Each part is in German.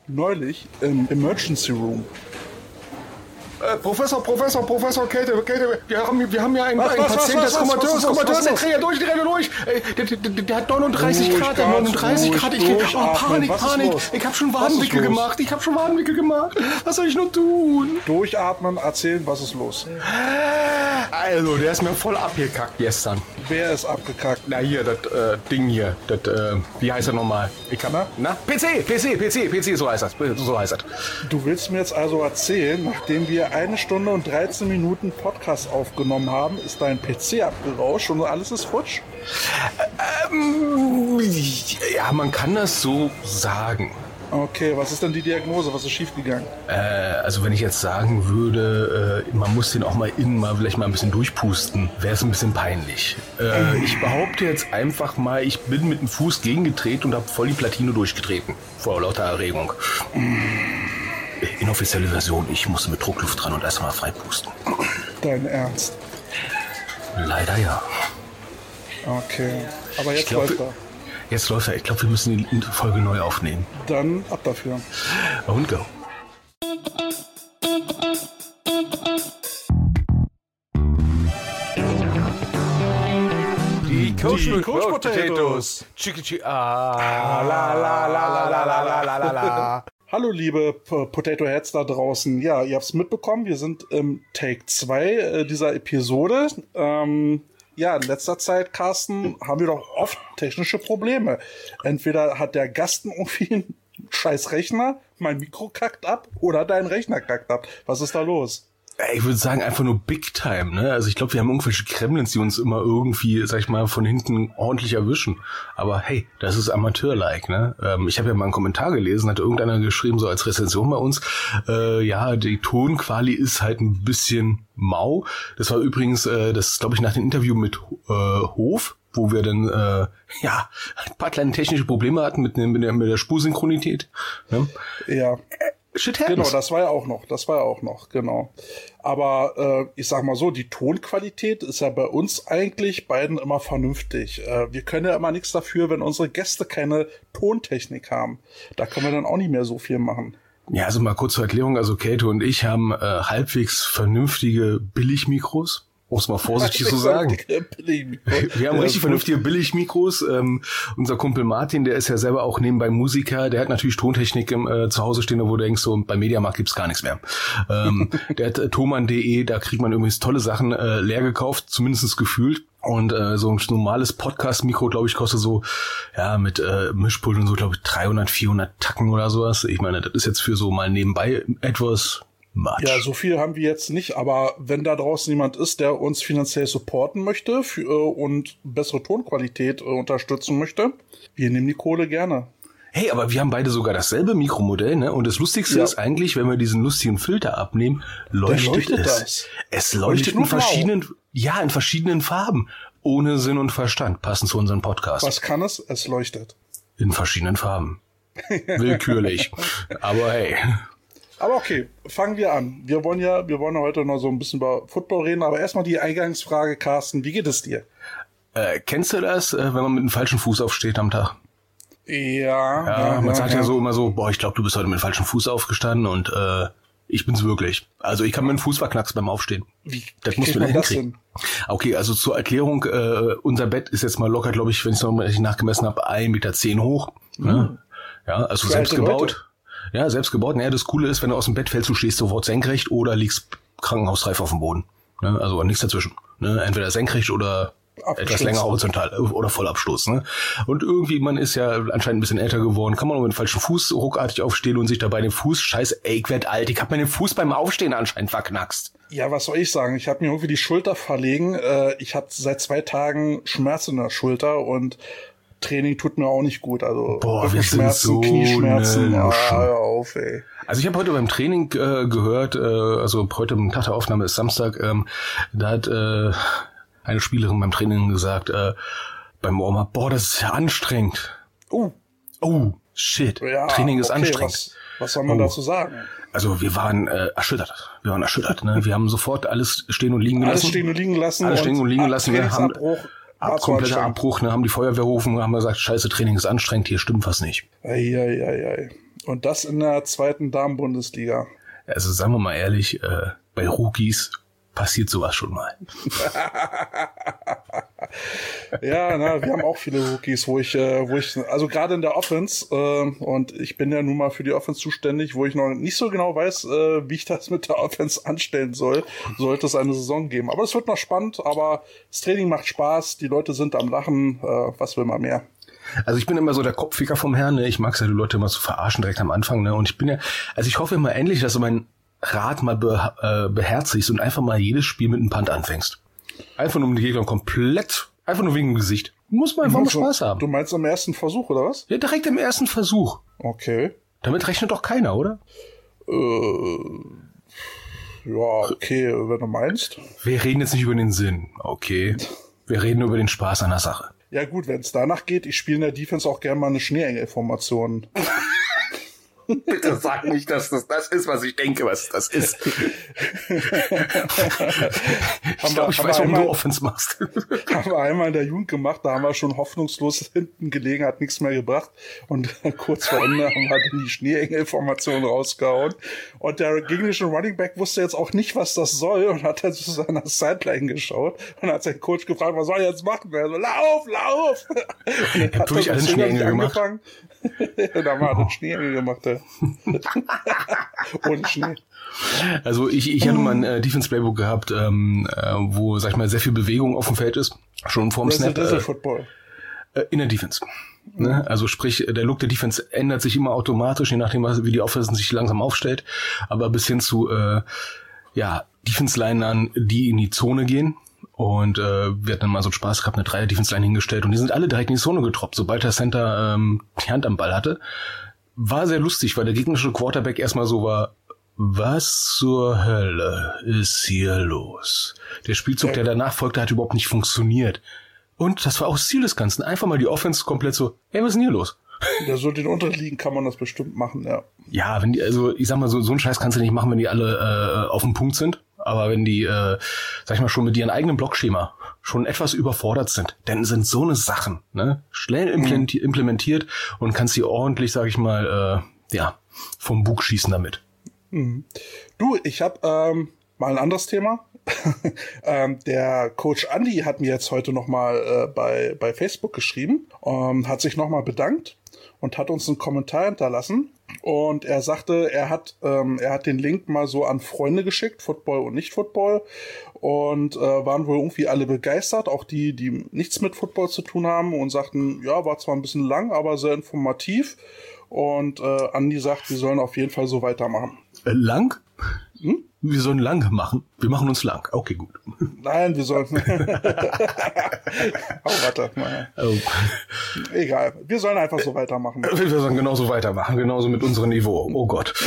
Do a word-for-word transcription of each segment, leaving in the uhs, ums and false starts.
neulich im Emergency Room. Äh, Professor, Professor, Professor, Käthe, Käthe, wir haben, wir haben ja einen, Was, einen was, Patienten, was, das was, Komatörs, was, was, Komatörs, was, der was? dreht ja durch, der rennt durch. Äh, der, der, der, der hat neununddreißig Ruhig, Grad, der hat ganz neununddreißig ruhig, Grad. Ich krieg, oh, durchatmen. Panik, Was ist Panik. los? Ich hab schon Was ist Wadenwickel los? gemacht, ich hab schon Wadenwickel gemacht. Was soll ich nur tun? Durchatmen, erzählen, was ist los? Also, der ist mir voll abgekackt gestern. Wer ist abgekackt? Na hier, das äh, Ding hier, das, äh, wie heißt er nochmal? Ich hab, Na? na? P C, P C, P C, P C, so heißt das, so heißt das. Du willst mir jetzt also erzählen, nachdem wir eine Stunde und dreizehn Minuten Podcast aufgenommen haben, ist dein P C abgerauscht und alles ist futsch? Ähm, ja, man kann das so sagen. Okay, was ist denn die Diagnose? Was ist schiefgegangen? Äh, also wenn ich jetzt sagen würde, äh, man muss den auch mal innen mal vielleicht mal ein bisschen durchpusten, wäre es ein bisschen peinlich. Äh, ich behaupte jetzt einfach mal, ich bin mit dem Fuß gegengetreten und habe voll die Platine durchgetreten. Vor lauter Erregung. Inoffizielle Version, ich musste mit Druckluft dran und erstmal freipusten. Dein Ernst? Leider ja. Okay, aber jetzt glaub, läuft er. Jetzt läuft er. Ich glaube, wir müssen die Folge neu aufnehmen. Dann ab dafür. Und go. Die Coach, Die Coach Potatoes. Chicky Chicky. Ah, la la la la la la la la la. Hallo liebe P- Potato Heads da draußen. Ja, ihr habt's mitbekommen, wir sind im Take zwei äh, dieser Episode. Ähm, ja, in letzter Zeit, Carsten, haben wir doch oft technische Probleme. Entweder hat der Gast irgendwie einen scheiß Rechner, mein Mikro kackt ab, oder dein Rechner kackt ab. Was ist da los? Ich würde sagen, einfach nur Big Time, ne? Also ich glaube, wir haben irgendwelche Kremlins, die uns immer irgendwie, sag ich mal, von hinten ordentlich erwischen. Aber hey, das ist Amateur-like, ne? Ähm, ich habe ja mal einen Kommentar gelesen, hat irgendeiner geschrieben, so als Rezension bei uns, äh, ja, die Tonquali ist halt ein bisschen mau. Das war übrigens, äh, das glaube ich, nach dem Interview mit äh, Hof, wo wir dann, äh, ja, ein paar kleine technische Probleme hatten mit, mit, der, mit der Spursynchronität. Ne? Ja. Shit happens. Genau, das war ja auch noch, das war ja auch noch, genau. Aber äh, ich sag mal so, die Tonqualität ist ja bei uns eigentlich beiden immer vernünftig. Äh, wir können ja immer nichts dafür, wenn unsere Gäste keine Tontechnik haben. Da können wir dann auch nicht mehr so viel machen. Ja, also mal kurz zur Erklärung, also Käthe und ich haben äh, halbwegs vernünftige Billigmikros. Um es mal vorsichtig zu sagen. Wir haben richtig vernünftige Billigmikros. Ähm, unser Kumpel Martin, der ist ja selber auch nebenbei Musiker, der hat natürlich Tontechnik im, äh, zu Hause stehen, wo du denkst, so bei Mediamarkt gibt's gar nichts mehr. Ähm, der hat äh, thomann punkt de, da kriegt man übrigens tolle Sachen äh, leer gekauft, zumindest gefühlt. Und äh, so ein normales Podcast-Mikro, glaube ich, kostet so, ja, mit äh, Mischpult und so, glaube ich, dreihundert, vierhundert Tacken oder sowas. Ich meine, das ist jetzt für so mal nebenbei etwas much. Ja, so viel haben wir jetzt nicht, aber wenn da draußen jemand ist, der uns finanziell supporten möchte für, äh, und bessere Tonqualität äh, unterstützen möchte, wir nehmen die Kohle gerne. Hey, aber wir haben beide sogar dasselbe Mikromodell, ne? Und das Lustigste Ja. ist eigentlich, wenn wir diesen lustigen Filter abnehmen, leuchtet, leuchtet es. das. Es leuchtet nur in verschiedenen, ja, in verschiedenen Farben. Ohne Sinn und Verstand, passend zu unserem Podcast. Was kann es? Es leuchtet. In verschiedenen Farben. Willkürlich. Aber hey. Aber okay, fangen wir an. Wir wollen ja, wir wollen ja heute noch so ein bisschen über Football reden, aber erstmal die Eingangsfrage, Carsten, wie geht es dir? Äh, kennst du das, äh, wenn man mit dem falschen Fuß aufsteht am Tag? Ja, Ja, ja man ja, sagt ja. ja so immer so, boah, ich glaube, du bist heute mit dem falschen Fuß aufgestanden und äh, ich bin's wirklich. Also ich kann meinen Fuß verknacksen beim Aufstehen. Wie, Das wie muss kriegt man man das hinkriegen. hin? Okay, also zur Erklärung, äh, unser Bett ist jetzt mal locker, glaube ich, wenn ich es noch richtig nachgemessen habe, ein Meter zehn hoch. Mhm. Ne? Ja, also Für selbst alte gebaut. Leute. Ja, selbst gebaut. Naja, das Coole ist, wenn du aus dem Bett fällst, du stehst sofort senkrecht oder liegst krankenhausreif auf dem Boden. Ne? Also nichts dazwischen. Ne? Entweder senkrecht oder etwas länger horizontal oder Vollabstoß. Ne? Und irgendwie, man ist ja anscheinend ein bisschen älter geworden, kann man auch mit dem falschen Fuß ruckartig aufstehen und sich dabei den Fuß, scheiße, ey, ich werd alt, ich hab meinen Fuß beim Aufstehen anscheinend verknackst. Ja, was soll ich sagen? Ich habe mir irgendwie die Schulter verlegen. Äh, ich habe seit zwei Tagen Schmerzen in der Schulter und Training tut mir auch nicht gut. Also Boah, wir sind Rückenschmerzen, so Knieschmerzen. ne Ah, Luschen. hör auf, ey. Also ich habe heute beim Training äh, gehört, äh, also heute am Tag der Aufnahme ist Samstag, ähm, da hat äh, eine Spielerin beim Training gesagt, äh, beim Warm-up, boah, das ist ja anstrengend. Uh, Oh, shit, ja, Training ist okay, anstrengend. Was, was soll man Oh. dazu sagen? Also wir waren äh, erschüttert, wir waren erschüttert. Ne? Wir haben sofort alles stehen und liegen gelassen. Alles stehen und liegen lassen. Alles stehen und liegen lassen. Wir haben Trainingsabbruch. ab, war zu kompletter anstrengend. Abbruch, ne, haben die Feuerwehr gerufen, haben gesagt, scheiße, Training ist anstrengend, hier stimmt was nicht. Ei, ei, ei, ei. Und das in der zweiten Damen-Bundesliga. Also sagen wir mal ehrlich, äh, bei Rookies passiert sowas schon mal. Ja, na, wir haben auch viele Rookies, wo ich, äh, wo ich, also gerade in der Offense, äh, und ich bin ja nun mal für die Offense zuständig, wo ich noch nicht so genau weiß, äh, wie ich das mit der Offense anstellen soll, sollte es eine Saison geben. Aber es wird noch spannend, aber das Training macht Spaß, die Leute sind am Lachen, äh, was will man mehr? Also ich bin immer so der Kopfficker vom Herrn, ne? Ich mag es ja, die Leute immer zu verarschen direkt am Anfang, ne? Und ich bin ja, also ich hoffe immer endlich, dass du meinen Rat mal be, äh, beherzigst und einfach mal jedes Spiel mit einem Punt anfängst. Einfach nur um die Gegner komplett, einfach nur wegen dem Gesicht. Muss man einfach mal Spaß haben. Du meinst am ersten Versuch, oder was? Ja, direkt im ersten Versuch. Okay. Damit rechnet doch keiner, oder? Äh, ja, okay, wenn du meinst. Wir reden jetzt nicht über den Sinn, okay. Wir reden über den Spaß an der Sache. Ja gut, wenn es danach geht, ich spiele in der Defense auch gerne mal eine Schneeengel-Formation. Bitte sag nicht, dass das das ist, was ich denke, was das ist. ich glaube, ich weiß, warum du Offense machst. Haben wir einmal in der Jugend gemacht, da haben wir schon hoffnungslos hinten gelegen, hat nichts mehr gebracht. Und kurz vor Ende haben wir dann die Schneeengel-Formation rausgehauen. Und der gegnerische Running Back wusste jetzt auch nicht, was das soll und hat dann zu seiner Sideline geschaut und hat seinen Coach gefragt, was soll er jetzt machen? Und er so, lauf, lauf! Und dann hat er so einen Schneeengel gemacht. Angefangen. Da haben wir einen Schneeengel gemacht, ja. Ohne Schnee. Also ich, ich hatte mal ein äh, Defense-Playbook gehabt, ähm, äh, wo, sag ich mal, sehr viel Bewegung auf dem Feld ist. Schon vorm Snap. Äh, Football. Äh, in der Defense. Mhm. Ne? Also sprich, der Look der Defense ändert sich immer automatisch, je nachdem, wie die Offense sich langsam aufstellt. Aber bis hin zu äh, ja, Defense-Linern, die in die Zone gehen. Und äh, wir hatten dann mal so einen Spaß gehabt, eine Dreier-Defense-Line hingestellt und die sind alle direkt in die Zone getroppt, sobald der Center ähm, die Hand am Ball hatte. War sehr lustig, weil der gegnerische Quarterback erstmal so war, was zur Hölle ist hier los? Der Spielzug, der danach folgte, hat überhaupt nicht funktioniert. Und das war auch das Ziel des Ganzen. Einfach mal die Offense komplett so, hey, was ist denn hier los? Ja, so den Unterliegen kann man das bestimmt machen, ja. Ja, wenn die, also ich sag mal, so, so einen Scheiß kannst du nicht machen, wenn die alle äh, auf dem Punkt sind. Aber wenn die, äh, sag ich mal, schon mit ihrem eigenen Blockschema schon etwas überfordert sind, dann sind so eine Sachen, ne, schnell implementiert, mhm. implementiert und kannst sie ordentlich, sag ich mal, äh, ja, vom Bug schießen damit. Mhm. Du, ich habe ähm, mal ein anderes Thema. ähm, der Coach Andi hat mir jetzt heute nochmal äh, bei, bei Facebook geschrieben, ähm, hat sich nochmal bedankt und hat uns einen Kommentar hinterlassen. Und er sagte, er hat ähm, er hat den Link mal so an Freunde geschickt, Football und Nicht-Football. Und äh, waren wohl irgendwie alle begeistert, auch die, die nichts mit Football zu tun haben und sagten, ja, war zwar ein bisschen lang, aber sehr informativ. Und äh, Andi sagt, wir sollen auf jeden Fall so weitermachen. Äh, lang? Hm? Wir sollen lang machen. Wir machen uns lang. Okay, gut. Nein, wir sollen... oh, warte. Oh. Egal. Wir sollen einfach so weitermachen. Wir sollen genauso weitermachen. Genauso mit unserem Niveau. Oh Gott.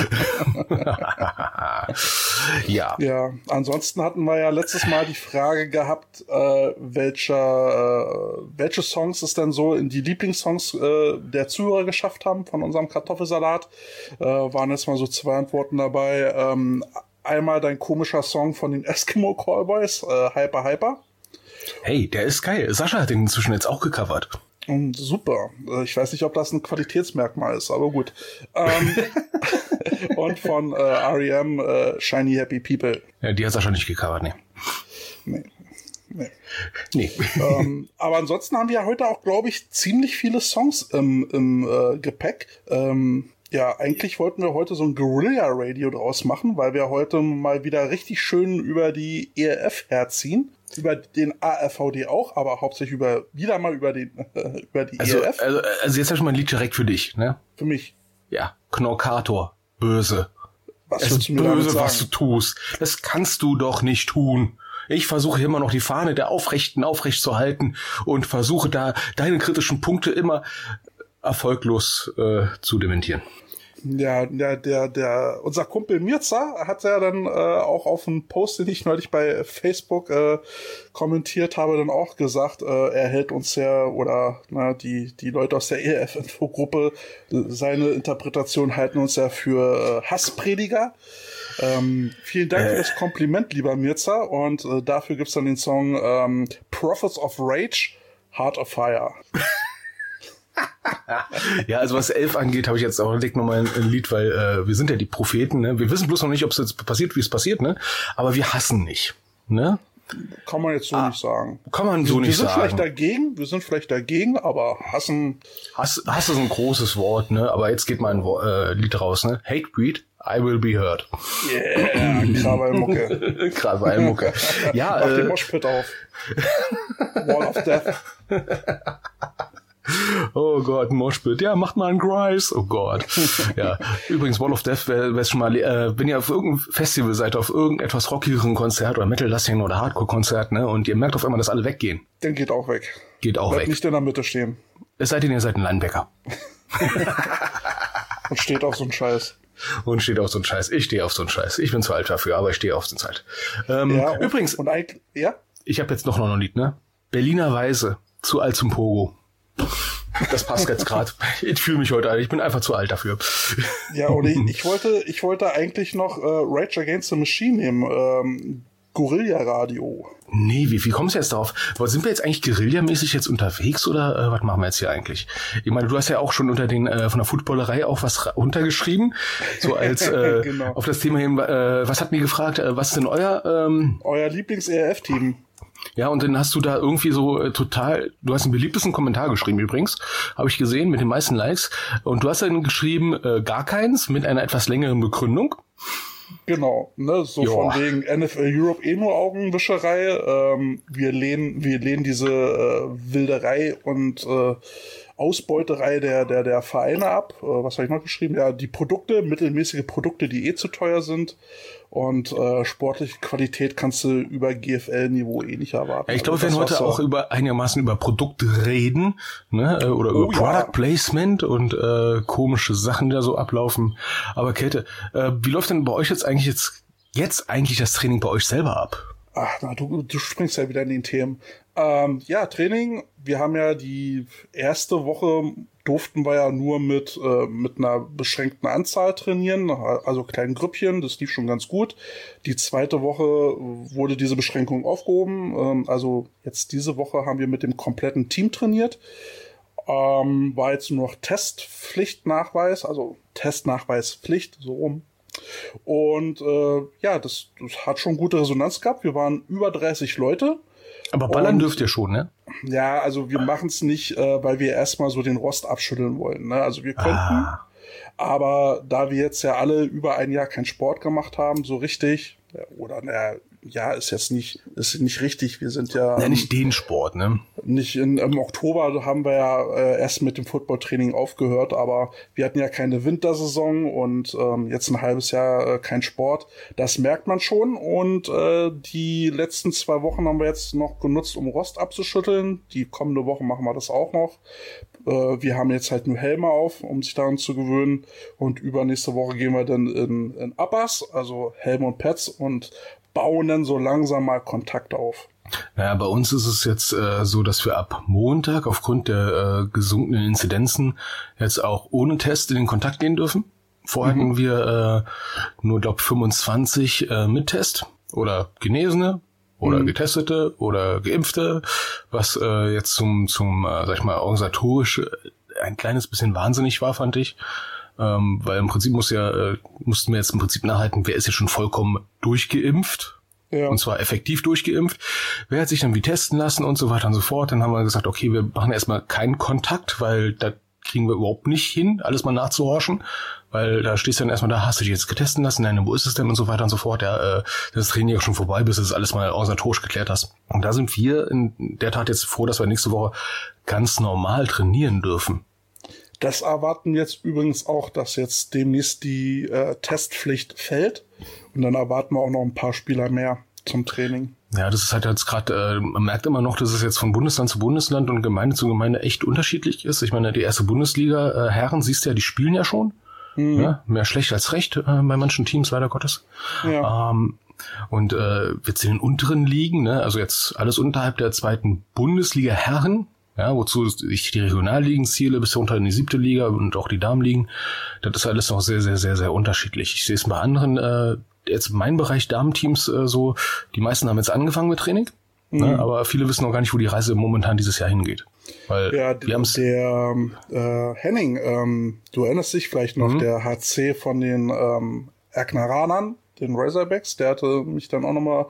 Ja. Ja, ansonsten hatten wir ja letztes Mal die Frage gehabt, äh, welcher, äh, welche Songs es denn so in die Lieblingssongs äh, der Zuhörer geschafft haben von unserem Kartoffelsalat. Äh, waren jetzt mal so zwei Antworten dabei. Ähm, Einmal dein komischer Song von den Eskimo Callboys, äh, Hyper Hyper. Hey, der ist geil. Sascha hat den inzwischen jetzt auch gecovert. Und super. Ich weiß nicht, ob das ein Qualitätsmerkmal ist, aber gut. Ähm, und von äh, R E M, äh, Shiny Happy People. Ja, die hat Sascha nicht gecovert, ne. Nee. Nee. nee. ähm, aber ansonsten haben wir ja heute auch, glaube ich, ziemlich viele Songs im, im äh, Gepäck. Ähm, Ja, eigentlich wollten wir heute so ein Guerilla-Radio draus machen, weil wir heute mal wieder richtig schön über die E R F herziehen. Über den A R V D auch, aber hauptsächlich über wieder mal über den äh, über die also, E R F. Also, also jetzt hast du mal ein Lied direkt für dich, ne? Für mich. Ja, Knorkator, böse. Was es ist böse, was du tust. Das kannst du doch nicht tun. Ich versuche immer noch die Fahne der Aufrechten aufrecht zu halten und versuche da deine kritischen Punkte immer erfolglos äh, zu dementieren. Ja, der, der, der, unser Kumpel Mirza hat ja dann äh, auch auf einen Post, den ich neulich bei Facebook äh, kommentiert habe, dann auch gesagt, äh, er hält uns ja, oder na, die, die Leute aus der E R F-Infogruppe, seine Interpretation halten uns ja für äh, Hassprediger. Ähm, vielen Dank äh. für das Kompliment, lieber Mirza, und äh, dafür gibt's dann den Song ähm, Prophets of Rage, Heart of Fire. Ja, also was elf angeht, habe ich jetzt auch direkt nochmal ein, ein Lied, weil äh, wir sind ja die Propheten, ne? Wir wissen bloß noch nicht, ob es jetzt passiert, wie es passiert, ne? Aber wir hassen nicht, ne? Kann man jetzt so ah, nicht sagen. Kann man so wir, nicht sagen. Wir sind vielleicht dagegen, wir sind vielleicht dagegen, aber hassen... Hass, Hass ist ein großes Wort, ne? Aber jetzt geht mal ein äh, Lied raus, ne? Hatebreed, I Will Be Heard. Yeah, Krawallmucke. Krawallmucke. Ja, Mach äh, den Moshpit auf. Wall of Death. Oh Gott, Moshpit. Ja, macht mal einen Grice. Oh Gott. Ja. Übrigens, Wall of Death, wer es schon mal, äh, wenn ihr auf irgendeinem Festival seid, auf irgendetwas rockigeren Konzert oder Metal-lastigen oder Hardcore-Konzert, ne, und ihr merkt auf einmal, dass alle weggehen. Dann geht auch weg. Geht auch Bleibt weg. Nicht in der Mitte stehen. Es sei denn, ihr seid ein Linebacker. Und steht auf so einen Scheiß. Und steht auf so einen Scheiß. Ich stehe auf so einen Scheiß. Ich bin zu alt dafür, aber ich stehe auf so einen Scheiß. Ähm, ja, und, übrigens, und eigentlich, ja? Ich habe jetzt noch noch ein Lied, ne? Berliner Weise, zu alt zum Pogo. Das passt jetzt gerade. Ich fühle mich heute alt. Ich bin einfach zu alt dafür. Ja, und ich, ich wollte, ich wollte eigentlich noch äh, Rage Against the Machine nehmen. Ähm, Guerilla Radio. Nee, wie, wie kommst du jetzt darauf? Sind wir jetzt eigentlich guerillamäßig jetzt unterwegs oder äh, was machen wir jetzt hier eigentlich? Ich meine, du hast ja auch schon unter den äh, von der Footballerei auch was runtergeschrieben, so als äh, genau. Auf das Thema hin. Äh, was hat mir gefragt? Äh, was ist denn euer ähm, euer Lieblings-E R F-Team? Ja, und dann hast du da irgendwie so äh, total, du hast den beliebtesten Kommentar geschrieben übrigens, habe ich gesehen, mit den meisten Likes. Und du hast dann geschrieben, äh, gar keins, mit einer etwas längeren Begründung. Genau, ne, so Joa. Von wegen N F L Europe eh nur Augenwischerei. Ähm, wir lehnen, wir lehnen diese äh, Wilderei und äh, Ausbeuterei der der der Vereine ab. Äh, was habe ich noch geschrieben? Ja, die Produkte, mittelmäßige Produkte, die eh zu teuer sind. Und äh, sportliche Qualität kannst du über G F L-Niveau eh nicht erwarten. Ja, ich glaube, wir werden heute auch über einigermaßen über Produkte reden, ne, oder oh, über ja. Product Placement und äh, komische Sachen, die da so ablaufen. Aber Käthe, äh, wie läuft denn bei euch jetzt eigentlich jetzt jetzt eigentlich das Training bei euch selber ab? Ach, na, du, du springst ja wieder in den Themen. Ähm, ja, Training. Wir haben ja die erste Woche durften wir ja nur mit äh, mit einer beschränkten Anzahl trainieren, also kleinen Grüppchen, das lief schon ganz gut. Die zweite Woche wurde diese Beschränkung aufgehoben, ähm, also jetzt diese Woche haben wir mit dem kompletten Team trainiert. Ähm, war jetzt nur noch Testpflichtnachweis, also Testnachweispflicht, so rum. Und äh, ja, das, das hat schon gute Resonanz gehabt. Wir waren über dreißig Leute. Aber ballern und, dürft ihr schon, ne? Ja, also wir machen es nicht, äh, weil wir erstmal so den Rost abschütteln wollen. Ne? Also wir könnten, ah. aber da wir jetzt ja alle über ein Jahr keinen Sport gemacht haben, so richtig, oder naja, ja, ist jetzt nicht, ist nicht richtig. Wir sind ja. Ja, nicht den Sport, ne? Nicht in, im Oktober haben wir ja äh, erst mit dem Footballtraining aufgehört, aber wir hatten ja keine Wintersaison und ähm, jetzt ein halbes Jahr äh, kein Sport. Das merkt man schon und äh, die letzten zwei Wochen haben wir jetzt noch genutzt, um Rost abzuschütteln. Die kommende Woche machen wir das auch noch. Äh, wir haben jetzt halt nur Helme auf, um sich daran zu gewöhnen und übernächste Woche gehen wir dann in, in Uppers, also Helm und Pads und bauen dann so langsam mal Kontakt auf. Naja, bei uns ist es jetzt äh, so, dass wir ab Montag aufgrund der äh, gesunkenen Inzidenzen jetzt auch ohne Test in den Kontakt gehen dürfen. Vorher mhm. hatten wir äh, nur, glaube fünfundzwanzig äh, mit Test oder Genesene oder mhm. Getestete oder Geimpfte, was äh, jetzt zum, zum äh, sag ich mal, organisatorisch ein kleines bisschen wahnsinnig war, fand ich. Ähm, weil im Prinzip muss ja, äh, mussten wir jetzt im Prinzip nachhalten, wer ist jetzt schon vollkommen durchgeimpft, ja. Und zwar effektiv durchgeimpft, wer hat sich dann wie testen lassen und so weiter und so fort. Dann haben wir gesagt, okay, wir machen erstmal keinen Kontakt, weil da kriegen wir überhaupt nicht hin, alles mal nachzuhorchen, weil da stehst du dann erstmal da, hast du dich jetzt getesten lassen, nein, wo ist es denn und so weiter und so fort. Ja, äh, das Training ja schon vorbei, bis du das alles mal organisatorisch geklärt hast. Und da sind wir in der Tat jetzt froh, dass wir nächste Woche ganz normal trainieren dürfen. Das erwarten wir jetzt übrigens auch, dass jetzt demnächst die äh, Testpflicht fällt. Und dann erwarten wir auch noch ein paar Spieler mehr zum Training. Ja, das ist halt jetzt gerade, äh, man merkt immer noch, dass es jetzt von Bundesland zu Bundesland und Gemeinde zu Gemeinde echt unterschiedlich ist. Ich meine, die erste Bundesliga, äh, Herren, siehst du ja, die spielen ja schon. Mhm. Ja, mehr schlecht als recht äh, bei manchen Teams, leider Gottes. Ja. Ähm, und äh, jetzt in den unteren Ligen, ne, also jetzt alles unterhalb der zweiten Bundesliga Herren, ja, wozu ich die Regionalligen ziele, bis runter in die siebte Liga und auch die Damenligen. Das ist alles noch sehr, sehr, sehr, sehr unterschiedlich. Ich sehe es bei anderen, äh, jetzt mein Bereich Damenteams äh, so, die meisten haben jetzt angefangen mit Training, mhm. ne, aber viele wissen noch gar nicht, wo die Reise momentan dieses Jahr hingeht. Weil ja, wir haben's der äh, Henning, ähm, du erinnerst dich vielleicht noch, mhm. der H C von den ähm, Erkneranern, den Razorbacks, der hatte mich dann auch nochmal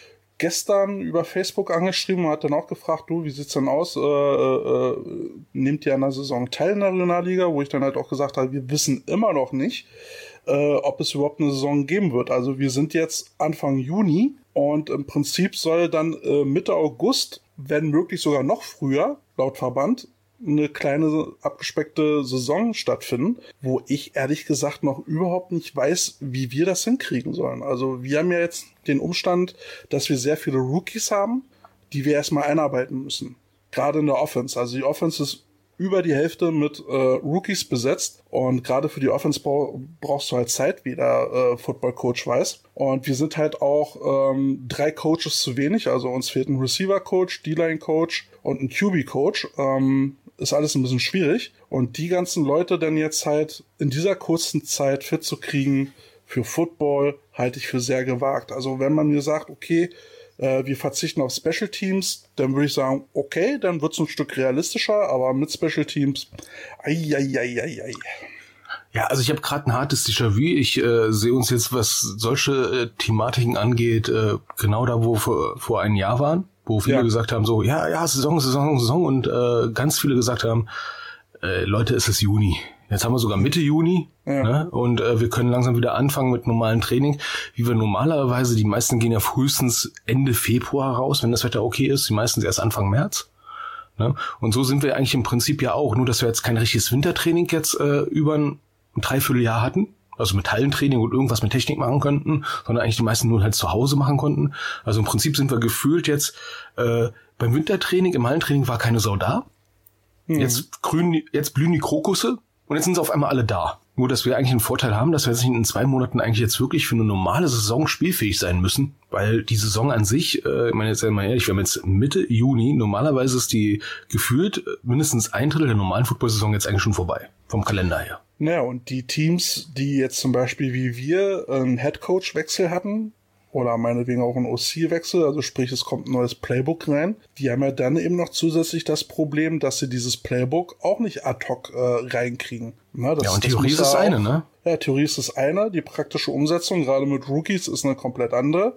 gestern über Facebook angeschrieben und hat dann auch gefragt, du, wie sieht's denn aus? Äh, äh, nehmt ihr an der Saison teil in der Regionalliga? Wo ich dann halt auch gesagt habe, wir wissen immer noch nicht, äh, ob es überhaupt eine Saison geben wird. Also wir sind jetzt Anfang Juni und im Prinzip soll dann äh, Mitte August, wenn möglich sogar noch früher, laut Verband, eine kleine abgespeckte Saison stattfinden, wo ich ehrlich gesagt noch überhaupt nicht weiß, wie wir das hinkriegen sollen. Also wir haben ja jetzt den Umstand, dass wir sehr viele Rookies haben, die wir erstmal einarbeiten müssen. Gerade in der Offense. Also die Offense ist über die Hälfte mit äh, Rookies besetzt und gerade für die Offense brauch, brauchst du halt Zeit, wie der äh, Football-Coach weiß. Und wir sind halt auch ähm, drei Coaches zu wenig. Also uns fehlt ein Receiver-Coach, D-Line-Coach und ein Q B-Coach. Ähm, ist alles ein bisschen schwierig. Und die ganzen Leute dann jetzt halt in dieser kurzen Zeit fit zu kriegen für Football, halte ich für sehr gewagt. Also wenn man mir sagt, okay, äh, wir verzichten auf Special Teams, dann würde ich sagen, okay, dann wird es ein Stück realistischer, aber mit Special Teams, ei, ei, ei, ei, ei. Ja, also ich habe gerade ein hartes Déjà-vu. Ich äh, sehe uns jetzt, was solche äh, Thematiken angeht, äh, genau da, wo wir vor, vor einem Jahr waren, wo viele ja. gesagt haben, so, ja, ja, Saison, Saison, Saison und äh, ganz viele gesagt haben, äh, Leute, es ist Juni. Jetzt haben wir sogar Mitte Juni ja. ne? und äh, wir können langsam wieder anfangen mit normalem Training, wie wir normalerweise, die meisten gehen ja frühestens Ende Februar raus, wenn das Wetter okay ist, die meisten erst Anfang März. Ne? Und so sind wir eigentlich im Prinzip ja auch, nur dass wir jetzt kein richtiges Wintertraining jetzt äh, über ein Dreivierteljahr hatten, also mit Hallentraining und irgendwas mit Technik machen könnten, sondern eigentlich die meisten nur halt zu Hause machen konnten. Also im Prinzip sind wir gefühlt jetzt äh, beim Wintertraining, im Hallentraining war keine Sau da. Mhm. Jetzt grün, jetzt blühen die Krokusse und jetzt sind sie auf einmal alle da. Nur, dass wir eigentlich einen Vorteil haben, dass wir jetzt in zwei Monaten eigentlich jetzt wirklich für eine normale Saison spielfähig sein müssen, weil die Saison an sich, äh, ich meine jetzt mal ehrlich, wir haben jetzt Mitte Juni, normalerweise ist die gefühlt mindestens ein Drittel der normalen Football-Saison jetzt eigentlich schon vorbei, vom Kalender her. Naja, und die Teams, die jetzt zum Beispiel wie wir einen Headcoach-Wechsel hatten oder meinetwegen auch einen O C-Wechsel, also sprich, es kommt ein neues Playbook rein, die haben ja dann eben noch zusätzlich das Problem, dass sie dieses Playbook auch nicht ad hoc äh, reinkriegen. Na, das, ja, und Theorie ist das eine, ne? Ja, Theorie ist das eine, die praktische Umsetzung, gerade mit Rookies, ist eine komplett andere.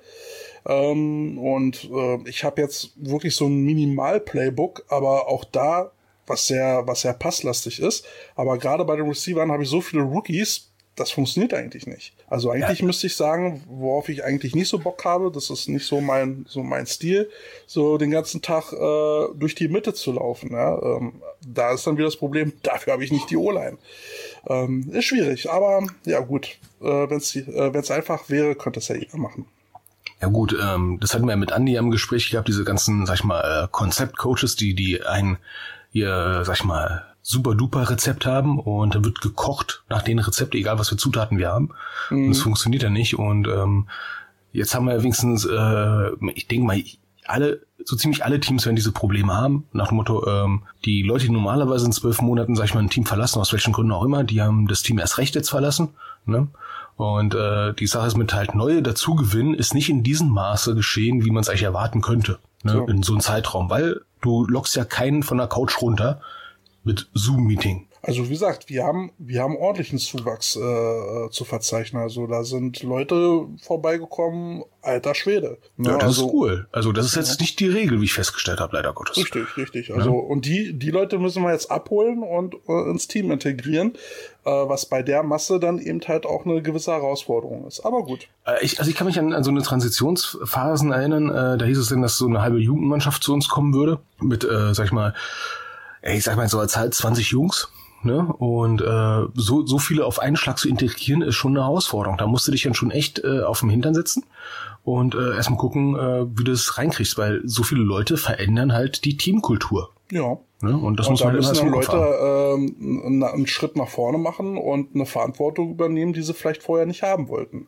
Ähm, und äh, ich habe jetzt wirklich so ein Minimal-Playbook, aber auch da was sehr, was sehr passlastig ist. Aber gerade bei den Receivern habe ich so viele Rookies, das funktioniert eigentlich nicht. Also eigentlich ja. müsste ich sagen, worauf ich eigentlich nicht so Bock habe, das ist nicht so mein, so mein Stil, so den ganzen Tag äh, durch die Mitte zu laufen. Ja? Ähm, da ist dann wieder das Problem, dafür habe ich nicht die O-Line. Ähm, ist schwierig, aber ja gut, äh, wenn es äh, wenn's einfach wäre, könnte es ja jeder machen. Ja gut, ähm, das hatten wir ja mit Andi im Gespräch gehabt, diese ganzen, sag ich mal, äh, Konzept-Coaches, die, die ein ihr, sag ich mal, super-duper Rezept haben und dann wird gekocht nach den Rezepten, egal was für Zutaten wir haben. Mhm. Und das funktioniert ja nicht. Und ähm, jetzt haben wir wenigstens, äh, ich denke mal, alle, so ziemlich alle Teams werden diese Probleme haben. Nach dem Motto, ähm, die Leute, die normalerweise in zwölf Monaten, sag ich mal, ein Team verlassen, aus welchen Gründen auch immer, die haben das Team erst recht jetzt verlassen. Ne? Und äh, die Sache ist mit halt neue dazugewinnen, ist nicht in diesem Maße geschehen, wie man es eigentlich erwarten könnte. Ne? So. In so einem Zeitraum, weil du lockst ja keinen von der Couch runter mit Zoom-Meeting. Also wie gesagt, wir haben wir haben ordentlichen Zuwachs äh, zu verzeichnen. Also da sind Leute vorbeigekommen, alter Schwede. Ne? Ja, das also, ist cool. Also das ist jetzt ja. nicht die Regel, wie ich festgestellt habe, leider Gottes. Richtig, richtig. Also ja. und die die Leute müssen wir jetzt abholen und äh, ins Team integrieren, äh, was bei der Masse dann eben halt auch eine gewisse Herausforderung ist. Aber gut. Äh, ich, also ich kann mich an, an so eine Transitionsphasen erinnern. Äh, da hieß es denn, dass so eine halbe Jugendmannschaft zu uns kommen würde mit, äh, sag ich mal, ich sag mal so als halt zwanzig Jungs. Ne? Und äh, so so viele auf einen Schlag zu integrieren, ist schon eine Herausforderung. Da musst du dich dann schon echt äh, auf den Hintern setzen und äh, erstmal gucken, äh, wie du das reinkriegst, weil so viele Leute verändern halt die Teamkultur. Ja. Ne? Und das und muss da man müssen dann Leute ähm, einen, einen Schritt nach vorne machen und eine Verantwortung übernehmen, die sie vielleicht vorher nicht haben wollten.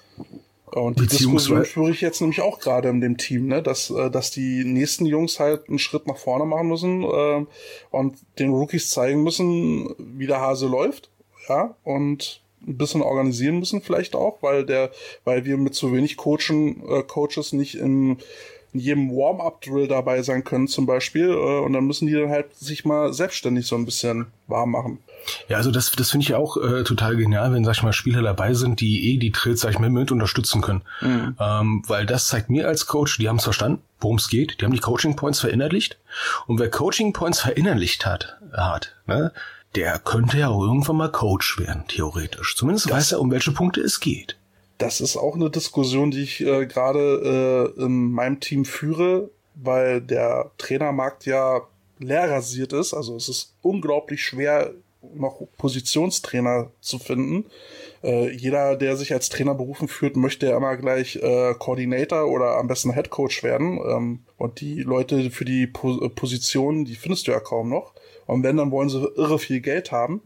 Und die Diskussion führe ich jetzt nämlich auch gerade in dem Team, ne, dass äh, dass die nächsten Jungs halt einen Schritt nach vorne machen müssen äh, und den Rookies zeigen müssen, wie der Hase läuft, ja, und ein bisschen organisieren müssen vielleicht auch, weil der, weil wir mit zu wenig Coachen, äh, Coaches nicht in in jedem Warm-up-Drill dabei sein können zum Beispiel äh, und dann müssen die dann halt sich mal selbstständig so ein bisschen warm machen. Ja, also das das finde ich auch äh, total genial, wenn, sag ich mal, Spieler dabei sind, die eh die Drills, sag ich mal, mit unterstützen können. Mhm. Ähm, weil das zeigt mir als Coach, die haben es verstanden, worum es geht, die haben die Coaching-Points verinnerlicht und wer Coaching-Points verinnerlicht hat, hat, ne, der könnte ja auch irgendwann mal Coach werden, theoretisch. Zumindest das weiß er, um welche Punkte es geht. Das ist auch eine Diskussion, die ich äh, gerade äh, in meinem Team führe, weil der Trainermarkt ja leer rasiert ist. Also es ist unglaublich schwer, noch Positionstrainer zu finden. Äh, jeder, der sich als Trainer berufen fühlt, möchte ja immer gleich äh, Coordinator oder am besten Head Coach werden. Ähm, und die Leute für die po- Positionen, die findest du ja kaum noch. Und wenn, dann wollen sie irre viel Geld haben.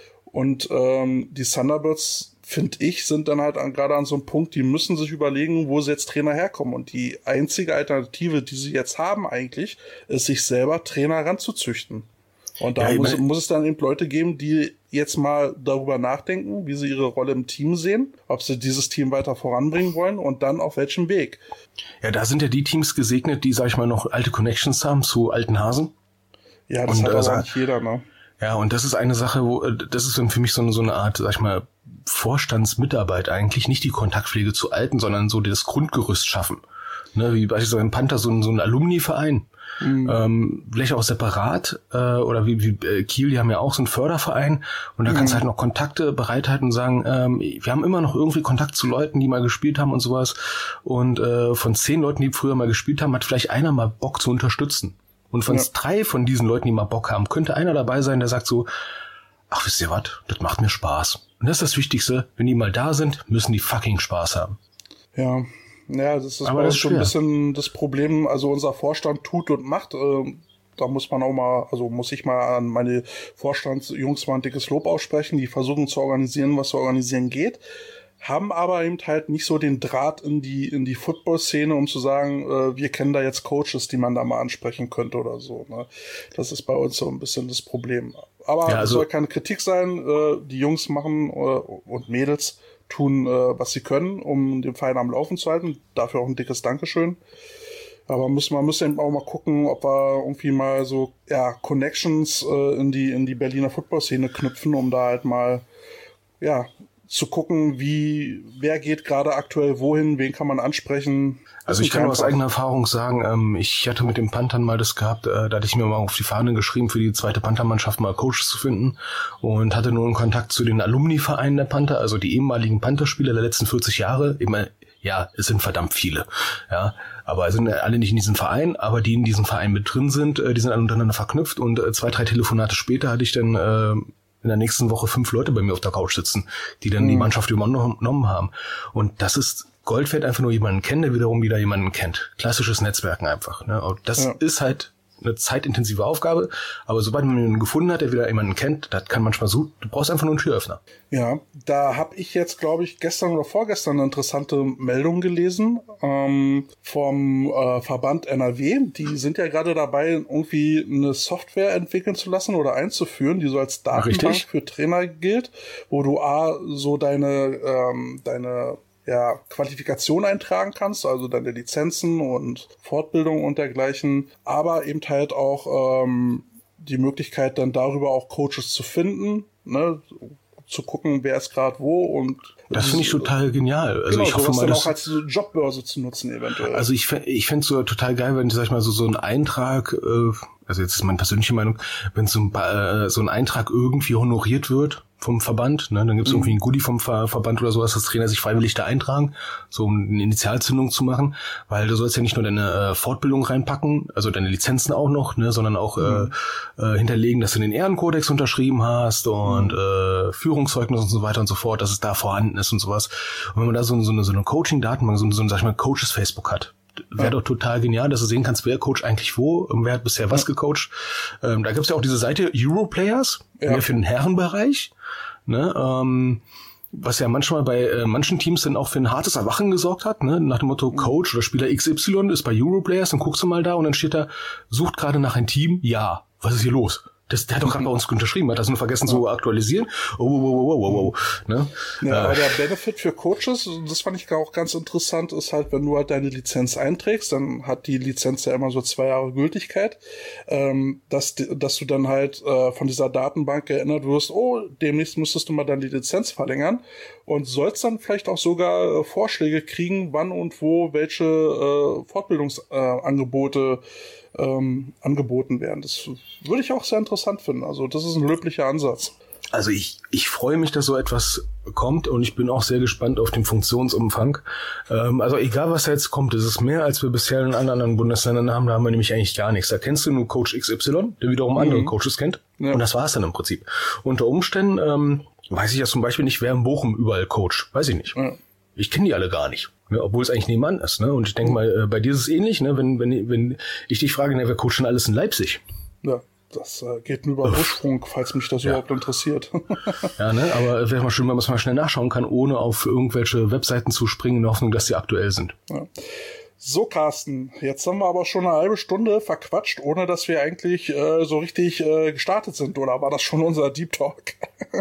Und ähm, die Thunderbirds, finde ich, sind dann halt an, gerade an so einem Punkt, die müssen sich überlegen, wo sie jetzt Trainer herkommen. Und die einzige Alternative, die sie jetzt haben eigentlich, ist, sich selber Trainer ranzuzüchten. Und da ja, muss, muss es dann eben Leute geben, die jetzt mal darüber nachdenken, wie sie ihre Rolle im Team sehen, ob sie dieses Team weiter voranbringen wollen und dann auf welchem Weg. Ja, da sind ja die Teams gesegnet, die, sag ich mal, noch alte Connections haben zu alten Hasen. Ja, das und, hat aber äh, nicht jeder, ne? Ja, und das ist eine Sache, wo das ist dann für mich so eine, so eine Art, sag ich mal, Vorstandsmitarbeit eigentlich, nicht die Kontaktpflege zu Alten, sondern so das Grundgerüst schaffen. Ne, wie beispielsweise ein Panther, so ein, so ein Alumni-Verein. Mhm. Ähm, vielleicht auch separat, äh, oder wie, wie äh, Kiel, die haben ja auch so einen Förderverein und da mhm. kannst du halt noch Kontakte bereithalten und sagen, ähm, wir haben immer noch irgendwie Kontakt zu Leuten, die mal gespielt haben und sowas und äh, von zehn Leuten, die früher mal gespielt haben, hat vielleicht einer mal Bock zu unterstützen. Und von ja. drei von diesen Leuten, die mal Bock haben, könnte einer dabei sein, der sagt so, ach, wisst ihr was, das macht mir Spaß. Und das ist das Wichtigste, wenn die mal da sind, müssen die fucking Spaß haben. Ja, ja, das ist aber bei das uns schon ein bisschen das Problem, also unser Vorstand tut und macht, äh, da muss man auch mal, also muss ich mal an meine Vorstandsjungs mal ein dickes Lob aussprechen, die versuchen zu organisieren, was zu organisieren geht, haben aber eben halt nicht so den Draht in die in die Football-Szene, um zu sagen, äh, wir kennen da jetzt Coaches, die man da mal ansprechen könnte oder so. Ne? Das ist bei uns so ein bisschen das Problem. Aber ja, also, es soll keine Kritik sein. Äh, die Jungs machen äh, und Mädels tun, äh, was sie können, um den Verein am Laufen zu halten. Dafür auch ein dickes Dankeschön. Aber muss, man muss eben auch mal gucken, ob wir irgendwie mal so ja Connections äh, in die in die Berliner Football-Szene knüpfen, um da halt mal ja zu gucken, wie, wer geht gerade aktuell wohin, wen kann man ansprechen. Also ich kann aus eigener Erfahrung sagen, ähm, ich hatte mit den Panthern mal das gehabt, äh, da hatte ich mir mal auf die Fahne geschrieben, für die zweite Panthermannschaft mal Coaches zu finden und hatte nun Kontakt zu den Alumni-Vereinen der Panther, also die ehemaligen Pantherspieler der letzten vierzig Jahre. Immer, ja, es sind verdammt viele, ja, aber es sind alle nicht in diesem Verein, aber die in diesem Verein mit drin sind, äh, die sind alle untereinander verknüpft und äh, zwei, drei Telefonate später hatte ich dann äh, in der nächsten Woche fünf Leute bei mir auf der Couch sitzen, die dann mhm. die Mannschaft übernommen haben. Und das ist Gold wert, einfach nur jemanden kennen, der wiederum wieder jemanden kennt. Klassisches Netzwerken einfach. Ne? Und das ja. ist halt eine zeitintensive Aufgabe, aber sobald man jemanden gefunden hat, der wieder jemanden kennt, das kann manchmal so, du brauchst einfach nur einen Türöffner. Ja, da habe ich jetzt, glaube ich, gestern oder vorgestern eine interessante Meldung gelesen ähm, vom äh, Verband N R W. Die sind ja gerade dabei, irgendwie eine Software entwickeln zu lassen oder einzuführen, die so als Datenbank Richtig. für Trainer gilt, wo du A, so deine ähm, deine ja, Qualifikation eintragen kannst, also deine Lizenzen und Fortbildung und dergleichen, aber eben halt auch ähm, die Möglichkeit, dann darüber auch Coaches zu finden, ne, zu gucken, wer ist gerade wo und das finde ich total genial. Also genau, ich hoffe mal, dann dass auch als Jobbörse zu nutzen eventuell. Also ich ich fände es so total geil, wenn, sag ich mal, so so ein Eintrag, äh, also jetzt ist meine persönliche Meinung, wenn so ein, äh, so ein Eintrag irgendwie honoriert wird vom Verband, ne, dann gibt es mhm. irgendwie ein Goodie vom Ver- Verband oder sowas, dass Trainer sich freiwillig da eintragen, so um eine Initialzündung zu machen, weil du sollst ja nicht nur deine äh, Fortbildung reinpacken, also deine Lizenzen auch noch, ne, sondern auch mhm. äh, äh, hinterlegen, dass du den Ehrenkodex unterschrieben hast und mhm. äh, Führungszeugnis und so weiter und so fort, dass es da vorhanden ist und sowas. Und wenn man da so, so eine, so eine Coaching-Datenbank, so eine, so eine, sag ich mal, Coaches-Facebook hat, wäre ja. doch total genial, dass du sehen kannst, wer coacht eigentlich wo, wer hat bisher was gecoacht. Ähm, da gibt's ja auch diese Seite Europlayers, ja. mehr für den Herrenbereich, ne, ähm, was ja manchmal bei äh, manchen Teams dann auch für ein hartes Erwachen gesorgt hat, ne, nach dem Motto Coach oder Spieler X Y ist bei Europlayers, dann guckst du mal da und dann steht da, sucht gerade nach ein Team, ja, was ist hier los? Das, der hat doch gerade bei uns unterschrieben, hat das nur vergessen ja. zu aktualisieren. Oh, oh, oh, oh, oh, oh. Ne? Ja, äh. aber der Benefit für Coaches, das fand ich auch ganz interessant, ist halt, wenn du halt deine Lizenz einträgst, dann hat die Lizenz ja immer so zwei Jahre Gültigkeit, ähm, dass, dass du dann halt äh, von dieser Datenbank erinnert wirst, oh, demnächst müsstest du mal deine Lizenz verlängern und sollst dann vielleicht auch sogar äh, Vorschläge kriegen, wann und wo welche äh, Fortbildungsangebote äh, ähm, angeboten werden. Das würde ich auch sehr interessant finden. Also das ist ein löblicher Ansatz. Also ich, ich freue mich, dass so etwas kommt und ich bin auch sehr gespannt auf den Funktionsumfang. Ähm, also egal, was da jetzt kommt, es ist mehr, als wir bisher in anderen Bundesländern haben. Da haben wir nämlich eigentlich gar nichts. Da kennst du nur Coach X Y, der wiederum mhm. andere Coaches kennt. Ja. Und das war's dann im Prinzip. Unter Umständen ähm, weiß ich ja zum Beispiel nicht, wer in Bochum überall coacht. Weiß ich nicht. Ja. Ich kenne die alle gar nicht. Ne, obwohl es eigentlich nebenan ist. Ne? Und ich denke mal, äh, bei dir ist es ähnlich. Ne? Wenn, wenn, wenn ich dich frage, ne, wer coacht denn alles in Leipzig? Ja. Das äh, geht nur über Ursprung, falls mich das ja. überhaupt interessiert. Ja, ne, aber wäre mal schön, wenn man es mal schnell nachschauen kann, ohne auf irgendwelche Webseiten zu springen, in der Hoffnung, dass sie aktuell sind. Ja. So, Carsten, jetzt haben wir aber schon eine halbe Stunde verquatscht, ohne dass wir eigentlich äh, so richtig äh, gestartet sind. Oder war das schon unser Deep Talk?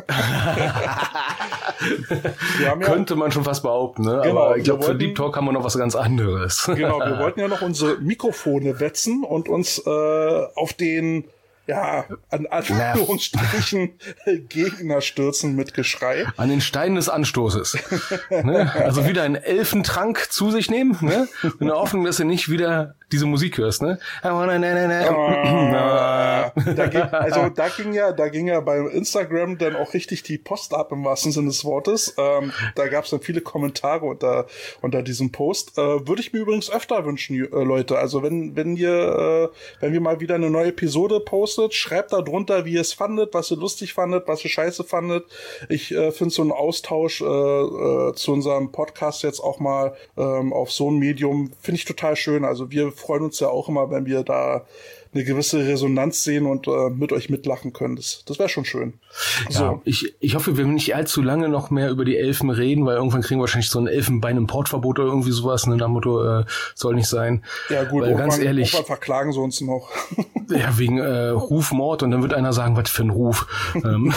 wir haben ja, könnte man schon fast behaupten, ne? Genau, aber ich glaube, für Deep Talk haben wir noch was ganz anderes. Genau, wir wollten ja noch unsere Mikrofone wetzen und uns äh, auf den ja, an Anführungsstrichen Gegner stürzen mit Geschrei. An den Stein des Anstoßes. Ne? Also wieder einen Elfentrank zu sich nehmen, ne? In der Hoffnung, dass du nicht wieder diese Musik hörst, ne? Oh, da ging, also da ging ja, da ging ja bei Instagram dann auch richtig die Post ab im wahrsten Sinne des Wortes. Ähm, da gab es dann viele Kommentare unter unter diesem Post. Äh, würde ich mir übrigens öfter wünschen, äh, Leute. Also wenn wenn ihr, äh, wenn wir mal wieder eine neue Episode postet, schreibt da drunter, wie ihr es fandet, was ihr lustig fandet, was ihr scheiße fandet. Ich äh, finde so einen Austausch äh, äh, zu unserem Podcast jetzt auch mal ähm, auf so ein Medium finde ich total schön. Also wir freuen uns ja auch immer, wenn wir da eine gewisse Resonanz sehen und äh, mit euch mitlachen können. Das, das wäre schon schön. So. Ja, ich, ich hoffe, wir werden nicht allzu lange noch mehr über die Elfen reden, weil irgendwann kriegen wir wahrscheinlich so ein Elfenbein-Importverbot oder irgendwie sowas. Ne? Nach dem Motto, äh, soll nicht sein. Ja gut, weil, ganz ehrlich, irgendwann verklagen sie uns noch. Ja, wegen äh, Rufmord und dann wird einer sagen, was für ein Ruf. ähm,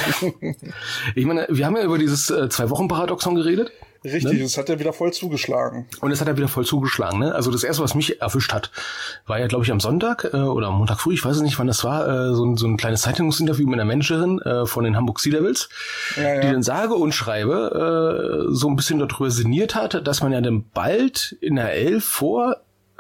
ich meine, wir haben ja über dieses äh, Zwei-Wochen-Paradoxon geredet. Richtig, ne? Das hat ja wieder voll zugeschlagen. Und es hat ja wieder voll zugeschlagen, ne? Also das erste, was mich erwischt hat, war ja, glaube ich, am Sonntag äh, oder am Montag früh, ich weiß nicht, wann das war, äh, so, ein, so ein kleines Zeitungsinterview mit einer Managerin äh, von den Hamburg Sea Devils, ja, ja. die dann sage und schreibe äh, so ein bisschen darüber sinniert hat, dass man ja dann bald in der Elf vor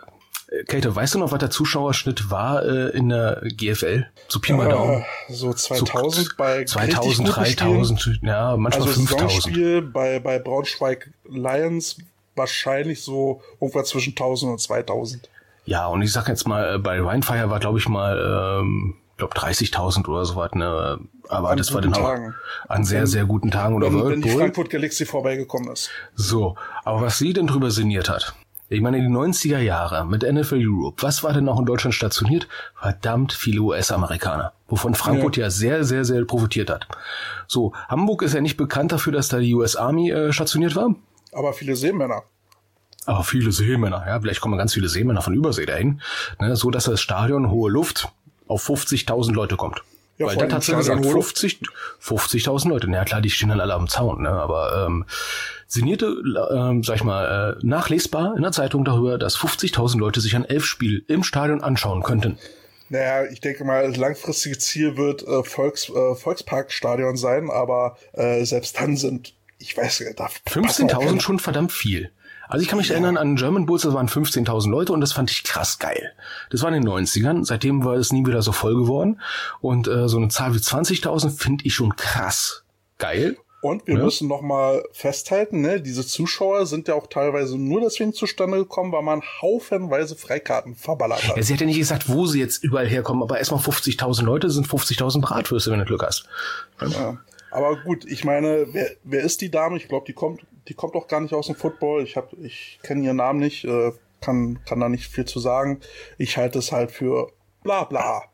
Käthe, weißt du noch, was der Zuschauerschnitt war äh, in der G F L? So Pi mal Daumen. Äh, so zweitausend so, bei zweitausend, dreitausend, ja, manchmal also fünftausend. Saisonspiel bei, bei Braunschweig Lions wahrscheinlich so irgendwas zwischen tausend und zweitausend. Ja, und ich sag jetzt mal, bei Rheinfire war, glaube ich mal, ähm, glaube dreißigtausend oder so was, ne? Aber an das war dann auch Tagen. an sehr, sehr guten Tagen. Oder wenn, wenn die Frankfurt Galaxy vorbeigekommen ist. So, aber was sie denn drüber sinniert hat, ich meine, die neunziger Jahre mit N F L Europe, was war denn noch in Deutschland stationiert? Verdammt viele U S-Amerikaner, wovon Frankfurt ja. ja sehr, sehr, sehr profitiert hat. So, Hamburg ist ja nicht bekannt dafür, dass da die U S Army äh, stationiert war. Aber viele Seemänner. Aber viele Seemänner, ja, vielleicht kommen ganz viele Seemänner von Übersee dahin, ne, so dass das Stadion Hohe Luft auf fünfzigtausend Leute kommt. Ja, weil das hat sie gesagt, fünfzigtausend Leute. Na ja, klar, die stehen dann alle am Zaun, ne, aber ähm, sinnierte, ähm, sag ich mal, äh, nachlesbar in der Zeitung darüber, dass fünfzigtausend Leute sich ein Elfspiel im Stadion anschauen könnten. Naja, ich denke mal, das langfristige Ziel wird äh, Volks, äh, Volksparkstadion sein, aber äh, selbst dann sind, ich weiß nicht, da fünfzehntausend schon verdammt viel. Also ich kann mich ja. erinnern an German Bulls, das waren fünfzehntausend Leute und das fand ich krass geil. Das war in den neunzigern, seitdem war es nie wieder so voll geworden und äh, so eine Zahl wie zwanzigtausend finde ich schon krass geil. Und wir ja. müssen noch mal festhalten, ne, diese Zuschauer sind ja auch teilweise nur deswegen zustande gekommen, weil man haufenweise Freikarten verballert hat. Ja, sie hat ja nicht gesagt, wo sie jetzt überall herkommen, aber erstmal fünfzigtausend Leute sind fünfzigtausend Bratwürste, wenn du Glück hast. Ja. Aber gut, ich meine, wer, wer ist die Dame? Ich glaube, die kommt, die kommt auch gar nicht aus dem Football. Ich hab, ich kenne ihren Namen nicht, äh, kann, kann da nicht viel zu sagen. Ich halte es halt für bla bla.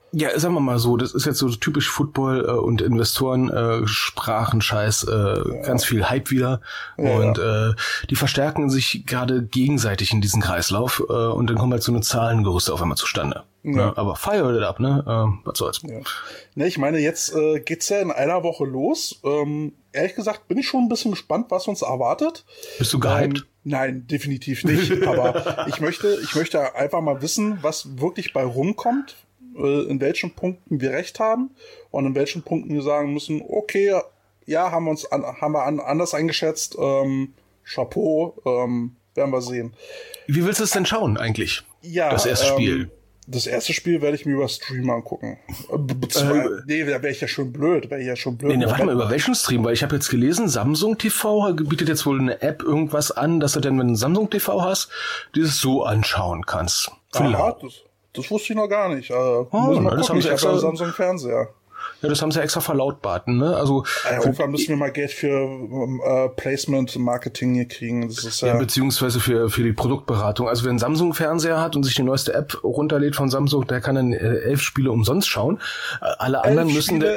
Ja, sagen wir mal so, das ist jetzt so typisch Football äh, und Investoren, äh, Sprachenscheiß, äh, ja. ganz viel Hype wieder ja, und ja. Äh, die verstärken sich gerade gegenseitig in diesen Kreislauf äh, und dann kommen halt so eine Zahlengerüste auf einmal zustande. Ja. Ne? Aber fire it up, ne? Ähm, was soll's. Ja. Ne, ich meine, jetzt äh, geht's ja in einer Woche los. Ähm, ehrlich gesagt bin ich schon ein bisschen gespannt, was uns erwartet. Bist du gehypt? Ähm, nein, definitiv nicht. Aber ich möchte, ich möchte einfach mal wissen, was wirklich bei rumkommt, äh, in welchen Punkten wir recht haben und in welchen Punkten wir sagen müssen, okay, ja, haben wir uns an, haben wir an, anders eingeschätzt. Ähm, Chapeau, ähm, werden wir sehen. Wie willst du es denn schauen eigentlich? Ja, das erste ähm, Spiel. Das erste Spiel werde ich mir über Stream angucken. Äh, nee, da wäre ich ja schon blöd. Wäre ich ja schon blöd. Nee, nee, warte mal, über welchen Stream? Weil ich habe jetzt gelesen, Samsung T V bietet jetzt wohl eine App irgendwas an, dass du dann, wenn du Samsung T V hast, dieses so anschauen kannst. Aha, das, das wusste ich noch gar nicht. Also, oh, muss mal das gucken. haben sie ich extra, habe einen Samsung Fernseher. Ja, das haben sie extra verlautbarten, ne? Also ja, irgendwann müssen wir mal Geld für äh, Placement, Marketing hier kriegen. Das ist ja, ja beziehungsweise für für die Produktberatung. Also wer einen Samsung-Fernseher hat und sich die neueste App runterlädt von Samsung, der kann dann äh, elf Spiele umsonst schauen. Äh, alle anderen elf müssen.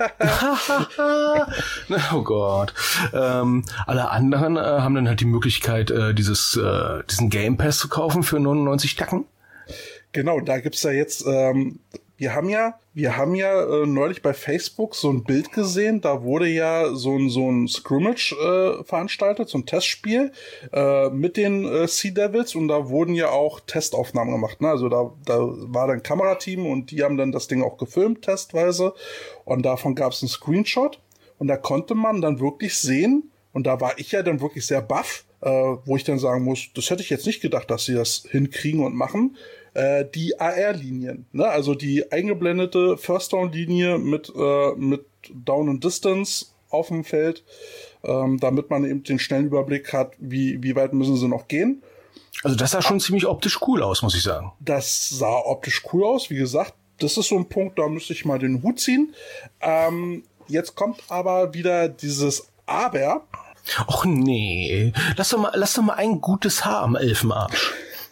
Oh Gott. Ähm, alle anderen äh, haben dann halt die Möglichkeit, äh, dieses äh, diesen Game Pass zu kaufen für neunundneunzig Tacken. Genau, da gibt's ja jetzt. Ähm, Wir haben ja, wir haben ja äh, neulich bei Facebook so ein Bild gesehen, da wurde ja so ein so ein Scrimmage äh, veranstaltet, so ein Testspiel äh, mit den äh, Sea Devils und da wurden ja auch Testaufnahmen gemacht, ne? Also da da war dann ein Kamerateam und die haben dann das Ding auch gefilmt testweise und davon gab es einen Screenshot und da konnte man dann wirklich sehen und da war ich ja dann wirklich sehr baff, äh, wo ich dann sagen muss, das hätte ich jetzt nicht gedacht, dass sie das hinkriegen und machen. Die A R-Linien, ne? Also die eingeblendete First-Down-Linie mit äh, mit Down and Distance auf dem Feld, ähm, damit man eben den schnellen Überblick hat, wie wie weit müssen sie noch gehen. Also das sah schon ah, ziemlich optisch cool aus, muss ich sagen. Das sah optisch cool aus, wie gesagt. Das ist so ein Punkt, da müsste ich mal den Hut ziehen. Ähm, jetzt kommt aber wieder dieses Aber. Och nee, lass doch mal, lass doch mal ein gutes Haar am Elfenarsch.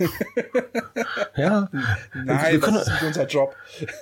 Ja. Nein, das ist nicht unser Job.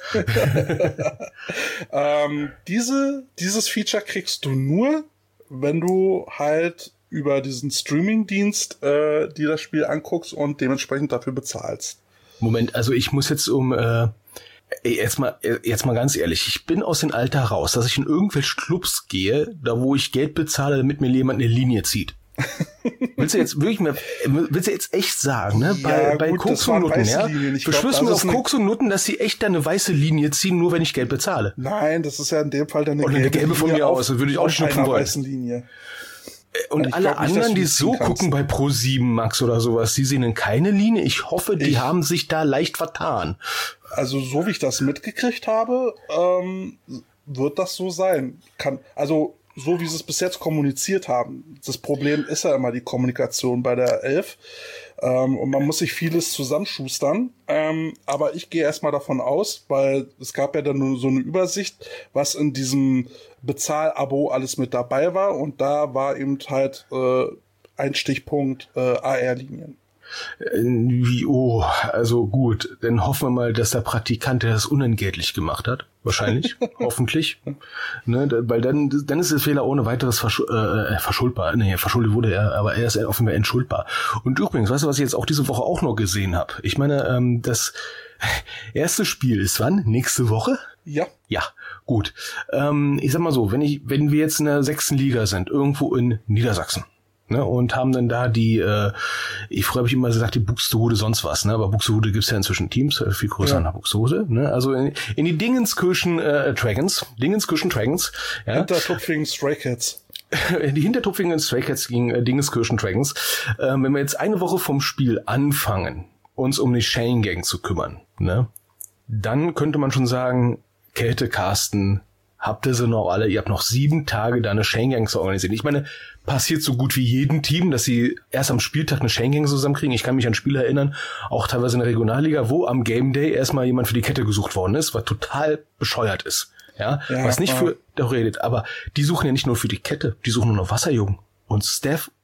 ähm, diese, dieses Feature kriegst du nur, wenn du halt über diesen Streaming-Dienst äh, dir das Spiel anguckst und dementsprechend dafür bezahlst. Moment, also ich muss jetzt um äh, jetzt mal jetzt mal ganz ehrlich, ich bin aus dem Alter raus, dass ich in irgendwelche Clubs gehe, da wo ich Geld bezahle, damit mir jemand eine Linie zieht. Willst du jetzt wirklich mehr, willst du jetzt echt sagen, ne? Bei, ja, bei gut, Koks und Nutten, ja? Du schwörst mir auf Koks und Nutten, dass sie echt da eine weiße Linie ziehen, nur wenn ich Geld bezahle. Nein, das ist ja in dem Fall dann eine gelbe, eine gelbe von mir aus, das würde ich auch nicht schnupfen wollen. Linie. Und, und alle anderen, die so kannst. gucken bei Pro sieben Max oder sowas, die sehen keine Linie. Ich hoffe, die ich, haben sich da leicht vertan. Also so wie ich das mitgekriegt habe, ähm, wird das so sein. Kann, also so wie sie es bis jetzt kommuniziert haben. Das Problem ist ja immer die Kommunikation bei der elf. Ähm, und man muss sich vieles zusammenschustern. Ähm, aber ich gehe erstmal davon aus, weil es gab ja dann nur so eine Übersicht, was in diesem Bezahl-Abo alles mit dabei war. Und da war eben halt äh, ein Stichpunkt äh, A R-Linien. Wie, oh, also gut, dann hoffen wir mal, dass der Praktikant, der das unentgeltlich gemacht hat, wahrscheinlich, hoffentlich, ne, weil dann, dann ist der Fehler ohne weiteres versch äh, verschuldbar, nee, verschuldet wurde er, aber er ist offenbar entschuldbar. Und übrigens, weißt du, was ich jetzt auch diese Woche auch noch gesehen habe? Ich meine, ähm, das erste Spiel ist wann? Nächste Woche? Ja. Ja, gut. Ähm, ich sag mal so, wenn ich, wenn wir jetzt in der sechsten Liga sind, irgendwo in Niedersachsen, ne, und haben dann da die, äh, ich früher habe ich immer gesagt, die Buxtehude sonst was, ne, aber Buxtehude gibt's ja inzwischen Teams, äh, viel größer ja. nach Buxtehude, ne, also in, in die Dingenskirchen äh, Dragons, Dingenskirchen Dragons, ja. Hintertupfingen Stray Cats. Die Hintertupfingen Stray Cats gegen äh, Dingenskirchen Dragons. Ähm, wenn wir jetzt eine Woche vom Spiel anfangen, uns um die Chain Gang zu kümmern, ne, dann könnte man schon sagen, Käthe, Carsten, habt ihr sie noch alle? Ihr habt noch sieben Tage da eine Chain Gang zu organisieren. Ich meine, passiert so gut wie jedem Team, dass sie erst am Spieltag eine Chain Gang zusammenkriegen. Ich kann mich an Spiele erinnern, auch teilweise in der Regionalliga, wo am Game Day erstmal jemand für die Kette gesucht worden ist, was total bescheuert ist. Ja, ja was nicht für, da redet, aber die suchen ja nicht nur für die Kette, die suchen nur noch Wasserjungen und Staff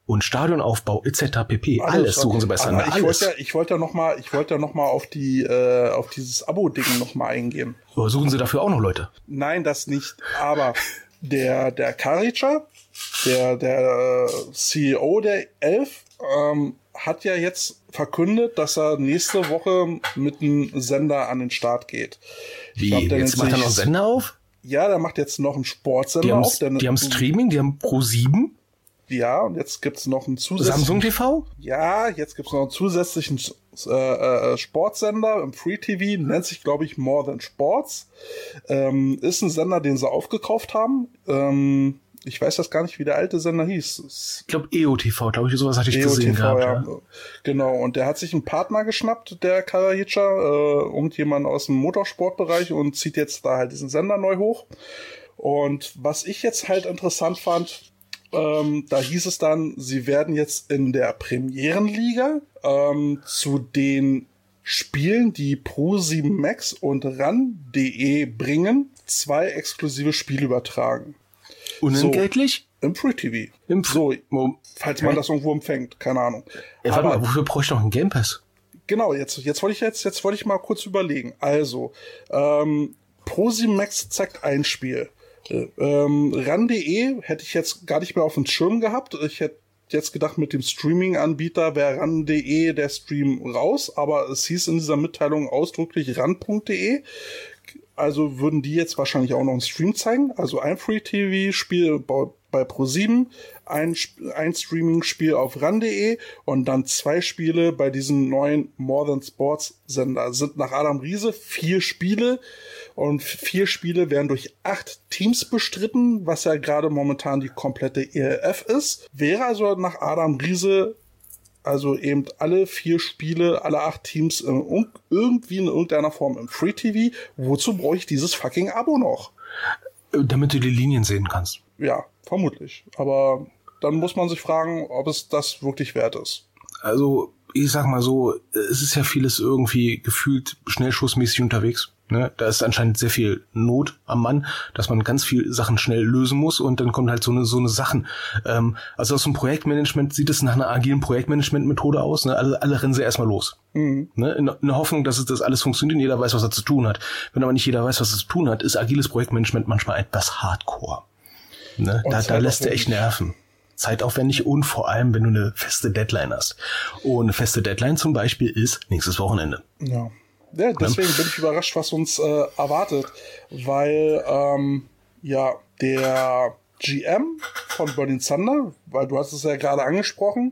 und Stadionaufbau et cetera pp. Alles, alles suchen sie bei Thunder. Ich wollte ja, ich wollte ja noch mal, ich wollte ja noch mal auf die, äh, auf dieses Abo-Ding noch mal eingehen. Aber suchen sie dafür auch noch Leute? Nein, das nicht. Aber der, der Karica, der, der C E O der Elf, ähm, hat ja jetzt verkündet, dass er nächste Woche mit einem Sender an den Start geht. Wie? Glaub, jetzt macht er noch einen Sender auf? Ja, der macht jetzt noch einen Sportsender die auf. Der die haben Streaming, die haben Pro sieben. Ja, und jetzt gibt's noch einen zusätzlichen... Samsung T V? Ja, jetzt gibt's noch einen zusätzlichen äh, äh, Sportsender im Free T V, nennt sich, glaube ich, More Than Sports. Ähm, ist ein Sender, den sie aufgekauft haben. Ähm, ich weiß das gar nicht, wie der alte Sender hieß. Ich glaube, E O T V, glaube ich, sowas hatte ich E O T V, gesehen gehabt. Ja. Ja. Genau, und der hat sich einen Partner geschnappt, der Karajica, äh, irgendjemand aus dem Motorsportbereich, und zieht jetzt da halt diesen Sender neu hoch. Und was ich jetzt halt interessant fand, ähm, da hieß es dann, sie werden jetzt in der Premierenliga ähm, zu den Spielen, die Pro sieben Max und ran punkt de bringen, zwei exklusive Spiele übertragen. Unentgeltlich? So, im Free T V. Im so, falls man das irgendwo empfängt, keine Ahnung. Ja, warte mal, wofür bräuchte ich noch einen Game Pass? Genau, jetzt, jetzt wollte ich jetzt, jetzt wollte ich mal kurz überlegen. Also, ähm, Pro sieben Max zeigt ein Spiel. Ähm, ran punkt de hätte ich jetzt gar nicht mehr auf dem Schirm gehabt. Ich hätte jetzt gedacht, mit dem Streaming-Anbieter wäre ran punkt de der Stream raus, aber es hieß in dieser Mitteilung ausdrücklich ran punkt de. Also würden die jetzt wahrscheinlich auch noch einen Stream zeigen. Also ein Free-T V-Spiel bei Pro sieben, ein, ein Streaming-Spiel auf ran punkt de und dann zwei Spiele bei diesem neuen More Than Sports Sender. Sind nach Adam Riese vier Spiele und vier Spiele werden durch acht Teams bestritten, was ja gerade momentan die komplette E L F ist. Wäre also nach Adam Riese also eben alle vier Spiele, alle acht Teams äh, irgendwie in irgendeiner Form im Free T V. Wozu brauche ich dieses fucking Abo noch? Damit du die Linien sehen kannst. Ja, vermutlich. Aber dann muss man sich fragen, ob es das wirklich wert ist. Also, ich sag mal so, es ist ja vieles irgendwie gefühlt schnellschussmäßig unterwegs. Ne? Da ist anscheinend sehr viel Not am Mann, dass man ganz viel Sachen schnell lösen muss, und dann kommt halt so eine so eine Sachen. Ähm, also aus dem Projektmanagement sieht es nach einer agilen Projektmanagement-Methode aus. Ne? Alle, alle rennen sie erstmal los. Mhm. Ne? In, in der Hoffnung, dass es das alles funktioniert und jeder weiß, was er zu tun hat. Wenn aber nicht jeder weiß, was er zu tun hat, ist agiles Projektmanagement manchmal etwas Hardcore. Ne? Da, da lässt er echt nerven. Zeitaufwendig und vor allem, wenn du eine feste Deadline hast. Und eine feste Deadline zum Beispiel ist nächstes Wochenende. Ja. Ja, deswegen bin ich überrascht, was uns äh, erwartet, weil ähm, ja der G M von Burning Thunder, weil du hast es ja gerade angesprochen,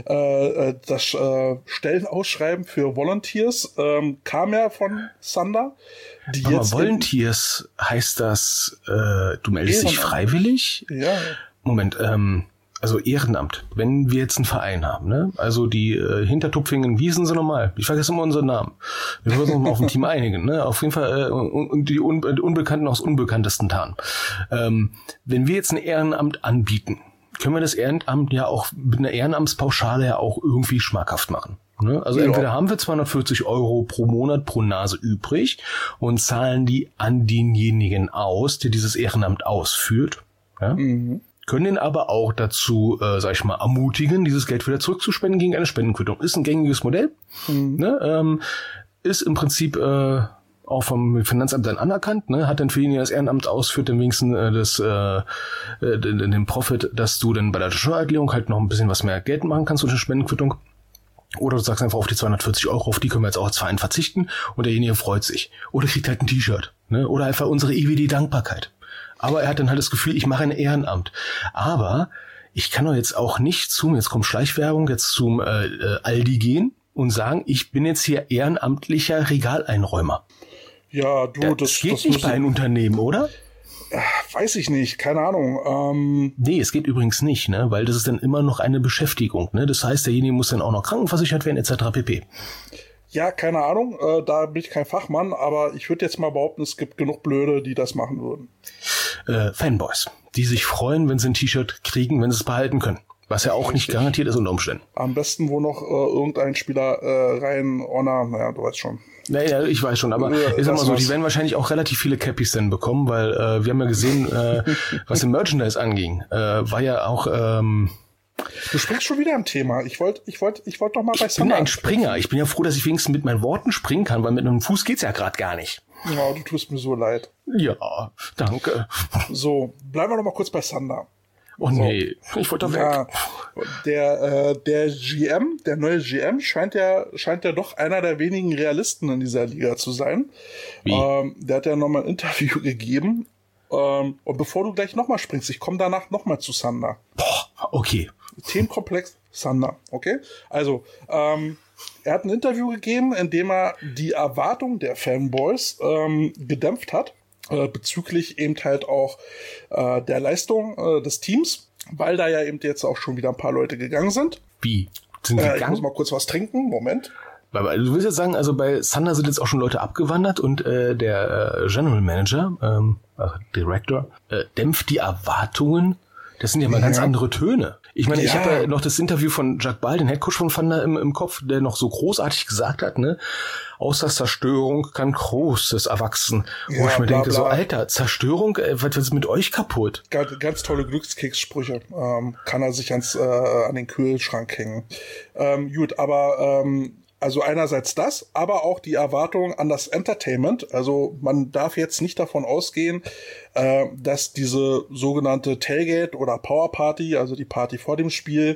äh, das äh, Stellenausschreiben für Volunteers ähm, kam ja von Thunder. Die Aber jetzt Volunteers heißt das, äh, du meldest dich freiwillig? Ja. Moment, ähm, also Ehrenamt, wenn wir jetzt einen Verein haben, ne? Also die äh, Hintertupfingen, wie sind sie nochmal? Ich vergesse immer unseren Namen. Wir müssen uns mal auf ein Team einigen, ne? Auf jeden Fall äh, und die Un- Unbekannten aus unbekanntesten tarnen. Ähm, wenn wir jetzt ein Ehrenamt anbieten, können wir das Ehrenamt ja auch mit einer Ehrenamtspauschale ja auch irgendwie schmackhaft machen. Ne? Also ja. Entweder haben wir zweihundertvierzig Euro pro Monat pro Nase übrig und zahlen die an denjenigen aus, der dieses Ehrenamt ausführt. Ja? Mhm. Können ihn aber auch dazu, äh, sag ich mal, ermutigen, dieses Geld wieder zurückzuspenden gegen eine Spendenquittung. Ist ein gängiges Modell, mhm. ne? ähm, ist im Prinzip äh, auch vom Finanzamt dann anerkannt, ne? Hat dann für ihn, der das Ehrenamt ausführt, dann wenigstens äh, das, äh, äh, den, den Profit, dass du dann bei der Steuererklärung halt noch ein bisschen was mehr Geld machen kannst durch eine Spendenquittung. Oder du sagst einfach, auf die zweihundertvierzig Euro, auf die können wir jetzt auch als Verein verzichten, und derjenige freut sich. Oder kriegt halt ein T-Shirt, ne? Oder einfach unsere E W D-Dankbarkeit. Aber er hat dann halt das Gefühl, ich mache ein Ehrenamt. Aber ich kann doch jetzt auch nicht zum, jetzt kommt Schleichwerbung, jetzt zum äh, äh, Aldi gehen und sagen, ich bin jetzt hier ehrenamtlicher Regaleinräumer. Ja, du, das, das geht das nicht bei einem Unternehmen, oder? Weiß ich nicht, keine Ahnung. Ähm nee, es geht übrigens nicht, ne, weil das ist dann immer noch eine Beschäftigung. Ne? Das heißt, derjenige muss dann auch noch krankenversichert werden, et cetera pp. Ja, keine Ahnung, äh, da bin ich kein Fachmann, aber ich würde jetzt mal behaupten, es gibt genug Blöde, die das machen würden. Äh, Fanboys, die sich freuen, wenn sie ein T-Shirt kriegen, wenn sie es behalten können. Was ja auch Richtig. nicht garantiert ist unter Umständen. Am besten, wo noch äh, irgendein Spieler äh, rein, Honor, naja, du weißt schon. Naja, ich weiß schon, aber ja, ich sag mal so, die werden wahrscheinlich auch relativ viele Cappies dann bekommen, weil äh, wir haben ja gesehen, äh, was den Merchandise anging, äh, war ja auch ähm, Du springst schon wieder am Thema. Ich wollte ich wollte, ich wollte doch mal bei Ich bin ein Springer. Ich bin ja froh, dass ich wenigstens mit meinen Worten springen kann, weil mit einem Fuß geht's ja gerade gar nicht. Ja, du tust mir so leid. Ja, danke. So, bleiben wir noch mal kurz bei Thunder. Oh so. Nee, ich wollte da ja, weg. Der, äh, der G M, der neue G M, scheint ja, scheint ja doch einer der wenigen Realisten in dieser Liga zu sein. Wie? Ähm, der hat ja noch mal ein Interview gegeben. Ähm, und bevor du gleich noch mal springst, ich komme danach noch mal zu Thunder. Boah, okay. Themenkomplex Thunder, okay? Also, ähm, er hat ein Interview gegeben, in dem er die Erwartung der Fanboys ähm, gedämpft hat, äh, bezüglich eben halt auch äh, der Leistung äh, des Teams, weil da ja eben jetzt auch schon wieder ein paar Leute gegangen sind. Wie? Sind die äh, gegangen? Ich muss mal kurz was trinken, Moment. Du willst jetzt sagen, also bei Thunder sind jetzt auch schon Leute abgewandert und äh, der äh, General Manager, ähm, also Director, äh, dämpft die Erwartungen. Das sind ja mal ja. ganz andere Töne. Ich meine, ja. ich habe ja noch das Interview von Jack Ball, den Headcoach von Thunder, im, im Kopf, der noch so großartig gesagt hat, ne, aus der Zerstörung kann Großes erwachsen. Ja, wo ich mir bla, denke, bla. so, Alter, Zerstörung, äh, was ist mit euch kaputt? Ganz, ganz tolle Glückskekssprüche. Ähm, kann er sich ans, äh, an den Kühlschrank hängen. Ähm, gut, aber ähm, also einerseits das, aber auch die Erwartung an das Entertainment. Also man darf jetzt nicht davon ausgehen, äh, dass diese sogenannte Tailgate oder Power Party, also die Party vor dem Spiel,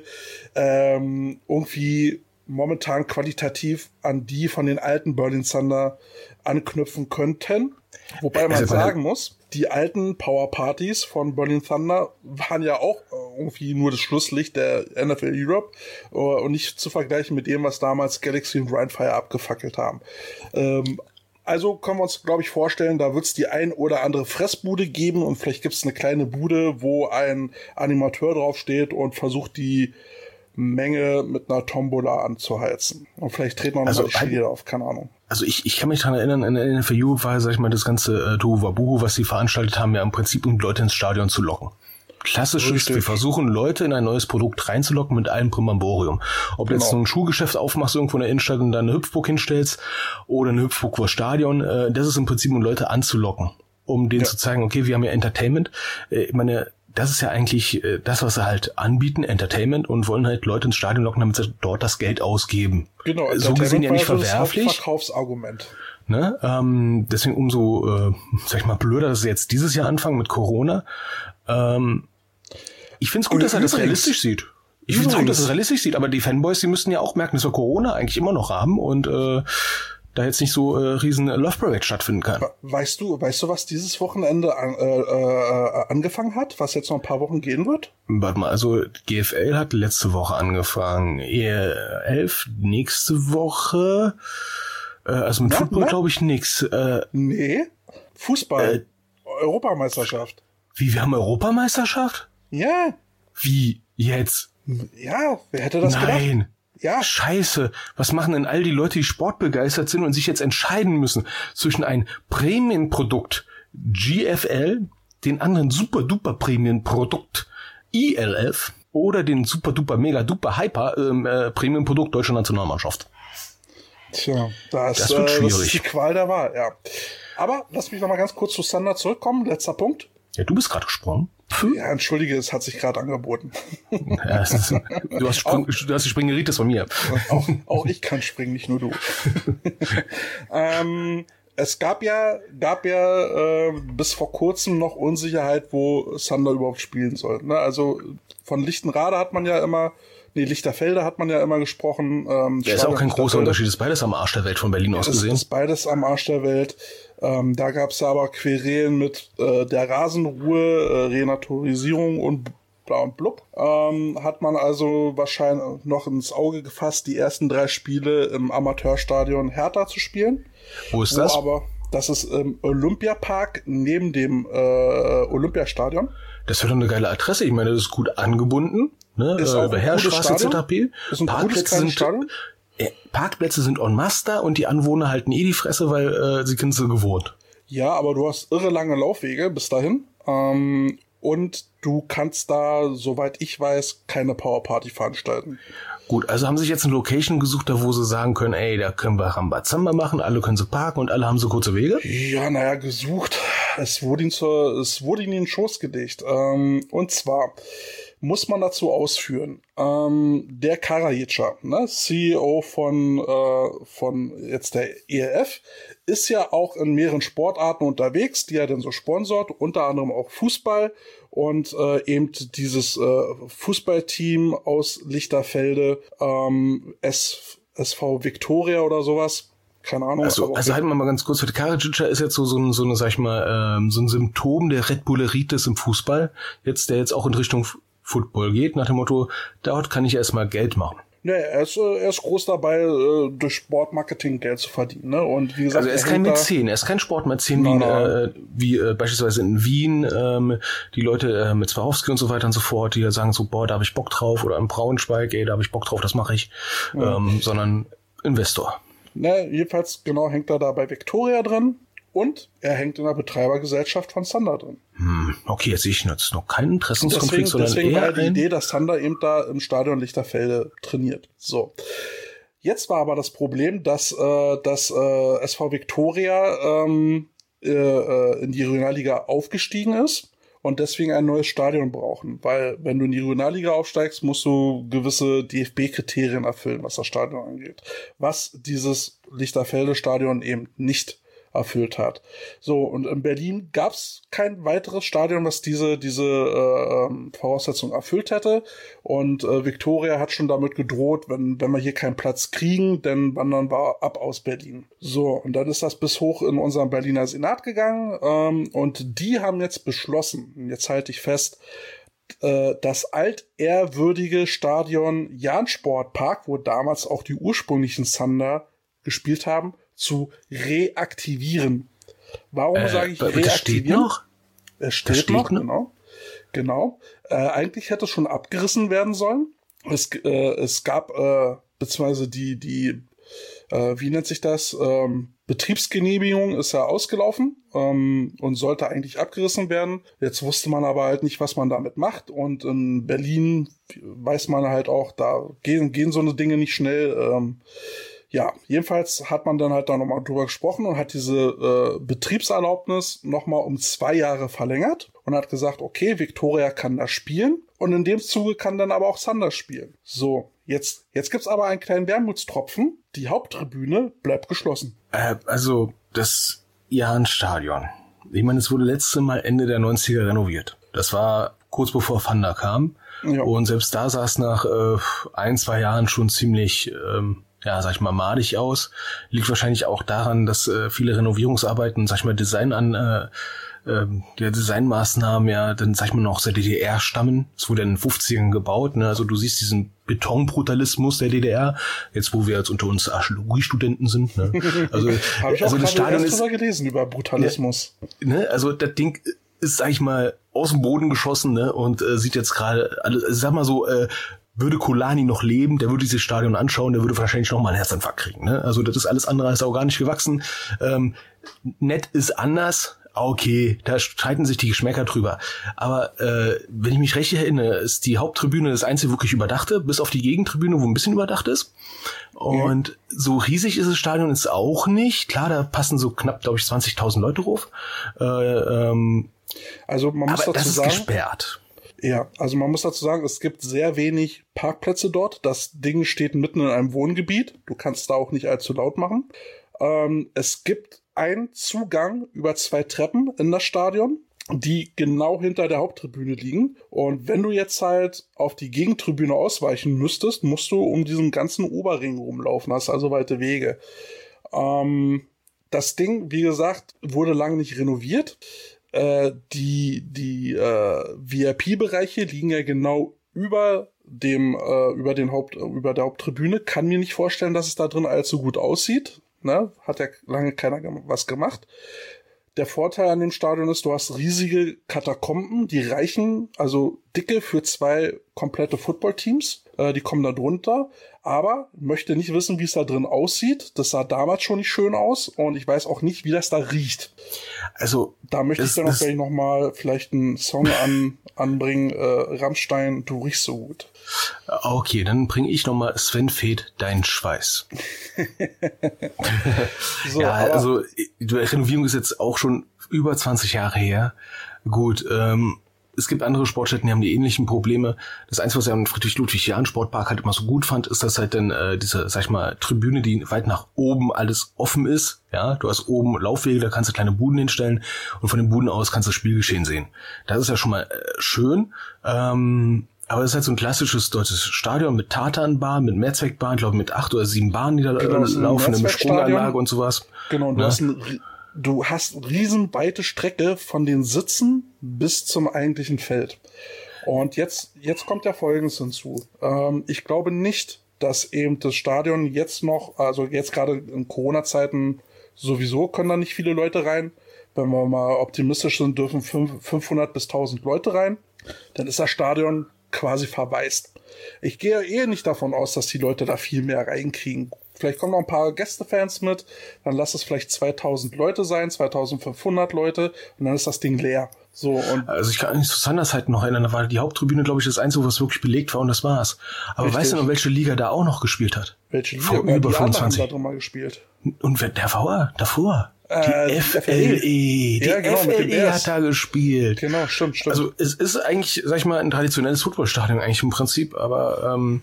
ähm, irgendwie momentan qualitativ an die von den alten Berlin Thunder anknüpfen könnten. Wobei man sagen muss, die alten Power-Partys von Berlin Thunder waren ja auch irgendwie nur das Schlusslicht der N F L Europe und nicht zu vergleichen mit dem, was damals Galaxy und Grindfire abgefackelt haben. Ähm, also können wir uns, glaube ich, vorstellen, da wird es die ein oder andere Fressbude geben und vielleicht gibt es eine kleine Bude, wo ein Animateur draufsteht und versucht, die Menge mit einer Tombola anzuheizen. Und vielleicht treten wir noch also mal die Spiele auf, keine Ahnung. Also ich, ich kann mich daran erinnern, in der N F L U war, sag ich mal, das ganze äh, Tohuwabohu, was sie veranstaltet haben, ja im Prinzip, um Leute ins Stadion zu locken. Klassisch ist, wir versuchen Leute in ein neues Produkt reinzulocken mit allem Primamborium. Ob du genau. jetzt so ein Schuhgeschäft aufmachst irgendwo in der Innenstadt und da eine Hüpfburg hinstellst oder eine Hüpfburg vor Stadion, äh, das ist im Prinzip, um Leute anzulocken, um denen ja. zu zeigen, okay, wir haben ja Entertainment. Äh, ich meine, das ist ja eigentlich äh, das, was sie halt anbieten, Entertainment, und wollen halt Leute ins Stadion locken, damit sie dort das Geld ausgeben. Genau, so gesehen ja nicht verwerflich. Das Verkaufsargument. Ne? Ähm, deswegen umso, äh, sag ich mal, blöder, dass sie jetzt dieses Jahr anfangen mit Corona. Ähm, ich find's gut, und dass er das realistisch sieht. Ich find's gut, dass er das realistisch sieht, aber die Fanboys, die müssten ja auch merken, dass wir Corona eigentlich immer noch haben und äh, da jetzt nicht so äh, riesen Love Parade stattfinden kann. Weißt du, weißt du, was dieses Wochenende an, äh, äh, angefangen hat? Was jetzt noch ein paar Wochen gehen wird? Warte mal, also G F L hat letzte Woche angefangen. E elf nächste Woche. Äh, also mit na, Football glaube ich nix. Äh, nee, Fußball. Äh, Europameisterschaft. Wie, wir haben Europameisterschaft? Ja. Wie, jetzt? Ja, wer hätte das gedacht? Nein. Ja. Scheiße, was machen denn all die Leute, die sportbegeistert sind und sich jetzt entscheiden müssen zwischen einem Prämienprodukt G F L, den anderen super-duper Prämienprodukt E L F oder den super-duper mega-duper hyper ähm, äh, Prämienprodukt Deutsche Nationalmannschaft? Tja, das, das wird äh, schwierig. Das ist die Qual der Wahl, ja. Aber lass mich noch mal ganz kurz zu Thunder zurückkommen. Letzter Punkt. Ja, du bist gerade gesprungen. Ja, entschuldige, es hat sich gerade angeboten. Ja, es ist, du, hast Spring, du hast die Springeritis von mir. Auch, auch ich kann springen, nicht nur du. ähm, es gab ja, gab ja äh, bis vor kurzem noch Unsicherheit, wo Thunder überhaupt spielen soll. Ne? Also von Lichtenrade hat man ja immer, nee, Lichterfelde hat man ja immer gesprochen. Ähm, ja, ist auch kein großer Unterschied, ist beides am Arsch der Welt von Berlin aus gesehen. Ist, ist beides am Arsch der Welt. Ähm, da gab es aber Querelen mit äh, der Rasenruhe, äh, Renaturisierung und bla und blub. Ähm, hat man also wahrscheinlich noch ins Auge gefasst, die ersten drei Spiele im Amateurstadion Hertha zu spielen. Wo ist das? Wo aber das ist im Olympiapark neben dem äh, Olympiastadion. Das wäre doch eine geile Adresse. Ich meine, das ist gut angebunden. Ne? Ist äh, über Herrstraße et cetera pp. Ist ein Parkplätze sind Stadion. Parkplätze sind en masse da und die Anwohner halten eh die Fresse, weil äh, sie sind so gewohnt. Ja, aber du hast irre lange Laufwege bis dahin. Ähm, und du kannst da, soweit ich weiß, keine Powerparty veranstalten. Gut, also haben sich jetzt eine Location gesucht, da wo sie sagen können, ey, da können wir Rambazamba machen, alle können sie parken und alle haben so kurze Wege? Ja, naja, gesucht. Es wurde ihm zur, es wurde ihm in den Schoß gelegt. Ähm, und zwar muss man dazu ausführen, ähm, der Karajica, ne, C E O von, äh, von jetzt der E L F, ist ja auch in mehreren Sportarten unterwegs, die er dann so sponsort, unter anderem auch Fußball und äh, eben dieses äh, Fußballteam aus Lichterfelde, ähm, S V Victoria oder sowas. Keine Ahnung. Also, also halten wir mal ganz kurz. Karajica ist jetzt so, so, ein, so eine, sag ich mal, ähm, so ein Symptom der Red Bulleritis im Fußball, jetzt, der jetzt auch in Richtung F- Football geht, nach dem Motto, dort kann ich erstmal Geld machen. Ja, er ist, er ist groß dabei, durch Sportmarketing Geld zu verdienen. Ne? Und wie gesagt, also er ist kein Mäzen, er ist kein Sportmäzen wie, äh, wie äh, beispielsweise in Wien, ähm, die Leute äh, mit Swarovski und so weiter und so fort, die sagen so, boah, da habe ich Bock drauf, oder in Braunschweig, ey, da habe ich Bock drauf, das mache ich, ja. ähm, sondern Investor. Ne, jedenfalls genau hängt er da bei Victoria drin und er hängt in der Betreibergesellschaft von Thunder drin. Hm, okay, jetzt sehe ich jetzt noch keinen Interessenskonflikt, sondern deswegen eher war die Idee, dass Thunder eben da im Stadion Lichterfelde trainiert. So. Jetzt war aber das Problem, dass äh, das äh, S V Victoria ähm, äh, in die Regionalliga aufgestiegen ist und deswegen ein neues Stadion brauchen. Weil wenn du in die Regionalliga aufsteigst, musst du gewisse D F B-Kriterien erfüllen, was das Stadion angeht. Was dieses Lichterfelde-Stadion eben nicht erfüllt hat. So, und in Berlin gab es kein weiteres Stadion, das diese diese äh, Voraussetzung erfüllt hätte. Und äh, Victoria hat schon damit gedroht, wenn wenn wir hier keinen Platz kriegen, dann wandern wir ab aus Berlin. So, und dann ist das bis hoch in unseren Berliner Senat gegangen. Ähm, und die haben jetzt beschlossen, jetzt halte ich fest, äh, das altehrwürdige Stadion Jahn-Sportpark, wo damals auch die ursprünglichen Thunder gespielt haben, zu reaktivieren. Warum äh, sage ich reaktivieren? Das steht noch? Es steht, steht noch, noch, genau. Genau. Äh, eigentlich hätte es schon abgerissen werden sollen. Es, äh, es gab, äh, beziehungsweise die, die, äh, wie nennt sich das? Ähm, Betriebsgenehmigung ist ja ausgelaufen ähm, und sollte eigentlich abgerissen werden. Jetzt wusste man aber halt nicht, was man damit macht. Und in Berlin weiß man halt auch, da gehen, gehen so eine Dinge nicht schnell. Ähm, Ja, jedenfalls hat man dann halt da nochmal drüber gesprochen und hat diese äh, Betriebserlaubnis nochmal um zwei Jahre verlängert und hat gesagt, okay, Victoria kann da spielen und in dem Zuge kann dann aber auch Thunder spielen. So, jetzt, jetzt gibt's aber einen kleinen Wermutstropfen. Die Haupttribüne bleibt geschlossen. Äh, also, das Jahn-Stadion. Ich meine, es wurde letzte Mal Ende der neunziger renoviert. Das war kurz bevor Thunder kam. Ja. Und selbst da sah es nach äh, ein, zwei Jahren schon ziemlich... Ähm, ja, sag ich mal, madig aus. Liegt wahrscheinlich auch daran, dass äh, viele Renovierungsarbeiten, sag ich mal, Design an, äh, äh, der Designmaßnahmen ja dann, sag ich mal, noch aus der D D R stammen. Es wurde in den fünfzigern gebaut, ne? Also du siehst diesen Betonbrutalismus der D D R, jetzt wo wir jetzt unter uns Archäologiestudenten sind, ne? Also, Hab ich auch also das Stadion ist gelesen über Brutalismus. Ja, ne? Also das Ding ist, sag ich mal, aus dem Boden geschossen, ne? Und äh, sieht jetzt gerade alles, also, sag mal so, äh, würde Kolani noch leben, der würde dieses Stadion anschauen, der würde wahrscheinlich noch mal einen Herzinfarkt kriegen. Ne? Also das ist alles andere als organisch gewachsen. Ähm, nett ist anders. Okay, da streiten sich die Geschmäcker drüber. Aber äh, wenn ich mich recht erinnere, ist die Haupttribüne das einzige wirklich Überdachte, bis auf die Gegentribüne, wo ein bisschen überdacht ist. Und ja. So riesig ist das Stadion jetzt auch nicht. Klar, da passen so knapp, glaube ich, zwanzigtausend Leute drauf. Äh, ähm, also man muss aber dazu das ist sagen, gesperrt. Ja, also man muss dazu sagen, es gibt sehr wenig Parkplätze dort. Das Ding steht mitten in einem Wohngebiet. Du kannst da auch nicht allzu laut machen. Ähm, es gibt einen Zugang über zwei Treppen in das Stadion, die genau hinter der Haupttribüne liegen. Und wenn du jetzt halt auf die Gegentribüne ausweichen müsstest, musst du um diesen ganzen Oberring rumlaufen. Hast also weite Wege. Ähm, das Ding, wie gesagt, wurde lange nicht renoviert. Äh, die die äh, V I P-Bereiche liegen ja genau über dem äh, über den Haupt über der Haupttribüne. Kann mir nicht vorstellen, dass es da drin allzu gut aussieht. Ne? Hat ja lange keiner gem- was gemacht. Der Vorteil an dem Stadion ist, du hast riesige Katakomben, die reichen, also dicke für zwei komplette Footballteams. Äh, die kommen da drunter. Aber möchte nicht wissen, wie es da drin aussieht. Das sah damals schon nicht schön aus. Und ich weiß auch nicht, wie das da riecht. Also da möchte das, ich dann auch gleich nochmal vielleicht einen Song an, anbringen. Äh, Rammstein, du riechst so gut. Okay, dann bringe ich nochmal Sven Väth, dein Schweiß. so, ja, also die Renovierung ist jetzt auch schon über zwanzig Jahre her. Gut, ähm, es gibt andere Sportstätten, die haben die ähnlichen Probleme. Das Einzige, was ich am Friedrich-Ludwig-Jahn-Sportpark halt immer so gut fand, ist, dass halt dann äh, diese, sag ich mal, Tribüne, die weit nach oben alles offen ist. Ja, du hast oben Laufwege, da kannst du kleine Buden hinstellen und von den Buden aus kannst du das Spielgeschehen sehen. Das ist ja schon mal äh, schön. Ähm, aber es ist halt so ein klassisches deutsches Stadion mit Tatanbahn, mit Mehrzweckbahn, ich glaube mit acht oder sieben Bahnen, die da genau, laufen, mit Sprunganlage und sowas. Genau, und du, ja? hast ein, du hast riesenweite Strecke von den Sitzen bis zum eigentlichen Feld. Und jetzt, jetzt kommt ja Folgendes hinzu. Ähm, ich glaube nicht, dass eben das Stadion jetzt noch, also jetzt gerade in Corona-Zeiten sowieso können da nicht viele Leute rein. Wenn wir mal optimistisch sind, dürfen fünfhundert bis tausend Leute rein. Dann ist das Stadion quasi verwaist. Ich gehe eh nicht davon aus, dass die Leute da viel mehr reinkriegen. Vielleicht kommen noch ein paar Gästefans mit, dann lass es vielleicht zweitausend Leute sein, zweitausendfünfhundert Leute und dann ist das Ding leer. So, und also ich kann mich zu Sanders halt noch erinnern, da war die Haupttribüne, glaube ich, das Einzige, was wirklich belegt war und das war's. Aber richtig. Weißt du noch, welche Liga da auch noch gespielt hat? Welche Liga? Vor über fünfundzwanzig. Haben da drin mal gespielt. Und wer, der war davor? Die äh, F L E. Die ja, genau, F L E hat da gespielt. Genau, stimmt, stimmt. Also es ist eigentlich, sag ich mal, ein traditionelles Footballstadion eigentlich im Prinzip, aber ähm,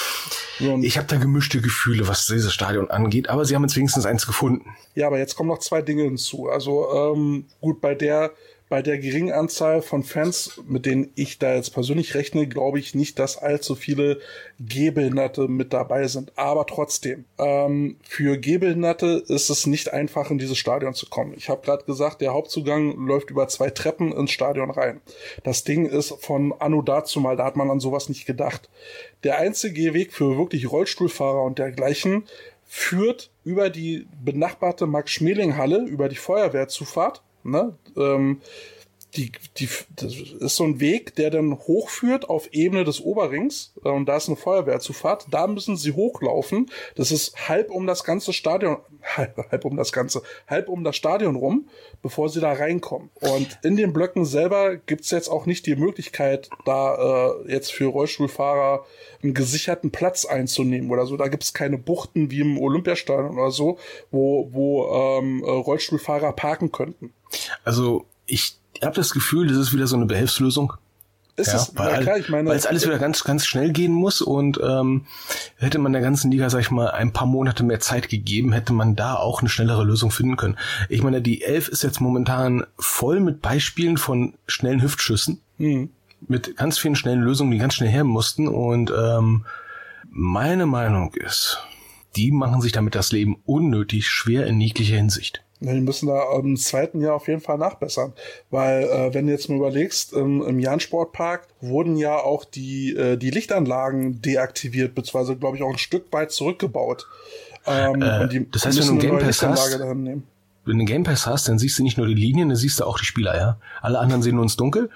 ja, ich habe da gemischte Gefühle, was dieses Stadion angeht, aber sie haben jetzt wenigstens eins gefunden. Ja, aber jetzt kommen noch zwei Dinge hinzu. Also ähm, gut, bei der Bei der geringen Anzahl von Fans, mit denen ich da jetzt persönlich rechne, glaube ich nicht, dass allzu viele Gehbehinderte mit dabei sind. Aber trotzdem, ähm, für Gehbehinderte ist es nicht einfach, in dieses Stadion zu kommen. Ich habe gerade gesagt, der Hauptzugang läuft über zwei Treppen ins Stadion rein. Das Ding ist von anno dazu mal, da hat man an sowas nicht gedacht. Der einzige Weg für wirklich Rollstuhlfahrer und dergleichen führt über die benachbarte Max-Schmeling-Halle, über die Feuerwehrzufahrt. Ne? Ähm, die, die, das ist so ein Weg, der dann hochführt auf Ebene des Oberrings. Äh, und da ist eine Feuerwehrzufahrt. Da müssen sie hochlaufen. Das ist halb um das ganze Stadion, halb, halb um das ganze, halb um das Stadion rum, bevor sie da reinkommen. Und in den Blöcken selber gibt's jetzt auch nicht die Möglichkeit, da äh, jetzt für Rollstuhlfahrer einen gesicherten Platz einzunehmen oder so. Da gibt's keine Buchten wie im Olympiastadion oder so, wo, wo ähm, Rollstuhlfahrer parken könnten. Also ich habe das Gefühl, das ist wieder so eine Behelfslösung. Ist ja, es? Weil, ja, klar, ich meine, weil es alles wieder ganz, ganz schnell gehen muss und ähm, hätte man der ganzen Liga, sag ich mal, ein paar Monate mehr Zeit gegeben, hätte man da auch eine schnellere Lösung finden können. Ich meine, die Elf ist jetzt momentan voll mit Beispielen von schnellen Hüftschüssen, mhm. mit ganz vielen schnellen Lösungen, die ganz schnell her mussten und ähm, meine Meinung ist, die machen sich damit das Leben unnötig schwer in jeglicher Hinsicht. Die müssen da im zweiten Jahr auf jeden Fall nachbessern, weil äh, wenn du jetzt mal überlegst, im, im Jahn-Sportpark wurden ja auch die äh, die Lichtanlagen deaktiviert, beziehungsweise glaube ich auch ein Stück weit zurückgebaut. Ähm, äh, und die das heißt, wenn du einen Game Pass hast, nehmen. wenn du einen Game Pass hast, dann siehst du nicht nur die Linien, dann siehst du auch die Spieler, ja. Alle anderen sehen nur ins Dunkel.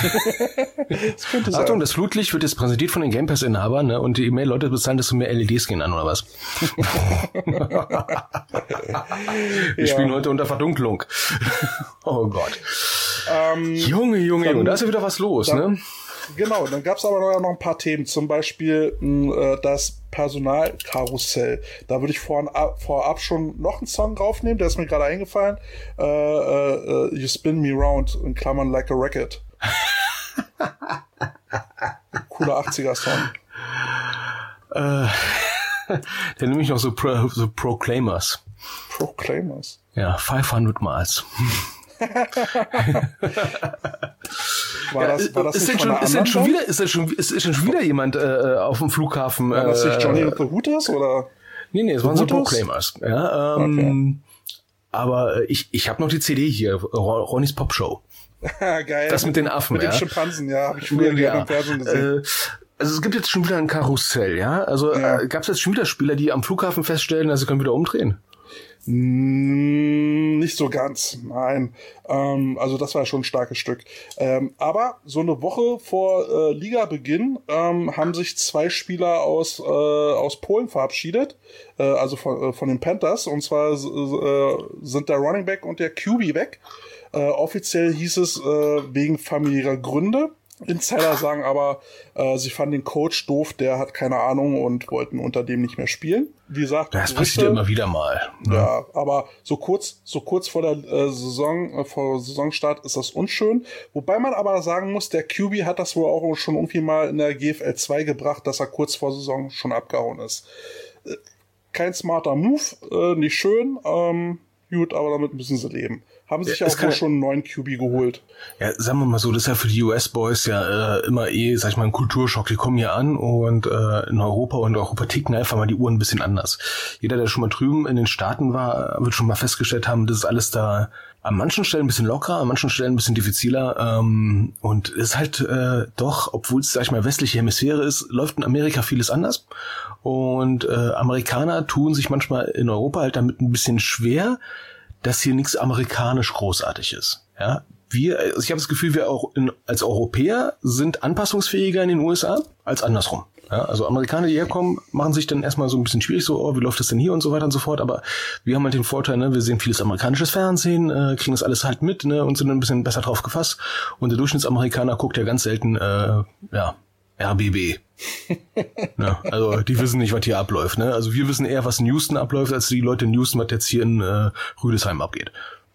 Das könnte Achtung, sein. das Flutlicht wird jetzt präsentiert von den Game Pass-Inhabern, ne? Und je mehr Leute bezahlen, desto mehr L E Ds gehen an, oder was? Wir ja. spielen heute unter Verdunklung. Oh Gott. Ähm, Junge, Junge, Junge, da ist ja wieder was los, dann, ne? Genau, dann gab es aber noch ein paar Themen, zum Beispiel mh, das Personalkarussell. Da würde ich vorab, vorab schon noch einen Song draufnehmen, der ist mir gerade eingefallen. Uh, uh, uh, You Spin Me Round, in Klammern Like a Record. Cooler achtziger-Song. Äh, der nämlich noch so, Pro, so Proclaimers. Proclaimers? Ja, fünfhundert Miles. War das, ja, war das ist, nicht denn schon, ist, denn schon wieder, ist, denn schon, ist, ist denn schon wieder jemand äh, auf dem Flughafen? War das nicht Johnny äh, and the Hooters, oder? Nee, nee, es waren so Proclaimers. Ja, ähm, okay. Aber ich, ich habe noch die C D hier, Ronnys Popshow. Geil. Das mit den Affen, mit ja. Mit den Schimpansen, ja, habe ich früher ja, gerne im Fernsehen gesehen. Äh, also es gibt jetzt schon wieder ein Karussell, ja. Also ja. äh, gab es jetzt schon wieder Spieler, die am Flughafen feststellen, also sie können wieder umdrehen. Nicht so ganz, nein. Ähm, also das war schon ein starkes Stück. Ähm, aber so eine Woche vor äh, Ligabeginn ähm, haben sich zwei Spieler aus äh, aus Polen verabschiedet, äh, also von, äh, von den Panthers. Und zwar äh, sind der Running Back und der Q B weg. Äh, offiziell hieß es äh, wegen familiärer Gründe. Insider sagen aber, äh, sie fanden den Coach doof, der hat keine Ahnung und wollten unter dem nicht mehr spielen. Wie gesagt, das passiert immer wieder mal. Ne? Ja, aber so kurz, so kurz vor der äh, Saison, äh, vor Saisonstart ist das unschön. Wobei man aber sagen muss, der Q B hat das wohl auch schon irgendwie mal in der G F L zwei gebracht, dass er kurz vor Saison schon abgehauen ist. Äh, kein smarter Move, äh, nicht schön, ähm, gut, aber damit müssen sie leben. Haben sich ja, ja auch wohl schon einen neuen Q B geholt. Ja, sagen wir mal so, das ist ja für die U S-Boys ja äh, immer eh, sag ich mal, ein Kulturschock. Die kommen hier an und äh, in Europa und Europa ticken einfach mal die Uhren ein bisschen anders. Jeder, der schon mal drüben in den Staaten war, wird schon mal festgestellt haben, das ist alles da an manchen Stellen ein bisschen lockerer, an manchen Stellen ein bisschen diffiziler. Ähm, und es ist halt äh, doch, obwohl es, sag ich mal, westliche Hemisphäre ist, läuft in Amerika vieles anders. Und äh, Amerikaner tun sich manchmal in Europa halt damit ein bisschen schwer, dass hier nichts amerikanisch großartig ist. Ja, wir, also ich habe das Gefühl, wir auch in, als Europäer sind anpassungsfähiger in den U S A als andersrum. Ja, also Amerikaner, die herkommen, machen sich dann erstmal so ein bisschen schwierig, so, oh, wie läuft das denn hier und so weiter und so fort. Aber wir haben halt den Vorteil, ne, wir sehen vieles amerikanisches Fernsehen, äh, kriegen das alles halt mit, ne, und sind ein bisschen besser drauf gefasst. Und der Durchschnittsamerikaner guckt ja ganz selten, äh, ja, R B B. Ja, also die wissen nicht, was hier abläuft. Ne? Also wir wissen eher, was in Houston abläuft, als die Leute in Houston, was jetzt hier in äh, Rüdesheim abgeht.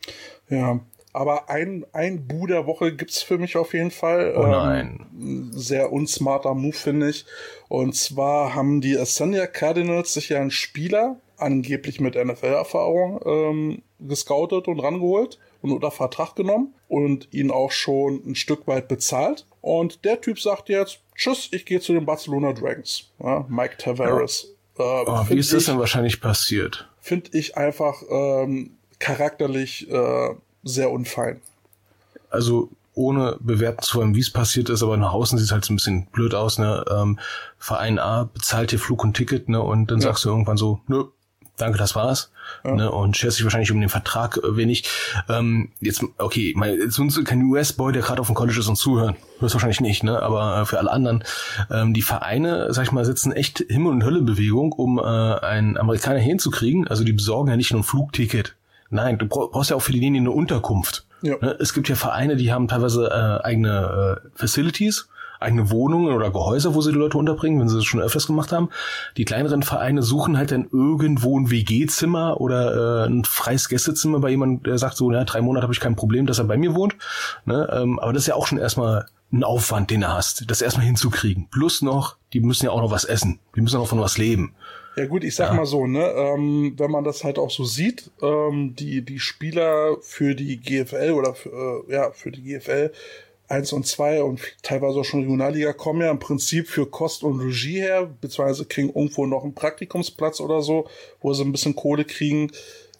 Ja, aber ein, ein Bu der Woche gibt's für mich auf jeden Fall. Oh nein. Ähm, sehr unsmarter Move, finde ich. Und zwar haben die Ascendia Cardinals sich ja einen Spieler, angeblich mit N F L-Erfahrung, ähm, gescoutet und rangeholt und unter Vertrag genommen und ihn auch schon ein Stück weit bezahlt. Und der Typ sagt jetzt, tschüss, ich gehe zu den Barcelona Dragons. Ja, Mike Tavares. Ja. Äh, oh, wie ist das denn wahrscheinlich passiert? Finde ich einfach ähm, charakterlich äh, sehr unfein. Also ohne bewerten zu wollen, wie es passiert ist, aber nach außen sieht es halt so ein bisschen blöd aus. Ne? Ähm, Verein A bezahlt dir Flug und Ticket, ne? Und dann ja. sagst du irgendwann so, nö, danke, das war's. Ja. Ne, und scherzt sich wahrscheinlich um den Vertrag äh, wenig. Ähm, jetzt, okay, ich meine, jetzt sind kein U S-Boy, der gerade auf dem College ist und zuhören. Das wahrscheinlich nicht, ne? Aber äh, für alle anderen, ähm, die Vereine, sag ich mal, setzen echt Himmel und Hölle in Bewegung, um äh, einen Amerikaner hinzukriegen. Also die besorgen ja nicht nur ein Flugticket. Nein, du brauchst ja auch für die Linie eine Unterkunft. Ja. Ne? Es gibt ja Vereine, die haben teilweise äh, eigene äh, Facilities, eigene Wohnungen oder Gehäuse, wo sie die Leute unterbringen, wenn sie das schon öfters gemacht haben. Die kleineren Vereine suchen halt dann irgendwo ein W G-Zimmer oder äh, ein freies Gästezimmer bei jemandem, der sagt so, na, drei Monate habe ich kein Problem, dass er bei mir wohnt. Ne? Ähm, aber das ist ja auch schon erstmal ein Aufwand, den du hast, das erstmal hinzukriegen. Plus noch, die müssen ja auch noch was essen. Die müssen auch von was leben. Ja gut, ich sag ja. mal so, ne, ähm, wenn man das halt auch so sieht, ähm, die die Spieler für die G F L oder für, äh, ja für die G F L eins und zwei und teilweise auch schon Regionalliga kommen ja im Prinzip für Kost und Regie her, beziehungsweise kriegen irgendwo noch einen Praktikumsplatz oder so, wo sie ein bisschen Kohle kriegen,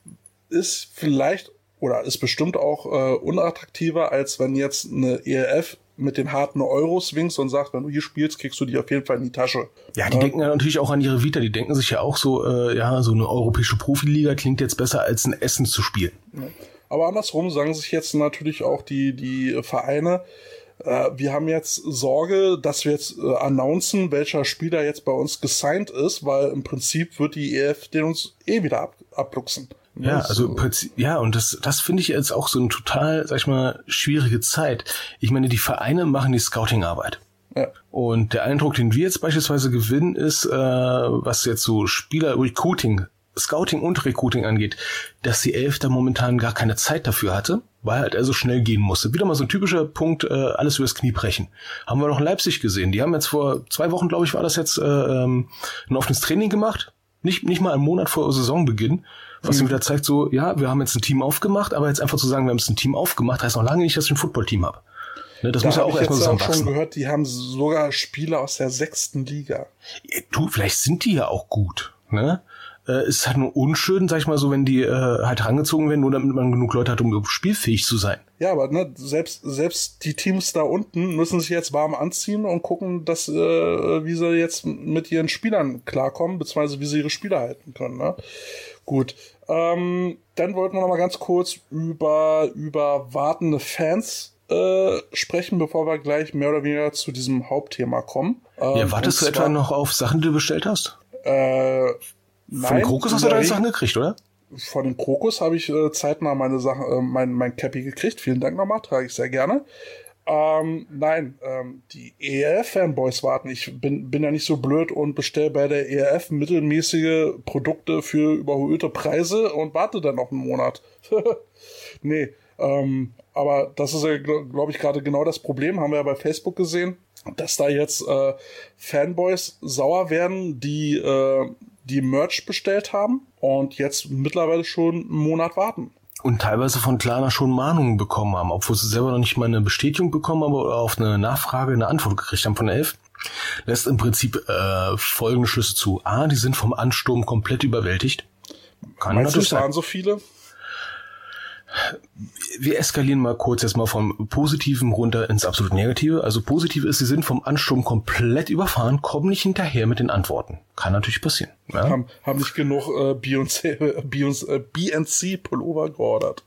ist vielleicht oder ist bestimmt auch äh, unattraktiver, als wenn jetzt eine E L F mit den harten Euro-Swings und sagt, wenn du hier spielst, kriegst du die auf jeden Fall in die Tasche. Ja, die ja. denken ja natürlich auch an ihre Vita. Die denken sich ja auch so, äh, ja, so eine europäische Profiliga klingt jetzt besser, als ein Essen zu spielen. Ja. Aber andersrum sagen sich jetzt natürlich auch die die Vereine, äh, wir haben jetzt Sorge, dass wir jetzt äh, announcen, welcher Spieler jetzt bei uns gesigned ist, weil im Prinzip wird die E L F den uns eh wieder ab, abluchsen. Ja, also ja, und das das finde ich jetzt auch so eine total, sag ich mal, schwierige Zeit. Ich meine, die Vereine machen die Scouting-Arbeit. Ja. Und der Eindruck, den wir jetzt beispielsweise gewinnen, ist, äh, was jetzt so Spieler-Recruiting, Scouting und Recruiting angeht, dass die Elf da momentan gar keine Zeit dafür hatte, weil halt also schnell gehen musste. Wieder mal so ein typischer Punkt, äh, alles übers Knie brechen. Haben wir noch in Leipzig gesehen. Die haben jetzt vor zwei Wochen, glaube ich, war das jetzt, äh, ähm, ein offenes Training gemacht. Nicht nicht mal einen Monat vor Saisonbeginn. Was mhm. wieder zeigt so, ja, wir haben jetzt ein Team aufgemacht, aber jetzt einfach zu sagen, wir haben jetzt ein Team aufgemacht, heißt noch lange nicht, dass ich ein Footballteam habe. Ne, das da muss ja auch erstmal zusammenwachsen. Ich habe schon gehört, die haben sogar Spieler aus der sechsten Liga. Ja, du, vielleicht sind die ja auch gut, ne? äh, ist halt nur unschön, sag ich mal so, wenn die äh, halt rangezogen werden, nur damit man genug Leute hat, um spielfähig zu sein. Ja, aber ne, selbst selbst die Teams da unten müssen sich jetzt warm anziehen und gucken, dass äh, wie sie jetzt mit ihren Spielern klarkommen, beziehungsweise wie sie ihre Spieler halten können. Ne? Gut, ähm, dann wollten wir noch mal ganz kurz über über wartende Fans äh, sprechen, bevor wir gleich mehr oder weniger zu diesem Hauptthema kommen. Ähm, ja, wartest du zwar, etwa noch auf Sachen, die du bestellt hast? Äh, Von den Krokus hast du deine Sachen gekriegt, oder? Von den Krokus habe ich äh, zeitnah meine Sachen, äh, mein, mein Cappy gekriegt. Vielen Dank nochmal, trage ich sehr gerne. Ähm, nein, ähm, die E R F-Fanboys warten. Ich bin, bin ja nicht so blöd und bestelle bei der E R F mittelmäßige Produkte für überhöhte Preise und warte dann noch einen Monat. Nee, ähm, aber das ist ja, glaube ich, gerade genau das Problem, haben wir ja bei Facebook gesehen, dass da jetzt äh, Fanboys sauer werden, die äh, die Merch bestellt haben und jetzt mittlerweile schon einen Monat warten. Und teilweise von Klarna schon Mahnungen bekommen haben, obwohl sie selber noch nicht mal eine Bestätigung bekommen haben, aber auf eine Nachfrage eine Antwort gekriegt haben von der Elf. Lässt im Prinzip äh, folgende Schlüsse zu. A, die sind vom Ansturm komplett überwältigt. Kann Meinst du, es waren so viele? Wir eskalieren mal kurz jetzt mal vom Positiven runter ins absolut Negative. Also positiv ist, sie sind vom Ansturm komplett überfahren, kommen nicht hinterher mit den Antworten. Kann natürlich passieren. Ja? Haben, haben nicht genug äh, B und C Pullover geordert.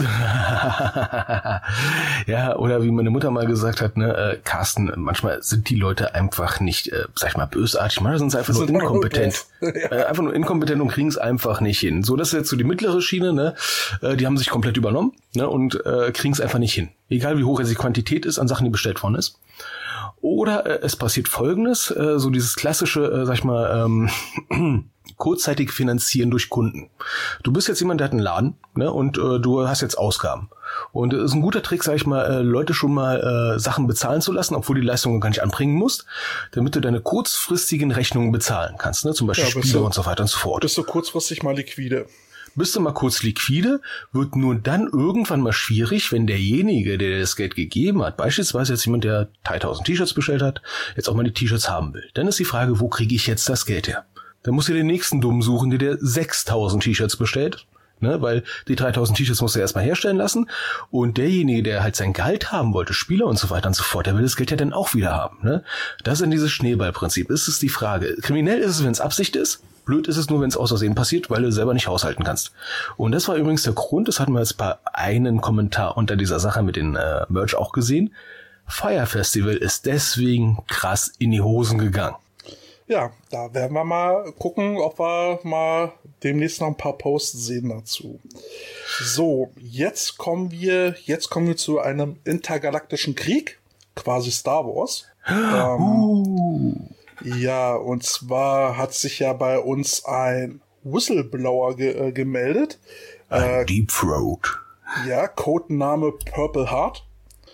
Ja, oder wie meine Mutter mal gesagt hat, ne, äh, Carsten, manchmal sind die Leute einfach nicht, äh, sag ich mal, bösartig, manchmal sind sie einfach nur inkompetent. Ja. Äh, einfach nur inkompetent und kriegen es einfach nicht hin. So, das ist jetzt so die mittlere Schiene, ne, äh, die haben sich komplett übernommen, ne, und äh, kriegen es einfach nicht hin. Egal wie hoch jetzt die Quantität ist an Sachen, die bestellt worden ist. Oder äh, es passiert Folgendes, äh, so dieses klassische, äh, sag ich mal, ähm, kurzzeitig finanzieren durch Kunden. Du bist jetzt jemand, der hat einen Laden, ne, und äh, du hast jetzt Ausgaben. Und es äh, ist ein guter Trick, sag ich mal, äh, Leute schon mal äh, Sachen bezahlen zu lassen, obwohl die Leistungen gar nicht anbringen musst, damit du deine kurzfristigen Rechnungen bezahlen kannst, ne, zum Beispiel ja, Spiele du, und so weiter und so fort. Bist du kurzfristig mal liquide? Bist du mal kurz liquide, wird nur dann irgendwann mal schwierig, wenn derjenige, der dir das Geld gegeben hat, beispielsweise jetzt jemand, der dreitausend T-Shirts bestellt hat, jetzt auch mal die T-Shirts haben will. Dann ist die Frage, wo kriege ich jetzt das Geld her? Dann musst du den nächsten Dummen suchen, der dir sechstausend T-Shirts bestellt, ne, weil die dreitausend T-Shirts musst du erstmal herstellen lassen und derjenige, der halt sein Gehalt haben wollte, Spieler und so weiter und so fort, der will das Geld ja dann auch wieder haben, ne? Das ist dann dieses Schneeballprinzip. Ist es die Frage. Kriminell ist es, wenn es Absicht ist. Blöd ist es nur, wenn es aus Versehen passiert, weil du selber nicht haushalten kannst. Und das war übrigens der Grund, das hatten wir jetzt bei einem Kommentar unter dieser Sache mit den äh, Merch auch gesehen. Fire Festival ist deswegen krass in die Hosen gegangen. Ja, da werden wir mal gucken, ob wir mal demnächst noch ein paar Posts sehen dazu. So, jetzt kommen wir, jetzt kommen wir zu einem intergalaktischen Krieg, quasi Star Wars. ähm, uh. Ja, und zwar hat sich ja bei uns ein Whistleblower ge- äh, gemeldet. Ein äh, Deep Throat. Ja, Codename Purple Heart.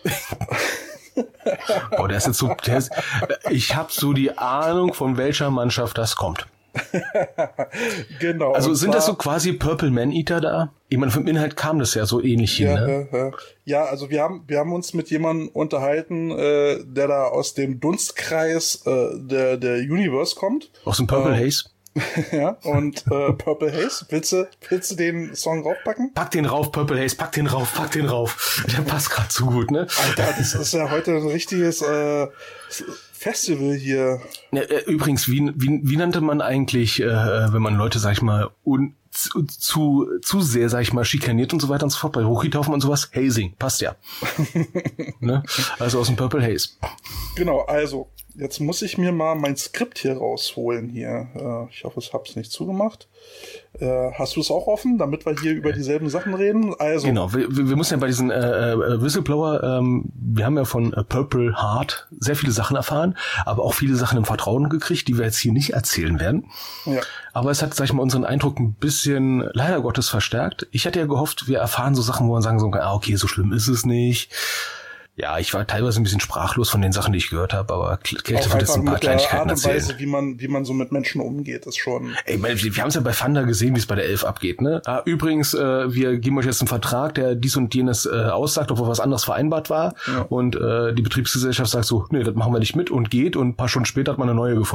Oh, der ist jetzt so, der ist, ich habe so die Ahnung, von welcher Mannschaft das kommt. Genau. Also sind das so quasi Purple Man-Eater da? Ich meine, vom Inhalt kam das ja so ähnlich hin, ja, ne? Ja, ja, also wir haben wir haben uns mit jemandem unterhalten, äh, der da aus dem Dunstkreis äh, der der Universe kommt. Aus dem Purple äh, Haze? Ja, und äh, Purple Haze, willst du, willst du den Song raufpacken? Pack den rauf, Purple Haze, pack den rauf, pack den rauf. Der passt gerade zu gut, ne? Alter, das ist ja heute ein richtiges äh, Festival hier. Ja, übrigens, wie, wie, wie nannte man eigentlich, äh, wenn man Leute, sag ich mal, un, zu, zu, zu sehr, sag ich mal, schikaniert und so weiter und so fort, bei Hochitaufen und sowas? Hazing, passt ja. Ne? Also aus dem Purple Haze. Genau, also, jetzt muss ich mir mal mein Skript hier rausholen hier. Äh, ich hoffe, ich hab's nicht zugemacht. Äh, hast du es auch offen, damit wir hier über dieselben Sachen reden? Also genau, wir, wir müssen ja bei diesen äh, äh, Whistleblower, ähm, wir haben ja von äh, Purple Heart sehr viele Sachen erfahren, aber auch viele Sachen im Vertrauen gekriegt, die wir jetzt hier nicht erzählen werden. Ja. Aber es hat, sag ich mal, unseren Eindruck ein bisschen, leider Gottes, verstärkt. Ich hatte ja gehofft, wir erfahren so Sachen, wo man sagen so, ah, okay, so schlimm ist es nicht. Ja, ich war teilweise ein bisschen sprachlos von den Sachen, die ich gehört habe, aber Kälte wird jetzt ein paar Kleinigkeiten erzählen. Art und Weise, wie man, wie man so mit Menschen umgeht, ist schon... Ey, wir, wir haben es ja bei Thunder gesehen, wie es bei der Elf abgeht, ne? Ah, übrigens, äh, wir geben euch jetzt einen Vertrag, der dies und jenes äh, aussagt, obwohl was anderes vereinbart war. Ja. Und äh, die Betriebsgesellschaft sagt so, nee, das machen wir nicht mit und geht und ein paar Stunden später hat man eine neue gefunden.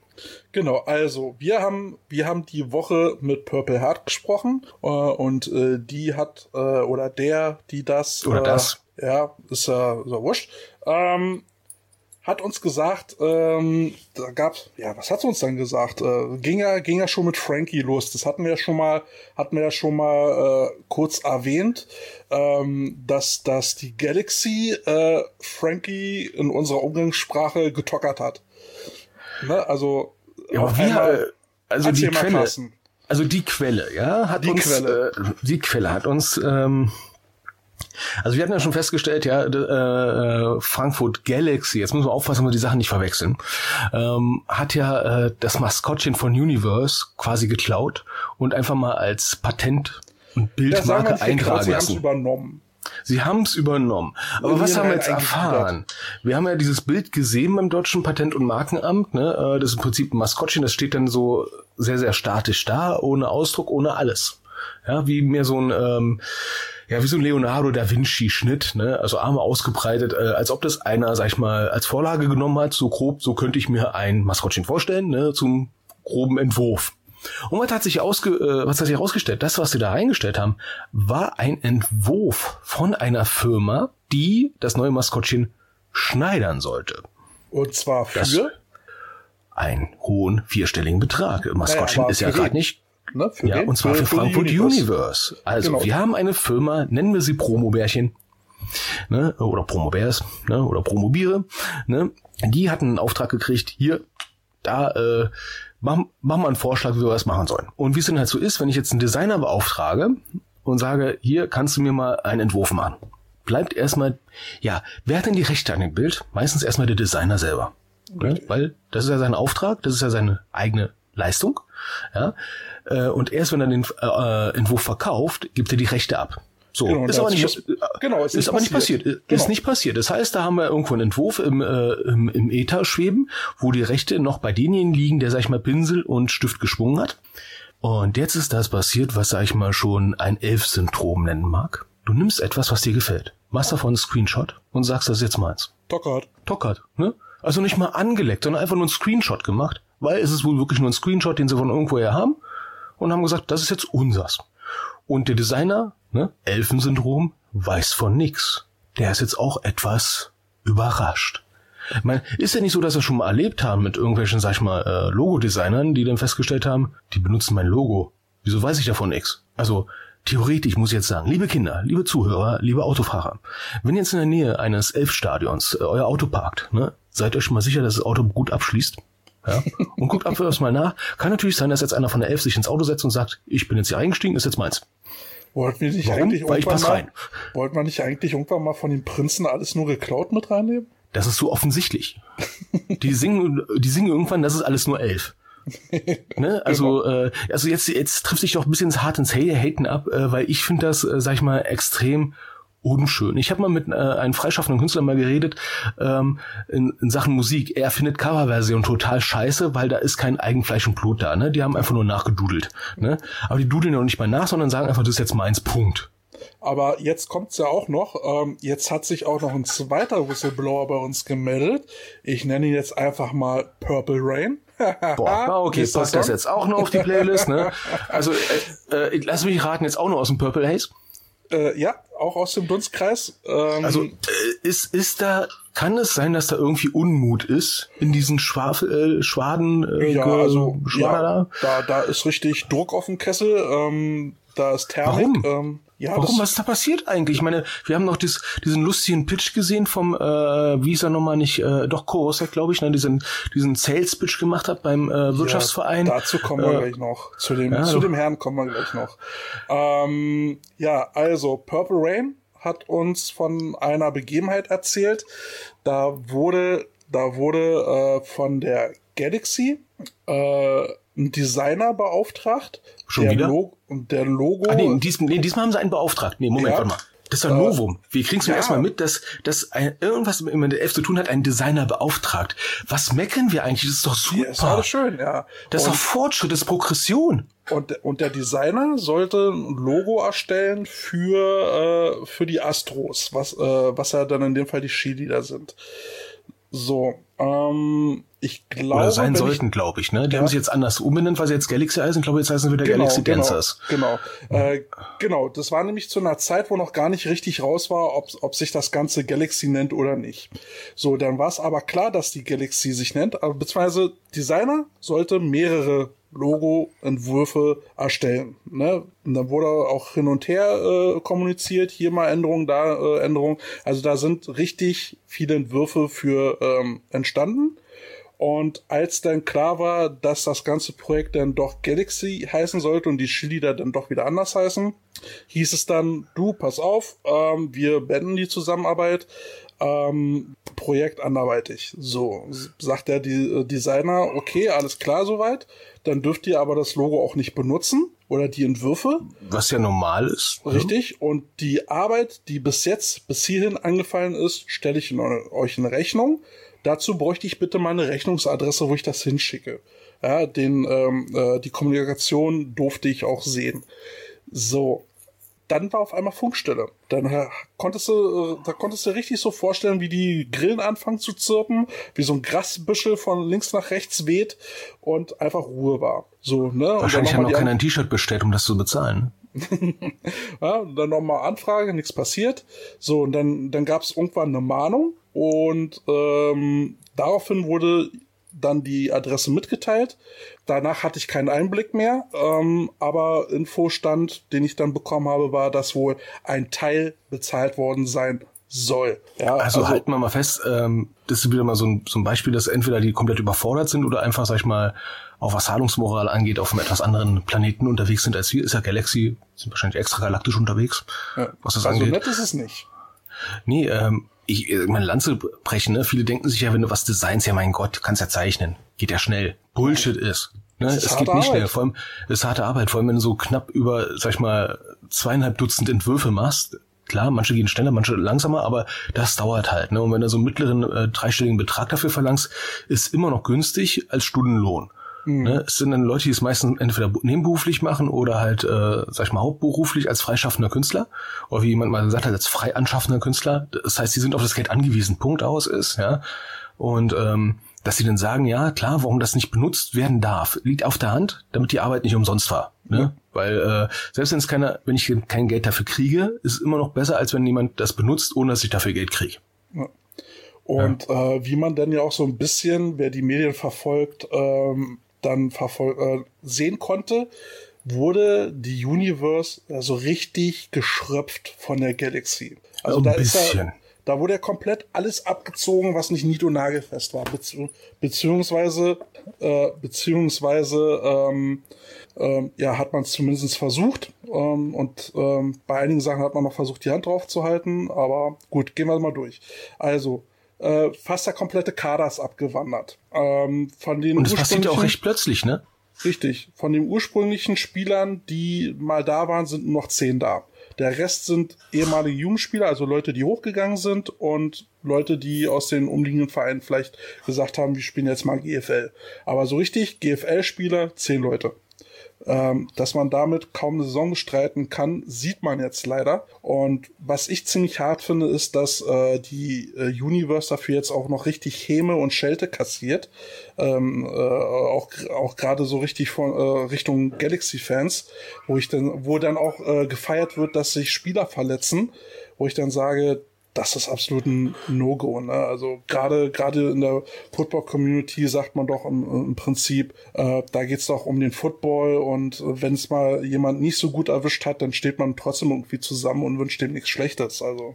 Genau, also wir haben wir haben die Woche mit Purple Heart gesprochen äh, und äh, die hat äh, oder der, die das oder äh, das ja, ist ja äh, so wurscht, ähm, hat uns gesagt, ähm, da gab's, ja, was hat sie uns dann gesagt? Äh, ging ja ging ja schon mit Frankie los. Das hatten wir ja schon mal hatten wir ja schon mal äh, kurz erwähnt, ähm, dass dass die Galaxy äh, Frankie in unserer Umgangssprache getockert hat. Ne, also ja, aber wir, also die Quelle, passen. also die Quelle, ja, hat die uns, Quelle. Äh, die Quelle hat uns, ähm, also wir hatten ja schon festgestellt, ja, äh, Frankfurt Galaxy, jetzt müssen wir aufpassen, dass wir die Sachen nicht verwechseln, ähm, hat ja äh, das Maskottchen von Universe quasi geklaut und einfach mal als Patent und Bildmarke ja, eintragen lassen. Sie haben es übernommen. Sie haben es übernommen. Aber was haben wir jetzt erfahren? Wir haben ja dieses Bild gesehen beim Deutschen Patent- und Markenamt. Ne? Das ist im Prinzip ein Maskottchen, das steht dann so sehr, sehr statisch da, ohne Ausdruck, ohne alles. Ja, wie mehr so ein, ähm, ja, wie so ein Leonardo da Vinci-Schnitt, ne? Also Arme ausgebreitet, äh, als ob das einer, sag ich mal, als Vorlage genommen hat, so grob, so könnte ich mir ein Maskottchen vorstellen, ne? Zum groben Entwurf. Und was hat sich ausge, äh, was hat sich herausgestellt? Das, was sie da reingestellt haben, war ein Entwurf von einer Firma, die das neue Maskottchen schneidern sollte. Und zwar für das einen hohen vierstelligen Betrag. Maskottchen naja, ist ja gerade nicht. Ne, für ja, den? und zwar für, für Frankfurt Universe. Universe. Also genau. Wir haben eine Firma, nennen wir sie Promobärchen, ne, oder Promobärs, ne, oder Promobiere, ne, die hatten einen Auftrag gekriegt, hier, da, äh, Machen mach wir einen Vorschlag, wie wir das machen sollen. Und wie es denn halt so ist, wenn ich jetzt einen Designer beauftrage und sage, hier kannst du mir mal einen Entwurf machen. Bleibt erstmal, ja, wer hat denn die Rechte an dem Bild? Meistens erstmal der Designer selber. Ne? Weil das ist ja sein Auftrag, das ist ja seine eigene Leistung. Ja? Und erst wenn er den äh, Entwurf verkauft, gibt er die Rechte ab. So, genau, ist aber nicht, muss, genau, es ist, ist aber nicht passiert. passiert. Genau. Ist nicht passiert. Das heißt, da haben wir irgendwo einen Entwurf im, äh, im, im Äther schweben, wo die Rechte noch bei denjenigen liegen, der, sag ich mal, Pinsel und Stift geschwungen hat. Und jetzt ist das passiert, was, sag ich mal, schon ein Elf-Syndrom nennen mag. Du nimmst etwas, was dir gefällt, machst davon einen Screenshot und sagst, das ist jetzt meins. Tockert. Tockert, ne? Also nicht mal angeleckt, sondern einfach nur einen Screenshot gemacht, weil es ist wohl wirklich nur ein Screenshot, den sie von irgendwoher haben und haben gesagt, das ist jetzt unsers. Und der Designer, ne, Elfensyndrom, weiß von nix. Der ist jetzt auch etwas überrascht. Ich meine, ist ja nicht so, dass wir schon mal erlebt haben mit irgendwelchen, sag ich mal, äh, Logo-Designern, die dann festgestellt haben, die benutzen mein Logo. Wieso weiß ich davon nix? Also, theoretisch muss ich jetzt sagen, liebe Kinder, liebe Zuhörer, liebe Autofahrer, wenn ihr jetzt in der Nähe eines Elfstadions äh, euer Auto parkt, ne, seid euch schon mal sicher, dass das Auto gut abschließt. Ja, und guckt ab das mal nach. Kann natürlich sein, dass jetzt einer von der Elf sich ins Auto setzt und sagt, ich bin jetzt hier eingestiegen, ist jetzt meins. Wollten wir nicht Warum? eigentlich Weil ich pass mal, rein. Wollten wir nicht eigentlich irgendwann mal von den Prinzen alles nur geklaut mit reinnehmen? Das ist so offensichtlich. Die singen, die singen irgendwann, das ist alles nur elf. Ne? Also, genau. äh, also jetzt, jetzt trifft sich doch ein bisschen hart ins Haten ab, äh, weil ich finde das, äh, sag ich mal, extrem unschön. Ich habe mal mit äh, einem freischaffenden Künstler mal geredet ähm, in, in Sachen Musik. Er findet Coverversion total scheiße, weil da ist kein Eigenfleisch und Blut da. Ne? Die haben einfach nur nachgedudelt. Ne? Aber die dudeln ja auch nicht mal nach, sondern sagen einfach, das ist jetzt meins, Punkt. Aber jetzt kommt's ja auch noch. Ähm, jetzt hat sich auch noch ein zweiter Whistleblower bei uns gemeldet. Ich nenne ihn jetzt einfach mal Purple Rain. Boah, okay, passt das jetzt auch noch auf die Playlist. Ne? Also äh, äh, lass mich raten, jetzt auch noch aus dem Purple Haze. Äh, ja, auch aus dem Dunstkreis. Ähm, also äh, ist ist da, kann es sein, dass da irgendwie Unmut ist in diesen Schwafel, äh, Schwaden? Äh, ja, also ja, da? da da ist richtig Druck auf dem Kessel. Ähm, da ist Thermik. Warum? Ähm, ja, Warum? Was ist da passiert eigentlich? Ich meine, wir haben noch dies, diesen lustigen Pitch gesehen vom, äh, wie ist er nochmal nicht, äh, doch Corosec, glaube ich, ne, diesen diesen Sales-Pitch gemacht hat beim äh, Wirtschaftsverein. Ja, dazu kommen wir äh, gleich noch. Zu dem ja, zu dem Herrn kommen wir gleich noch. Ähm, ja, also Purple Rain hat uns von einer Begebenheit erzählt. Da wurde da wurde äh, von der Galaxy äh, ein Designer beauftragt. Schon der wieder? Logo, und der Logo. Ah, nee, dies, nee, diesmal haben sie einen beauftragt. Nee, Moment, ja. warte mal. Das ist ein äh, Novum. Wie kriegst du ja. erstmal mit, dass, dass ein, irgendwas mit der Elf zu tun hat, einen Designer beauftragt? Was meckern wir eigentlich? Das ist doch super. Ja, ist alles schön, ja. Das ist doch Fortschritt, das ist Progression. Und, und der Designer sollte ein Logo erstellen für, äh, für die Astros, was, äh, was ja dann in dem Fall die Cheerleader sind. So, ähm, ich glaube... Oder sein sollten, glaube ich, ne? Die ja. haben sich jetzt anders umbenannt, weil sie jetzt Galaxy heißen. Ich glaube, jetzt heißen sie wieder genau, Galaxy genau, Dancers. Genau, äh, genau. Das war nämlich zu einer Zeit, wo noch gar nicht richtig raus war, ob, ob sich das Ganze Galaxy nennt oder nicht. So, dann war es aber klar, dass die Galaxy sich nennt, aber beziehungsweise Designer sollte mehrere Logo-Entwürfe erstellen. Ne? Und dann wurde auch hin und her äh, kommuniziert, hier mal Änderungen, da äh, Änderungen. Also da sind richtig viele Entwürfe für ähm, entstanden. Und als dann klar war, dass das ganze Projekt dann doch Galaxy heißen sollte und die Cheerleader dann doch wieder anders heißen, hieß es dann, du, pass auf, ähm, wir beenden die Zusammenarbeit, ähm, Projekt anderweitig. So, sagt der die, Designer, okay, alles klar soweit, dann dürft ihr aber das Logo auch nicht benutzen oder die Entwürfe. Was ja normal ist. Richtig, ja. Und die Arbeit, die bis jetzt, bis hierhin angefallen ist, stelle ich in euch in Rechnung. Dazu bräuchte ich bitte mal eine Rechnungsadresse, wo ich das hinschicke. Ja, den, ähm, äh, die Kommunikation durfte ich auch sehen. So, dann war auf einmal Funkstille. Dann äh, konntest du, äh, da konntest du richtig so vorstellen, wie die Grillen anfangen zu zirpen, wie so ein Grasbüschel von links nach rechts weht und einfach Ruhe war. So, ne? Wahrscheinlich hat noch keiner ein T-Shirt bestellt, um das zu bezahlen. Ja, dann nochmal Anfrage, nichts passiert. So, und dann, dann gab es irgendwann eine Mahnung und ähm, daraufhin wurde dann die Adresse mitgeteilt. Danach hatte ich keinen Einblick mehr, ähm, aber Infostand, den ich dann bekommen habe, war, dass wohl ein Teil bezahlt worden sein soll. Ja, also, also halten wir mal fest, ähm, das ist wieder mal so ein, so ein Beispiel, dass entweder die komplett überfordert sind oder einfach, sag ich mal, auch was Zahlungsmoral angeht, auf einem etwas anderen Planeten unterwegs sind als wir. Ist ja Galaxy, sind wahrscheinlich extragalaktisch unterwegs, ja, was das also angeht. Also nett ist es nicht. Nee, ähm, ich, meine Lanze brechen, ne? Viele denken sich ja, wenn du was designst, ja mein Gott, kannst ja zeichnen. Geht ja schnell. Bullshit ja. ist. Ne? Es, ist es geht nicht Arbeit. schnell. Vor allem, es ist harte Arbeit. Vor allem, wenn du so knapp über, sag ich mal, zweieinhalb Dutzend Entwürfe machst. Klar, manche gehen schneller, manche langsamer, aber das dauert halt. Ne? Und wenn du so einen mittleren äh, dreistelligen Betrag dafür verlangst, ist immer noch günstig als Stundenlohn. Mhm. Ne? Es sind dann Leute, die es meistens entweder nebenberuflich machen oder halt, äh, sag ich mal, hauptberuflich als freischaffender Künstler. Oder wie jemand mal gesagt hat, als frei anschaffender Künstler. Das heißt, die sind auf das Geld angewiesen. Punkt aus ist, ja. Und ähm, dass sie dann sagen, ja, klar, warum das nicht benutzt werden darf, liegt auf der Hand, damit die Arbeit nicht umsonst war. Ne? Mhm. Weil äh, selbst wenn es keiner, wenn ich kein Geld dafür kriege, ist es immer noch besser, als wenn jemand das benutzt, ohne dass ich dafür Geld kriege. Ja. Und ja. äh, wie man dann ja auch so ein bisschen, wer die Medien verfolgt, ähm, dann verfol- äh, sehen konnte, wurde die Universe so also richtig geschröpft von der Galaxy. Also ein da bisschen. ist ja, da wurde ja komplett alles abgezogen, was nicht nied- und nagelfest war, Bezieh- beziehungsweise äh, beziehungsweise ähm, ähm, ja, hat man es zumindest versucht ähm, und ähm, bei einigen Sachen hat man noch versucht, die Hand drauf zu halten, aber gut, gehen wir mal durch. Also Äh, fast der komplette Kader ist abgewandert. Ähm, von den Und das passiert ja auch recht plötzlich, ne? Richtig. Von den ursprünglichen Spielern, die mal da waren, sind nur noch zehn da. Der Rest sind ehemalige Jugendspieler, also Leute, die hochgegangen sind und Leute, die aus den umliegenden Vereinen vielleicht gesagt haben, wir spielen jetzt mal G F L. Aber so richtig, G F L-Spieler, zehn Leute. Ähm, dass man damit kaum eine Saison bestreiten kann, sieht man jetzt leider. Und was ich ziemlich hart finde, ist, dass äh, die äh, Universe dafür jetzt auch noch richtig Häme und Schelte kassiert. Ähm, äh, auch auch gerade so richtig von äh, Richtung Galaxy-Fans, wo ich dann, wo dann auch äh, gefeiert wird, dass sich Spieler verletzen, wo ich dann sage, das ist absolut ein No-Go, ne? Also gerade gerade in der Football-Community sagt man doch im, im Prinzip, äh, da geht's doch um den Football und wenn es mal jemand nicht so gut erwischt hat, dann steht man trotzdem irgendwie zusammen und wünscht dem nichts Schlechtes. Also,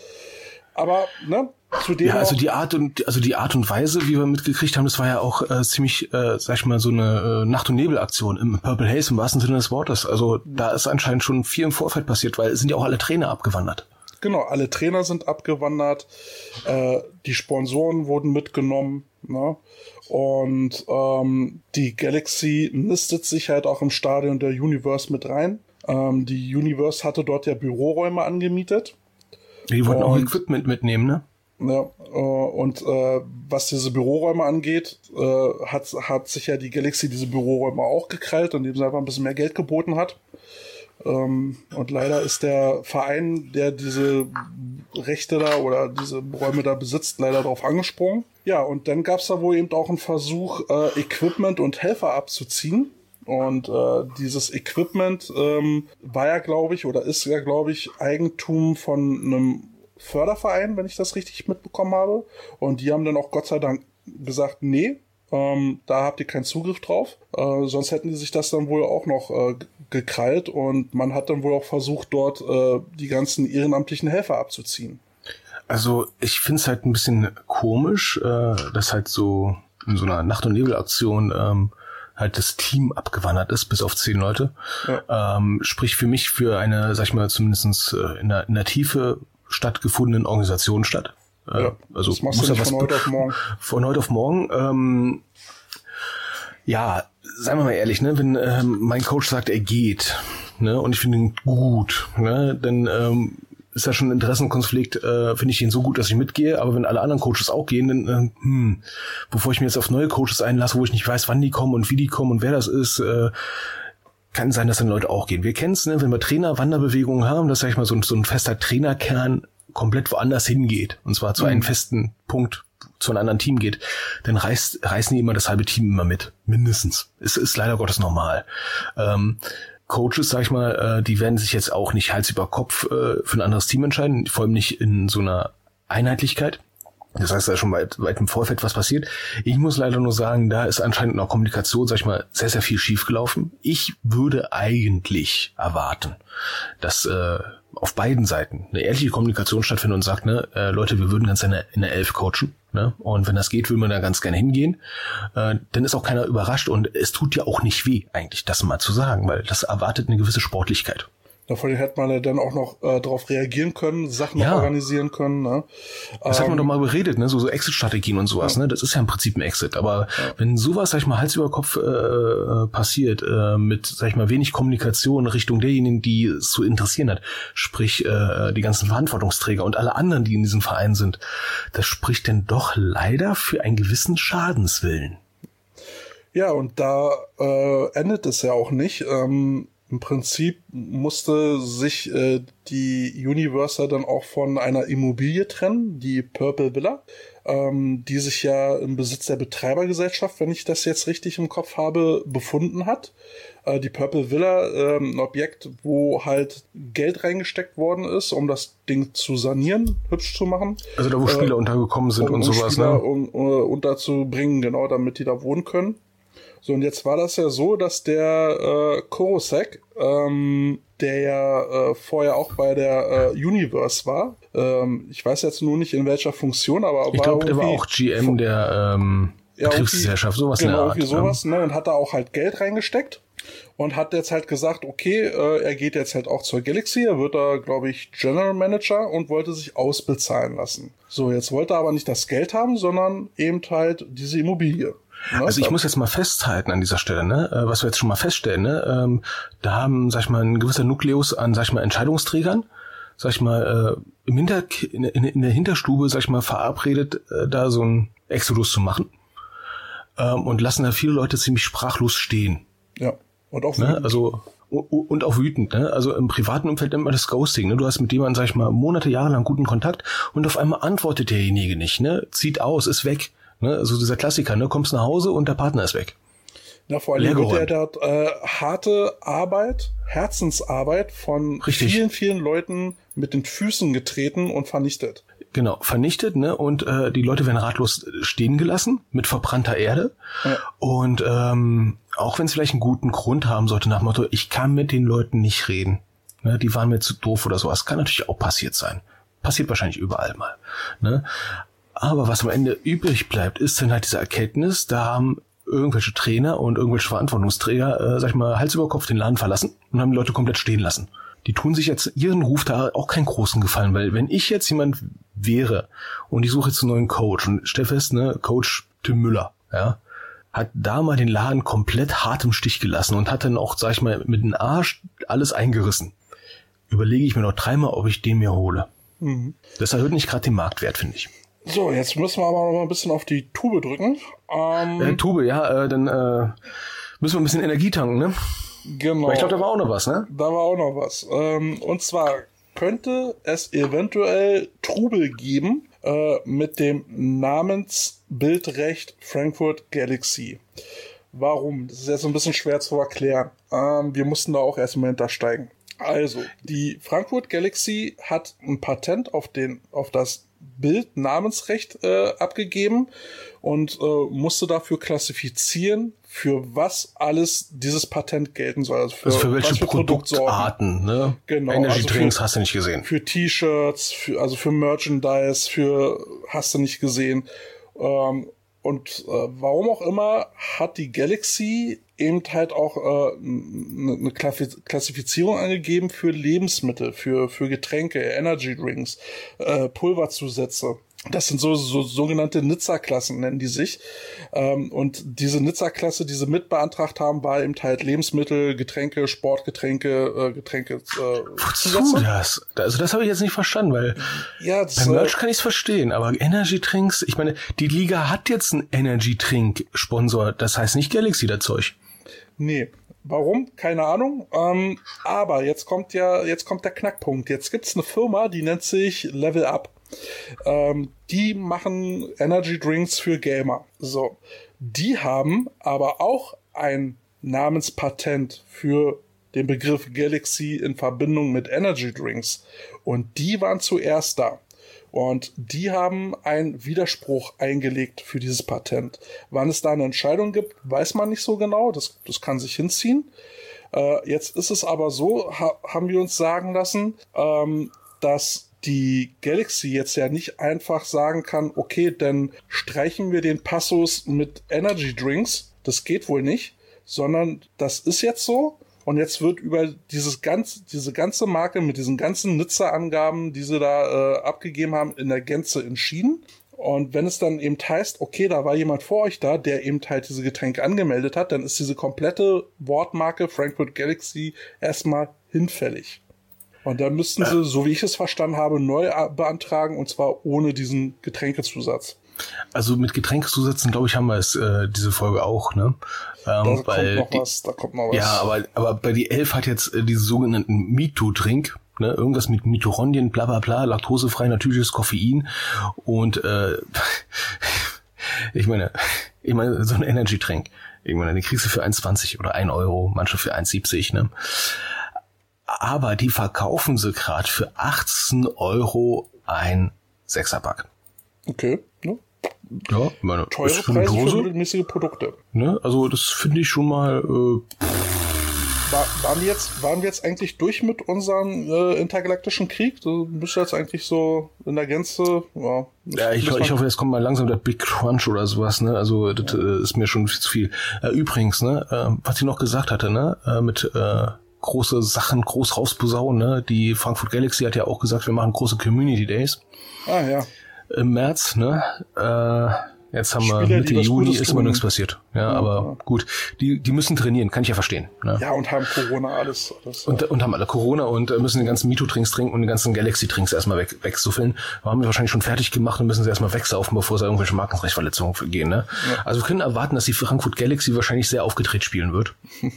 aber ne? Zudem ja, also die Art und also die Art und Weise, wie wir mitgekriegt haben, das war ja auch äh, ziemlich, äh, sag ich mal, so eine äh, Nacht- und Nebel-Aktion im Purple Haze im wahrsten Sinne des Wortes. Also da ist anscheinend schon viel im Vorfeld passiert, weil es sind ja auch alle Trainer abgewandert. Genau, alle Trainer sind abgewandert, äh, die Sponsoren wurden mitgenommen, ne? Und ähm, die Galaxy nistet sich halt auch im Stadion der Universe mit rein. Ähm, die Universe hatte dort ja Büroräume angemietet. Die wollten und, auch Equipment mitnehmen, ne? Ja, äh, und äh, was diese Büroräume angeht, äh, hat, hat sich ja die Galaxy diese Büroräume auch gekrallt, indem sie einfach ein bisschen mehr Geld geboten hat. Ähm, und leider ist der Verein, der diese Rechte da oder diese Räume da besitzt, leider darauf angesprungen. Ja, und dann gab es da wohl eben auch einen Versuch, äh, Equipment und Helfer abzuziehen. Und äh, dieses Equipment ähm, war ja, glaube ich, oder ist ja, glaube ich, Eigentum von einem Förderverein, wenn ich das richtig mitbekommen habe. Und die haben dann auch Gott sei Dank gesagt, nee, ähm, da habt ihr keinen Zugriff drauf. Äh, sonst hätten die sich das dann wohl auch noch äh, gekrallt. Und man hat dann wohl auch versucht, dort äh, die ganzen ehrenamtlichen Helfer abzuziehen. Also ich finde es halt ein bisschen komisch, äh, dass halt so in so einer Nacht- und Nebel-Aktion ähm, halt das Team abgewandert ist, bis auf zehn Leute. Ja. Ähm, sprich für mich für eine, sag ich mal, zumindest äh, in, der, in der Tiefe stattgefundenen Organisation statt. Äh, ja, also das machst muss du ja nicht was von heute auf morgen. Von heute auf morgen. Ähm, ja, seien wir mal ehrlich, ne, wenn ähm, mein Coach sagt, er geht, ne, und ich finde ihn gut, ne, dann ähm, ist ja schon ein Interessenkonflikt, äh, finde ich ihn so gut, dass ich mitgehe, aber wenn alle anderen Coaches auch gehen, dann, äh, hm, bevor ich mir jetzt auf neue Coaches einlasse, wo ich nicht weiß, wann die kommen und wie die kommen und wer das ist, äh, kann sein, dass dann Leute auch gehen. Wir kennen es, ne, wenn wir Trainer-Wanderbewegungen haben, dass, sag ich mal, so ein, so ein fester Trainerkern komplett woanders hingeht, und zwar zu mhm. einem festen Punkt, zu einem anderen Team geht, dann reißt, reißen die immer das halbe Team immer mit. Mindestens. Es ist leider Gottes normal. Ähm, Coaches, sag ich mal, äh, die werden sich jetzt auch nicht Hals über Kopf äh, für ein anderes Team entscheiden, vor allem nicht in so einer Einheitlichkeit. Das heißt, da ist schon weit, weit im Vorfeld was passiert. Ich muss leider nur sagen, da ist anscheinend in der Kommunikation, sag ich mal, sehr, sehr viel schiefgelaufen. Ich würde eigentlich erwarten, dass äh, auf beiden Seiten eine ehrliche Kommunikation stattfindet und sagt, ne, äh, Leute, wir würden ganz gerne in der Elf coachen, ne, und wenn das geht, will man da ganz gerne hingehen. Äh, dann ist auch keiner überrascht und es tut ja auch nicht weh, eigentlich, das mal zu sagen, weil das erwartet eine gewisse Sportlichkeit. Davon hätte man ja dann auch noch äh, darauf reagieren können, Sachen ja. noch organisieren können. Ne? Das ähm, hat man doch mal beredet, ne? So, so Exit-Strategien und sowas. Ja. Ne? Das ist ja im Prinzip ein Exit. Aber ja. wenn sowas, sag ich mal, Hals über Kopf äh, passiert, äh, mit, sag ich mal, wenig Kommunikation Richtung derjenigen, die es zu interessieren hat, sprich äh, die ganzen Verantwortungsträger und alle anderen, die in diesem Verein sind, das spricht denn doch leider für einen gewissen Schadenswillen. Ja, und da äh, endet es ja auch nicht. Ähm, Im Prinzip musste sich äh, die Universal dann auch von einer Immobilie trennen, die Purple Villa, ähm, die sich ja im Besitz der Betreibergesellschaft, wenn ich das jetzt richtig im Kopf habe, befunden hat. Äh, die Purple Villa, äh, ein Objekt, wo halt Geld reingesteckt worden ist, um das Ding zu sanieren, hübsch zu machen. Also da, wo Spieler äh, untergekommen sind um, und sowas, Spieler, ne? Um, um, unterzubringen, genau, damit die da wohnen können. So, und jetzt war das ja so, dass der äh, Korosek, ähm, der ja äh, vorher auch bei der äh, Universe war, ähm, ich weiß jetzt nur nicht in welcher Funktion, aber ich glaube, der war auch G M der ähm, ja, Betriebsgesellschaft, sowas genau, in der Art. Irgendwie sowas, ne? Und hat da auch halt Geld reingesteckt und hat jetzt halt gesagt, okay, äh, er geht jetzt halt auch zur Galaxy, er wird da, glaube ich, General Manager und wollte sich ausbezahlen lassen. So, jetzt wollte er aber nicht das Geld haben, sondern eben halt diese Immobilie. Also ich muss jetzt mal festhalten an dieser Stelle, ne, was wir jetzt schon mal feststellen, ne, ähm, da haben, sag ich mal, ein gewisser Nukleus an, sag ich mal, Entscheidungsträgern, sag ich mal, äh, im Hinter in, in, in der Hinterstube, sag ich mal, verabredet, äh, da so ein Exodus zu machen, ähm, und lassen da viele Leute ziemlich sprachlos stehen. Ja, und auch wütend. Ne? Also und auch wütend, ne? Also im privaten Umfeld nennt man das Ghosting, ne? Du hast mit jemandem, sag ich mal, Monate, Jahre lang guten Kontakt und auf einmal antwortet derjenige nicht, ne? Zieht aus, ist weg. Ne, also dieser Klassiker, ne, kommst nach Hause und der Partner ist weg. Ja, vor allem wird ja dort äh, harte Arbeit, Herzensarbeit von Richtig. vielen, vielen Leuten mit den Füßen getreten und vernichtet. Genau, vernichtet, ne, und äh, die Leute werden ratlos stehen gelassen mit verbrannter Erde. Ja. Und ähm, auch wenn es vielleicht einen guten Grund haben sollte, nach dem Motto, ich kann mit den Leuten nicht reden. Ne, die waren mir zu doof oder sowas. Kann natürlich auch passiert sein. Passiert wahrscheinlich überall mal. Ne? Aber was am Ende übrig bleibt, ist dann halt diese Erkenntnis, da haben irgendwelche Trainer und irgendwelche Verantwortungsträger, äh, sag ich mal, Hals über Kopf den Laden verlassen und haben die Leute komplett stehen lassen. Die tun sich jetzt ihren Ruf da auch keinen großen Gefallen, weil wenn ich jetzt jemand wäre und ich suche jetzt einen neuen Coach und stell fest, ne, Coach Tim Müller, ja, hat da mal den Laden komplett hart im Stich gelassen und hat dann auch, sag ich mal, mit dem Arsch alles eingerissen. Überlege ich mir noch dreimal, ob ich den mir hole. Mhm. Das erhöht nicht gerade den Marktwert, finde ich. So, jetzt müssen wir aber noch mal ein bisschen auf die Tube drücken. Ähm, äh, Tube, ja, äh, dann äh, müssen wir ein bisschen Energie tanken, ne? Genau. Aber ich glaube, da war auch noch was, ne? Da war auch noch was. Ähm, und zwar könnte es eventuell Trubel geben äh, mit dem Namensbildrecht Frankfurt Galaxy. Warum? Das ist jetzt ein bisschen schwer zu erklären. Ähm, wir mussten da auch erstmal hintersteigen. Also, die Frankfurt Galaxy hat ein Patent auf den, auf das Bildnamensrecht äh, abgegeben und äh, musste dafür klassifizieren, für was alles dieses Patent gelten soll. Also für, also für welche für Produktarten, ne? Genau. Energy also Drinks für, hast du nicht gesehen. Für T-Shirts, für, also für Merchandise, für hast du nicht gesehen. Ähm, und äh, warum auch immer hat die Galaxy eben halt auch äh, eine Klassifizierung angegeben für Lebensmittel, für für Getränke, Energy Drinks, äh, Pulverzusätze. Das sind so, so sogenannte Nizza-Klassen, nennen die sich. Ähm, und diese Nizza-Klasse, die sie mit beantragt haben, war eben halt Lebensmittel, Getränke, Sportgetränke, äh, Getränke. Äh, Wozu das? Also das habe ich jetzt nicht verstanden, weil ja, das, beim Merch kann ich es verstehen, aber Energy Drinks, ich meine, die Liga hat jetzt einen Energy Drink Sponsor, das heißt nicht Galaxy, das Zeug. Nee. Warum? Keine Ahnung. Ähm, aber jetzt kommt ja, jetzt kommt der Knackpunkt. Jetzt gibt's eine Firma, die nennt sich Level Up. Ähm, die machen Energy Drinks für Gamer. So. Die haben aber auch ein Namenspatent für den Begriff Galaxy in Verbindung mit Energy Drinks. Und die waren zuerst da. Und die haben einen Widerspruch eingelegt für dieses Patent. Wann es da eine Entscheidung gibt, weiß man nicht so genau. Das, das kann sich hinziehen. Äh, jetzt ist es aber so, ha, haben wir uns sagen lassen, ähm, dass die Galaxy jetzt ja nicht einfach sagen kann, okay, dann streichen wir den Passus mit Energy Drinks. Das geht wohl nicht, sondern das ist jetzt so. Und jetzt wird über dieses ganz, diese ganze Marke mit diesen ganzen Nizza-Angaben, die sie da äh, abgegeben haben, in der Gänze entschieden. Und wenn es dann eben heißt, okay, da war jemand vor euch da, der eben halt diese Getränke angemeldet hat, dann ist diese komplette Wortmarke Frankfurt Galaxy erstmal hinfällig. Und dann müssten sie, so wie ich es verstanden habe, neu beantragen, und zwar ohne diesen Getränkezusatz. Also mit Getränkezusätzen, glaube ich, haben wir es äh, diese Folge auch, ne? Ähm, da weil kommt noch die, was, da kommt noch was. Ja, aber aber bei die Elf hat jetzt äh, diese sogenannten MeToo-Drink, ne? Irgendwas mit Mitochondrien, bla bla bla, laktosefrei, natürliches Koffein und äh, ich meine, ich meine so ein Energy-Drink, ich meine, den kriegst du für eins zwanzig oder ein Euro, manche für eins siebzig, ne? Aber die verkaufen sie gerade für achtzehn Euro ein Sechserpack. Okay, ne? Ja, meine, teure ist für eine Preise Dose. für mittelmäßige Produkte. Ne? Also das finde ich schon mal. Äh, War, waren, wir jetzt, waren wir jetzt eigentlich durch mit unserem äh, intergalaktischen Krieg? Du bist jetzt eigentlich so in der Gänze. Ja, ja ich, ich hoffe, jetzt kommt mal langsam der Big Crunch oder sowas. Ne? Also das äh, ist mir schon viel zu viel. Äh, übrigens, ne, äh, was ich noch gesagt hatte, ne, äh, mit äh, große Sachen groß rausposaunen. Ne? Die Frankfurt Galaxy hat ja auch gesagt, wir machen große Community Days. Ah ja. Im März, ne? Äh, jetzt haben Spieler, wir Mitte Juni, ist immer tun. nichts passiert. Ja, ja, aber ja. Gut, die die müssen trainieren, kann ich ja verstehen. Ne? Ja, und haben Corona, alles. alles und, und haben alle Corona und müssen den ganzen Mito-Trinks trinken und den ganzen Galaxy-Trinks erstmal weg, wegsuffeln. Haben wir wahrscheinlich schon fertig gemacht und müssen sie erstmal wegsaufen, bevor es irgendwelche Markenrechtsverletzungen gehen. Ne? Ja. Also wir können erwarten, dass die Frankfurt Galaxy wahrscheinlich sehr aufgedreht spielen wird.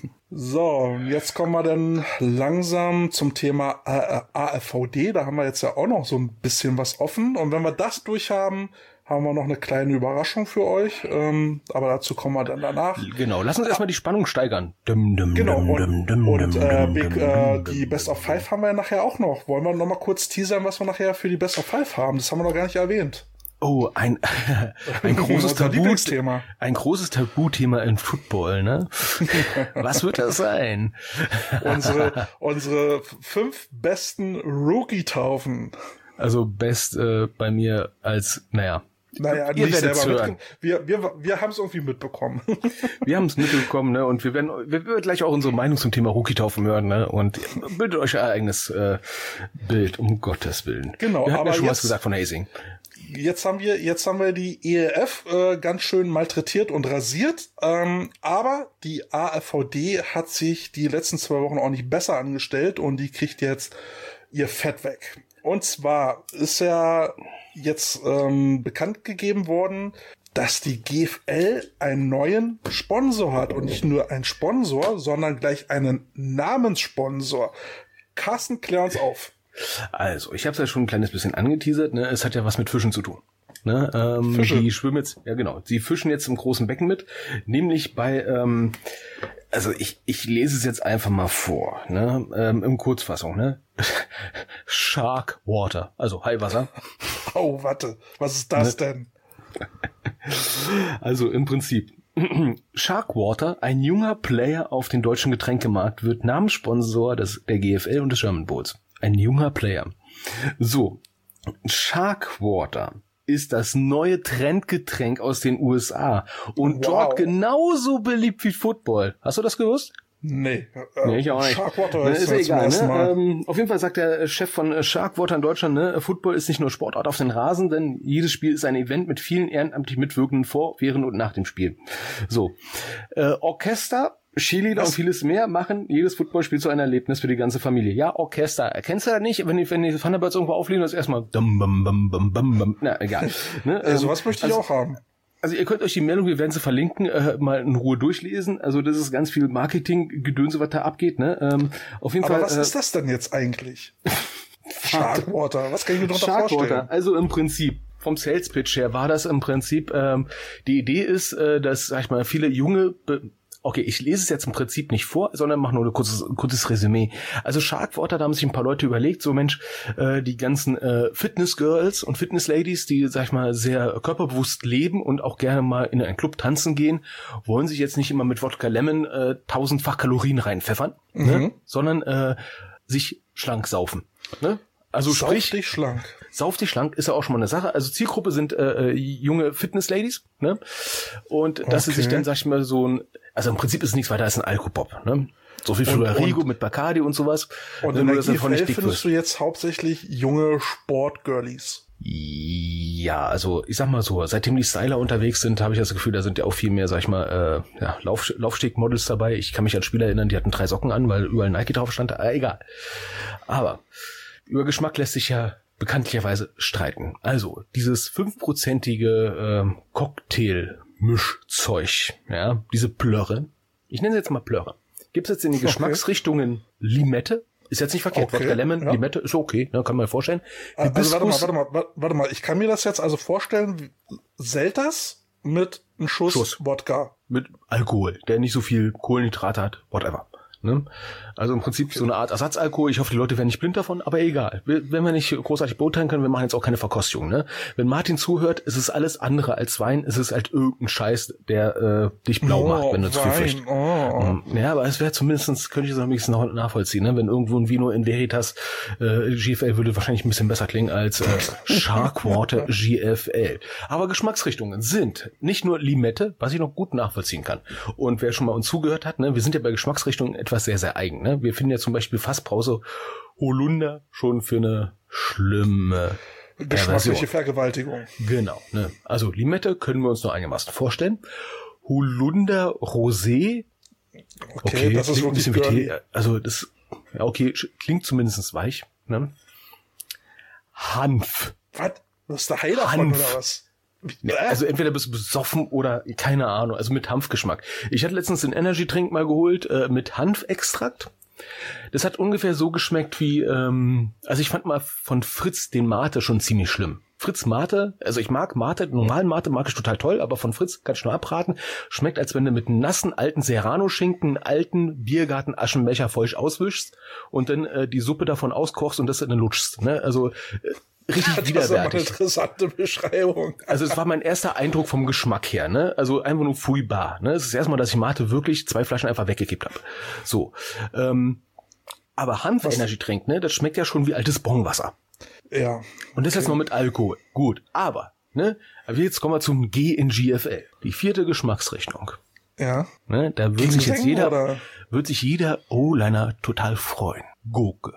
So, jetzt kommen wir dann langsam zum Thema A F V D. Da haben wir jetzt ja auch noch so ein bisschen was offen. Und wenn wir das durchhaben, haben wir noch eine kleine Überraschung für euch. Ähm, aber dazu kommen wir dann danach. Genau, lass uns erstmal die Spannung steigern. Dum, dum, genau, dum, und, dum, dum, und dum, äh, dum, Big, dum, äh, dum, die dum, Best of Five haben wir ja nachher auch noch. Wollen wir noch mal kurz teasern, was wir nachher für die Best of Five haben? Das haben wir noch gar nicht erwähnt. Oh, ein, ein großes Tabu, Lieblingsthema. Ein großes Tabuthema in Football, ne? Was wird das sein? unsere, unsere fünf besten Rookie-Taufen. Also best äh, bei mir als, naja. Naja, ihr nicht selber hören. Wir, wir, wir haben es irgendwie mitbekommen. Wir haben es mitbekommen, ne? Und wir werden, wir werden gleich auch unsere Meinung zum Thema Rookie-Taufen hören, ne? Und bildet euch euer eigenes äh, Bild, um Gottes Willen. Genau, wir hatten aber ja schon jetzt, was gesagt von Hazing. Jetzt haben wir, jetzt haben wir die E L F äh, ganz schön malträtiert und rasiert, ähm, aber die A F V D hat sich die letzten zwei Wochen auch nicht besser angestellt und die kriegt jetzt ihr Fett weg. Und zwar ist ja jetzt ähm, bekannt gegeben worden, dass die G F L einen neuen Sponsor hat. Und nicht nur einen Sponsor, sondern gleich einen Namenssponsor. Carsten, klär uns auf. Also, ich habe es ja schon ein kleines bisschen angeteasert. Ne? Es hat ja was mit Fischen zu tun. Ne? Ähm, Fische. Die schwimmen jetzt, ja genau, sie fischen jetzt im großen Becken mit. Nämlich bei, ähm, also ich, ich lese es jetzt einfach mal vor, ne? ähm, in Kurzfassung. Ne? Shark Water, also Haiwasser. Oh, warte, was ist das ne? denn? Also im Prinzip, Sharkwater, ein junger Player auf den deutschen Getränkemarkt, wird Namenssponsor des, der G F L und des German Bowls. Ein junger Player. So, Sharkwater ist das neue Trendgetränk aus den U S A und wow. dort genauso beliebt wie Football. Hast du das gewusst? Nee. Äh, nee, ich auch nicht. Sharkwater ist, ist ja egal. Ne? Ähm, auf jeden Fall sagt der Chef von Sharkwater in Deutschland, ne, Football ist nicht nur Sportart auf den Rasen, denn jedes Spiel ist ein Event mit vielen ehrenamtlich Mitwirkenden vor, während und nach dem Spiel. So. Äh, Orchester, Cheerleader und vieles mehr machen jedes Footballspiel zu einem Erlebnis für die ganze Familie. Ja, Orchester. Kennst du das nicht? Wenn die, wenn die Thunderbirds irgendwo auflegen, das ist erstmal dum, bum, bum, bum, bum, bum. Na, egal. Ne? Ähm, sowas möchte ich also, auch haben. Also ihr könnt euch die Meldung, wir werden sie verlinken, äh, mal in Ruhe durchlesen. Also das ist ganz viel Marketing-Gedönse, was da abgeht. Ne? Ähm, auf jeden Aber Fall. was äh, ist das denn jetzt eigentlich? Sharkwater. Was kann ich mir darunter Sharkwater. vorstellen? Also im Prinzip, vom Sales-Pitch her war das im Prinzip, ähm, die Idee ist, äh, dass, sag ich mal, viele junge... Be- Okay, ich lese es jetzt im Prinzip nicht vor, sondern mache nur ein kurzes, ein kurzes Resümee. Also Sharkwater, da haben sich ein paar Leute überlegt, so Mensch, äh, die ganzen äh, Fitness-Girls und Fitness-Ladies, die, sag ich mal, sehr körperbewusst leben und auch gerne mal in einen Club tanzen gehen, wollen sich jetzt nicht immer mit Wodka Lemon äh, tausendfach Kalorien reinpfeffern, mhm. ne? sondern äh, sich schlank saufen. Ne? Also Sauf sprich, dich schlank. Sauf dich schlank ist ja auch schon mal eine Sache. Also Zielgruppe sind äh, junge Fitness-Ladies, ne? Und dass okay. sie sich dann, sag ich mal, so ein, also im Prinzip ist es nichts weiter als ein Alkopop, ne? So viel früher Rigo mit Bacardi und sowas. Und in der G F L findest wirst. Du jetzt hauptsächlich junge Sportgirlies. Ja, also ich sag mal so, seitdem die Styler unterwegs sind, habe ich das Gefühl, da sind ja auch viel mehr, sag ich mal, äh, ja, Lauf, Laufsteg-Models dabei. Ich kann mich an Spieler erinnern, die hatten drei Socken an, weil überall Nike drauf stand. Ah, egal. Aber über Geschmack lässt sich ja bekanntlicherweise streiten. Also, dieses fünfprozentige äh, Cocktail-Mischzeug, ja, diese Plörre, ich nenne sie jetzt mal Plörre, gibt es jetzt in die Geschmacksrichtungen okay. Limette, ist jetzt nicht verkehrt, okay. Wodka Lemon, ja. Limette ist okay, ne, kann man vorstellen. Also warte mal, warte mal, warte mal, ich kann mir das jetzt also vorstellen, Selters mit einem Schuss, Schuss Wodka. Mit Alkohol, der nicht so viel Kohlenhydrate hat, whatever. Ne? Also im Prinzip so eine Art Ersatzalkohol. Ich hoffe, die Leute werden nicht blind davon, aber egal. Wenn wir nicht großartig beurteilen können, wir machen jetzt auch keine Verkostung. Ne? Wenn Martin zuhört, ist es alles andere als Wein. Es ist halt irgendein Scheiß, der äh, dich blau oh, macht, wenn du zu viel frischt. Oh. Ja, aber es wäre zumindest, könnte ich es noch ein bisschen nachvollziehen. Ne? Wenn irgendwo ein Vino in Veritas äh, G F L würde wahrscheinlich ein bisschen besser klingen als äh, Sharkwater G F L. Aber Geschmacksrichtungen sind nicht nur Limette, was ich noch gut nachvollziehen kann. Und wer schon mal uns zugehört hat, ne, wir sind ja bei Geschmacksrichtungen etwas sehr, sehr eigen. Ne? Wir finden ja zum Beispiel Fasspause Holunder schon für eine schlimme geschmackliche Vergewaltigung. Genau. Ne? Also Limette können wir uns noch einigermaßen vorstellen. Holunder Rosé. Okay, okay, das ist wirklich ein bisschen wie Tee. Also das, ja, okay, klingt zumindest weich. Ne? Hanf. Was? Du bist der Heil davon oder was? Ja, also entweder bist du besoffen oder keine Ahnung, also mit Hanfgeschmack. Ich hatte letztens den Energy-Trink mal geholt äh, mit Hanfextrakt. Das hat ungefähr so geschmeckt wie, ähm, also ich fand mal von Fritz den Mate schon ziemlich schlimm. Fritz Mate, also ich mag Mate, normalen Mate mag ich total toll, aber von Fritz kann ich nur abraten. Schmeckt, als wenn du mit einem nassen alten Serrano-Schinken, alten Biergarten-Aschenbecher feucht auswischst und dann äh, die Suppe davon auskochst und das dann lutschst. Ne? Also äh, richtig das widerwärtig. Das ist eine interessante Beschreibung. Also es war mein erster Eindruck vom Geschmack her, ne? Also einfach nur furchtbar, ne? Es ist erstmal, dass ich Mate wirklich zwei Flaschen einfach weggekippt habe. So. Ähm, aber Hanf-Energy-Trink, ne? Das schmeckt ja schon wie altes Bonwasser. Ja. Und das okay. Jetzt noch mit Alkohol. Gut. Aber, ne? Aber jetzt kommen wir zum G in G F L. Die vierte Geschmacksrichtung. Ja. Ne? Da wird Gegen sich jetzt jeder, oder? wird sich jeder O-Liner total freuen. Gurke.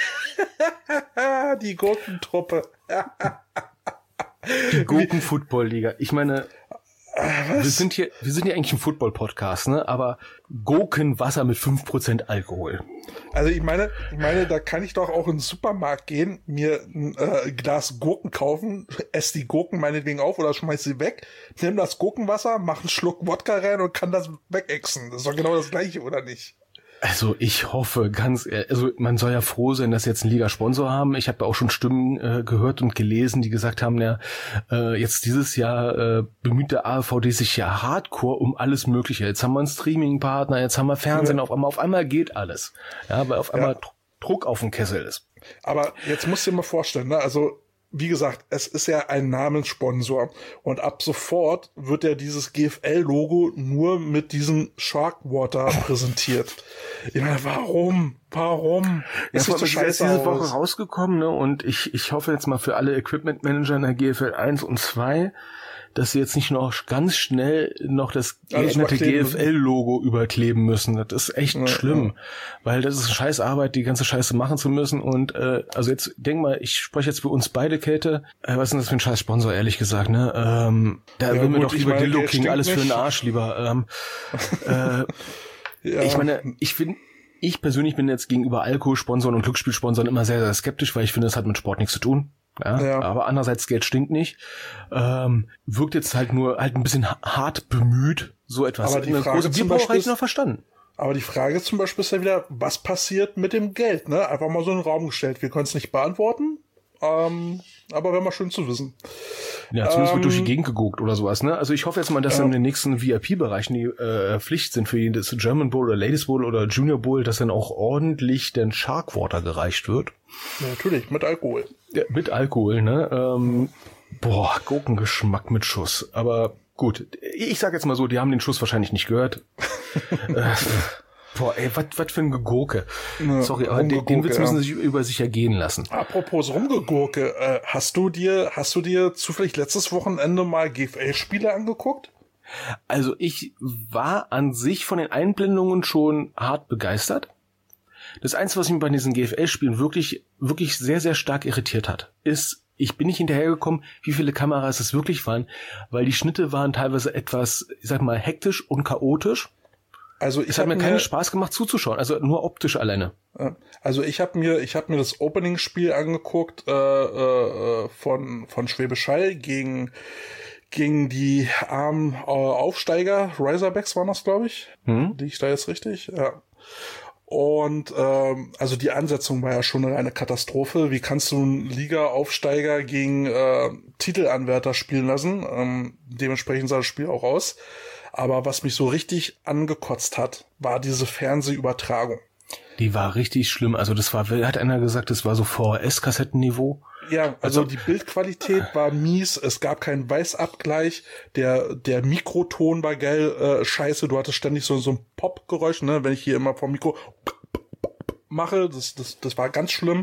Die Gurkentruppe. Die Gurken-Football-Liga. Ich meine... wir sind hier, wir sind hier eigentlich ein Football-Podcast, ne? Aber Gurkenwasser mit fünf Prozent Alkohol. Also ich meine, ich meine, da kann ich doch auch in den Supermarkt gehen, mir ein äh, Glas Gurken kaufen, esse die Gurken meinetwegen auf oder schmeiß sie weg, nimm das Gurkenwasser, mach einen Schluck Wodka rein und kann das wegexen. Das ist doch genau das Gleiche, oder nicht? Also ich hoffe ganz, also man soll ja froh sein, dass sie jetzt einen Liga-Sponsor haben. Ich habe auch schon Stimmen äh, gehört und gelesen, die gesagt haben, ja, äh, jetzt dieses Jahr äh, bemüht der A R V D sich ja hardcore um alles Mögliche. Jetzt haben wir einen Streaming-Partner, jetzt haben wir Fernsehen, ja. auf einmal, auf einmal geht alles. Ja, weil auf einmal ja. Druck auf dem Kessel ist. Aber jetzt musst du dir mal vorstellen, ne, also wie gesagt, es ist ja ein Namenssponsor und ab sofort wird ja dieses G F L-Logo nur mit diesem Sharkwater präsentiert. Ich meine, warum? Warum? Ja, das ist so scheiße diese Woche rausgekommen, ne? Und ich ich hoffe jetzt mal für alle Equipment Manager in der G F L eins und zwei, dass sie jetzt nicht noch ganz schnell noch das geänderte G F L-Logo überkleben müssen. Das ist echt ja, schlimm, ja. weil das ist eine scheiß Arbeit, die ganze Scheiße machen zu müssen. Und äh, also jetzt, denk mal, ich spreche jetzt für uns beide, Käthe. Äh, was ist denn das für ein scheiß Sponsor, ehrlich gesagt, ne? Ähm, da ja, will mir doch lieber meine, Dildo King alles nicht. Für den Arsch lieber. Ähm, äh, ja. Ich meine, ich finde, ich persönlich bin jetzt gegenüber Alkoholsponsoren und Glücksspielsponsoren immer sehr, sehr skeptisch, weil ich finde, das hat mit Sport nichts zu tun. Ja, ja. Aber andererseits, Geld stinkt nicht. Ähm, wirkt jetzt halt nur halt ein bisschen hart bemüht, so etwas. Aber die Frage zum Beispiel ist, noch verstanden. Aber die Frage zum Beispiel ist ja wieder, was passiert mit dem Geld? Ne? Einfach mal so in den Raum gestellt. Wir können es nicht beantworten, ähm, aber wäre mal schön zu wissen. Ja, zumindest ähm, wird durch die Gegend geguckt oder sowas. Ne? Also ich hoffe jetzt mal, dass ja. in den nächsten V I P-Bereichen die äh, Pflicht sind für das German Bowl oder Ladies Bowl oder Junior Bowl, dass dann auch ordentlich den Sharkwater gereicht wird. Ja, natürlich, mit Alkohol. Ja, mit Alkohol, ne? Ähm, boah, Gurkengeschmack mit Schuss. Aber gut, ich sag jetzt mal so, die haben den Schuss wahrscheinlich nicht gehört. äh, boah, ey, was für ein Gegurke. Ja, Sorry, aber den, den Witz müssen sie sich über sich ergehen lassen. Apropos Rumgegurke, äh, hast du dir, hast du dir zufällig letztes Wochenende mal G F L-Spiele angeguckt? Also ich war an sich von den Einblendungen schon hart begeistert. Das Einzige, was mich bei diesen G F L-Spielen wirklich, wirklich sehr, sehr stark irritiert hat, ist, ich bin nicht hinterhergekommen, wie viele Kameras es wirklich waren, weil die Schnitte waren teilweise etwas, ich sag mal, hektisch und chaotisch. Also ich es hat mir keinen Spaß gemacht zuzuschauen, also nur optisch alleine. Also ich habe mir, ich habe mir das Opening-Spiel angeguckt äh, äh, von von Schwäbisch Hall gegen gegen die armen äh, Aufsteiger, Razorbacks waren das, glaube ich. Hm? Liege ich da jetzt richtig? Ja. Und ähm, also die Ansetzung war ja schon eine reine Katastrophe. Wie kannst du einen Liga-Aufsteiger gegen äh, Titelanwärter spielen lassen? Ähm, dementsprechend sah das Spiel auch aus. Aber was mich so richtig angekotzt hat, war diese Fernsehübertragung. Die war richtig schlimm. Also das war, hat einer gesagt, das war so V H S-Kassettenniveau. Ja, also, also die Bildqualität war mies. Es gab keinen Weißabgleich. Der der Mikroton war geil, äh, scheiße. Du hattest ständig so so ein Pop-Geräusch, ne? Wenn ich hier immer vom Mikro mache, das das das war ganz schlimm.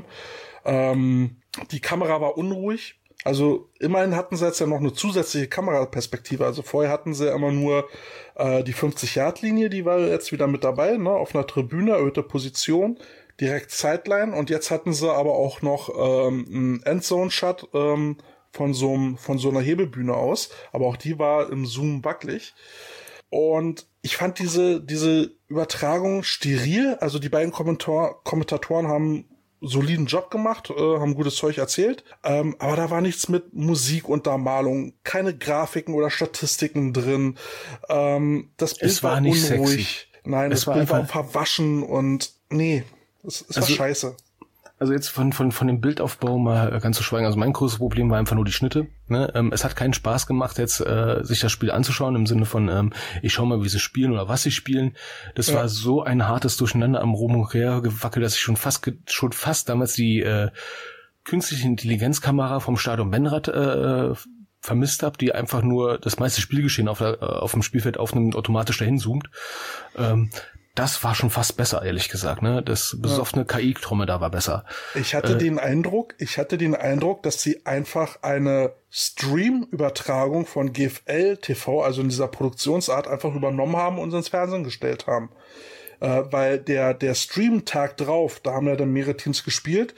Ähm, die Kamera war unruhig. Also immerhin hatten sie jetzt ja noch eine zusätzliche Kameraperspektive. Also vorher hatten sie immer nur äh, die fünfzig-Yard-Linie, die war jetzt wieder mit dabei, ne? Auf einer Tribüne, erhöhte Position, direkt Sideline. Und jetzt hatten sie aber auch noch ähm, einen Endzone-Shot ähm, von so einem, von so einer Hebelbühne aus. Aber auch die war im Zoom wackelig. Und ich fand diese diese Übertragung steril. Also die beiden Kommentar- Kommentatoren haben soliden Job gemacht, äh, haben gutes Zeug erzählt, ähm, aber da war nichts mit Musikuntermalung, keine Grafiken oder Statistiken drin. Ähm, das Bild es war, war nicht unruhig. Sexy. Nein, es das war Bild war verwaschen und nee, es, es also, war scheiße. Also jetzt von von von dem Bildaufbau mal ganz zu schweigen. Also mein größtes Problem war einfach nur die Schnitte. Ne? Ähm, es hat keinen Spaß gemacht, jetzt äh, sich das Spiel anzuschauen, im Sinne von, ähm, ich schau mal, wie sie spielen oder was sie spielen. Das ja. war so ein hartes Durcheinander am Rum und her gewackelt, dass ich schon fast ge- schon fast damals die äh, künstliche Intelligenzkamera vom Stadion Benrath äh, vermisst habe, die einfach nur das meiste Spielgeschehen auf, der, auf dem Spielfeld aufnimmt, automatisch dahin zoomt. Ähm, Das war schon fast besser, ehrlich gesagt, ne? Das besoffene ja. K I-Trommel da war besser. Ich hatte äh, den Eindruck, ich hatte den Eindruck, dass sie einfach eine Stream-Übertragung von G F L T V, also in dieser Produktionsart, einfach übernommen haben und ins Fernsehen gestellt haben. Äh, weil der, der Stream-Tag drauf, da haben ja dann mehrere Teams gespielt,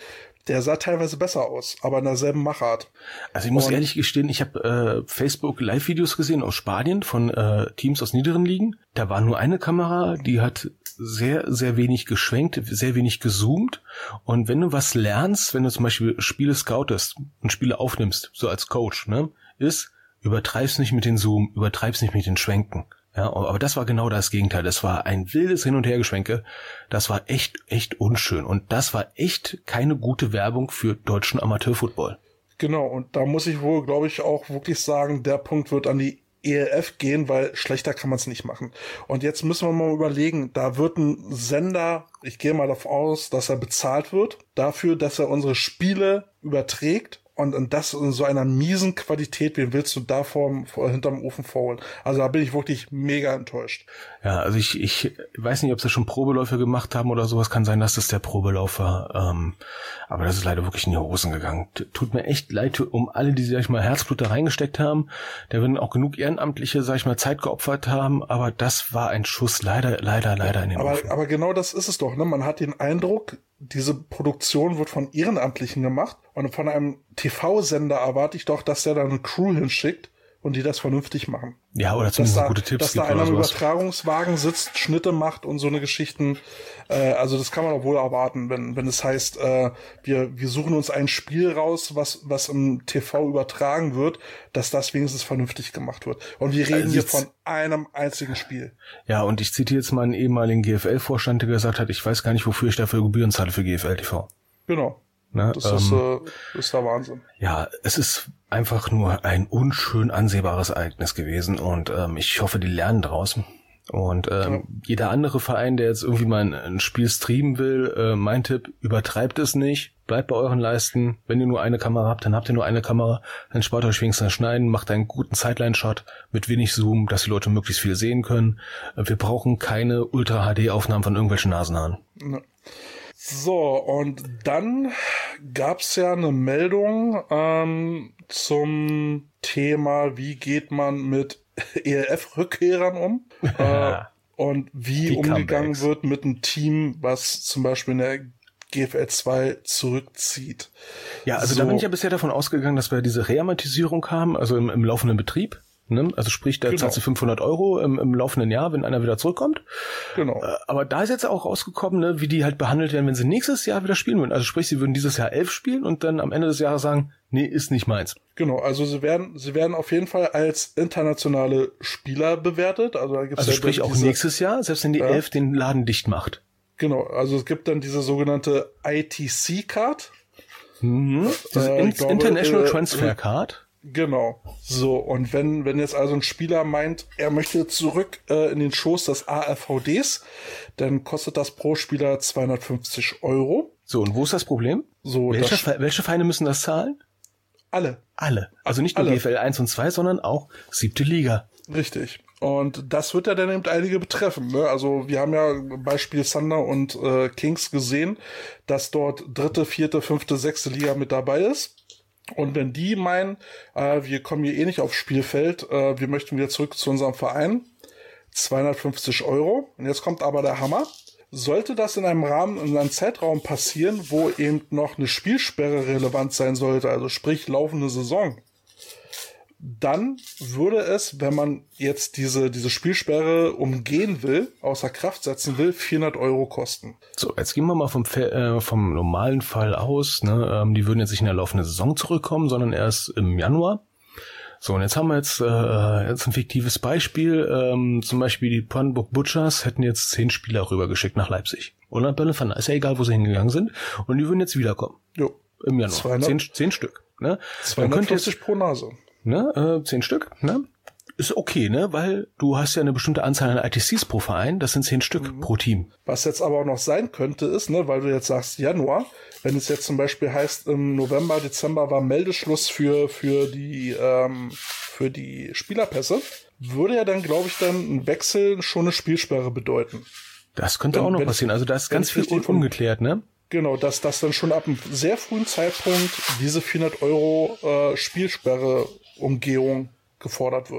der sah teilweise besser aus, aber in derselben Machart. Also ich muss Und ehrlich gestehen, ich habe äh, Facebook Live-Videos gesehen aus Spanien von äh, Teams aus niederen Ligen. Da war nur eine Kamera, die hat sehr, sehr wenig geschwenkt, sehr wenig gezoomt. Und wenn du was lernst, wenn du zum Beispiel Spiele scoutest und Spiele aufnimmst, so als Coach, ne, ist, übertreib's nicht mit den Zoom, übertreib's nicht mit den Schwenken. Ja, aber das war genau das Gegenteil. Das war ein wildes Hin- und Hergeschwenke. Das war echt, echt unschön. Und das war echt keine gute Werbung für deutschen Amateurfootball. Genau, und da muss ich wohl, glaube ich, auch wirklich sagen, der Punkt wird an die E L F gehen, weil schlechter kann man es nicht machen. Und jetzt müssen wir mal überlegen, da wird ein Sender, ich gehe mal davon aus, dass er bezahlt wird, dafür, dass er unsere Spiele überträgt. Und, und das in so einer miesen Qualität, wen willst du da vor, vor, hinterm Ofen vorholen? Also da bin ich wirklich mega enttäuscht. Ja, also ich, ich weiß nicht, ob sie schon Probeläufe gemacht haben oder sowas. Kann sein, dass das der Probelauf war. Ähm, aber das ist leider wirklich in die Hosen gegangen. Tut mir echt leid um alle, die, sag ich mal, Herzblut da reingesteckt haben. Da würden auch genug Ehrenamtliche, sag ich mal, Zeit geopfert haben. Aber das war ein Schuss leider, leider, leider in den aber, Ofen. Aber genau das ist es doch, ne? Man hat den Eindruck, diese Produktion wird von Ehrenamtlichen gemacht und von einem T V-Sender erwarte ich doch, dass der da eine Crew hinschickt und die das vernünftig machen. Ja, oder zumindest da, gute Tipps dass da gibt einer oder im sowas. Übertragungswagen sitzt, Schnitte macht und so eine Geschichten. Äh, also das kann man doch wohl erwarten, wenn wenn es heißt, äh, wir wir suchen uns ein Spiel raus, was was im T V übertragen wird, dass das wenigstens vernünftig gemacht wird. Und wir reden Also hier jetzt, von einem einzigen Spiel. Ja, und ich zitiere jetzt mal einen ehemaligen G F L-Vorstand, der gesagt hat, ich weiß gar nicht, wofür ich dafür Gebühren zahle für G F L T V. Genau. Ne, das ähm, ist, äh, ist der Wahnsinn. Ja, es ist einfach nur ein unschön ansehbares Ereignis gewesen und ähm, ich hoffe, die lernen draus. Und ähm, ja. jeder andere Verein, der jetzt irgendwie mal ein, ein Spiel streamen will, äh, mein Tipp, übertreibt es nicht, bleibt bei euren Leisten. Wenn ihr nur eine Kamera habt, dann habt ihr nur eine Kamera, dann spart euch wenigstens das Schneiden, macht einen guten Sideline-Shot mit wenig Zoom, dass die Leute möglichst viel sehen können. Wir brauchen keine Ultra-H D-Aufnahmen von irgendwelchen Nasenhaaren. Ja. So, und dann gab's ja eine Meldung ähm, zum Thema, wie geht man mit E L F-Rückkehrern um äh, und wie Die umgegangen Comebacks. wird mit einem Team, was zum Beispiel in der G F L zwei zurückzieht. Ja, also so. da bin ich ja bisher davon ausgegangen, dass wir diese Reamortisierung haben, also im, im laufenden Betrieb. Ne? Also sprich, da Genau. zahlst du fünfhundert Euro im, im laufenden Jahr, wenn einer wieder zurückkommt. Genau. Äh, aber da ist jetzt auch rausgekommen, ne, wie die halt behandelt werden, wenn sie nächstes Jahr wieder spielen würden. Also sprich, sie würden dieses Jahr elf spielen und dann am Ende des Jahres sagen, nee, ist nicht meins. Genau, also sie werden, sie werden auf jeden Fall als internationale Spieler bewertet. Also, da gibt's Also ja sprich auch diese, nächstes Jahr, selbst wenn die ja. elf den Laden dicht macht. Genau, also es gibt dann diese sogenannte I T C-Card. Mhm. Diese Äh, In- ich glaube, International äh, Transfer Card. Genau. So, und wenn wenn jetzt also ein Spieler meint, er möchte zurück äh, in den Schoß des A F V Ds, dann kostet das pro Spieler zweihundertfünfzig Euro. So, und wo ist das Problem? So, welche, das, Fe- welche Vereine müssen das zahlen? alle. Alle. Also nicht nur Alle. G F L eins und zwei, sondern auch siebte Liga. Richtig. Und das wird ja dann eben einige betreffen. Ne? Also wir haben ja Beispiel Thunder und äh, Kings gesehen, dass dort dritte, vierte, fünfte, sechste Liga mit dabei ist. Und wenn die meinen, äh, wir kommen hier eh nicht aufs Spielfeld, äh, wir möchten wieder zurück zu unserem Verein, zweihundertfünfzig Euro. Und jetzt kommt aber der Hammer. Sollte das in einem Rahmen, in einem Zeitraum passieren, wo eben noch eine Spielsperre relevant sein sollte, also sprich laufende Saison, dann würde es, wenn man jetzt diese, diese Spielsperre umgehen will, außer Kraft setzen will, vierhundert Euro kosten. So, jetzt gehen wir mal vom, Fe- äh, vom normalen Fall aus. Ne? Ähm, die würden jetzt nicht in der laufenden Saison zurückkommen, sondern erst im Januar. So, und jetzt haben wir jetzt, äh, jetzt ein fiktives Beispiel. Ähm, zum Beispiel die Pernburg Butchers hätten jetzt zehn Spieler rübergeschickt nach Leipzig. Und dann von ist ja egal, wo sie hingegangen sind. Und die würden jetzt wiederkommen. Jo. Im Januar. zweihundert Zehn, zehn Stück. Ne? zweihundertvierzig pro Nase. Ne, äh, zehn Stück, ne? Ist okay, ne? Weil du hast ja eine bestimmte Anzahl an I T Cs pro Verein, das sind zehn Stück mhm. pro Team. Was jetzt aber auch noch sein könnte, ist, ne, weil du jetzt sagst Januar, wenn es jetzt zum Beispiel heißt, im November, Dezember war Meldeschluss für, für die, ähm, für die Spielerpässe, würde ja dann, glaube ich, dann ein Wechsel schon eine Spielsperre bedeuten. Das könnte wenn, auch noch wenn, passieren, also da ist ganz viel un- ungeklärt, ne? Genau, dass das dann schon ab einem sehr frühen Zeitpunkt diese vierhundert Euro äh, Spielsperre-Umgehung gefordert wird.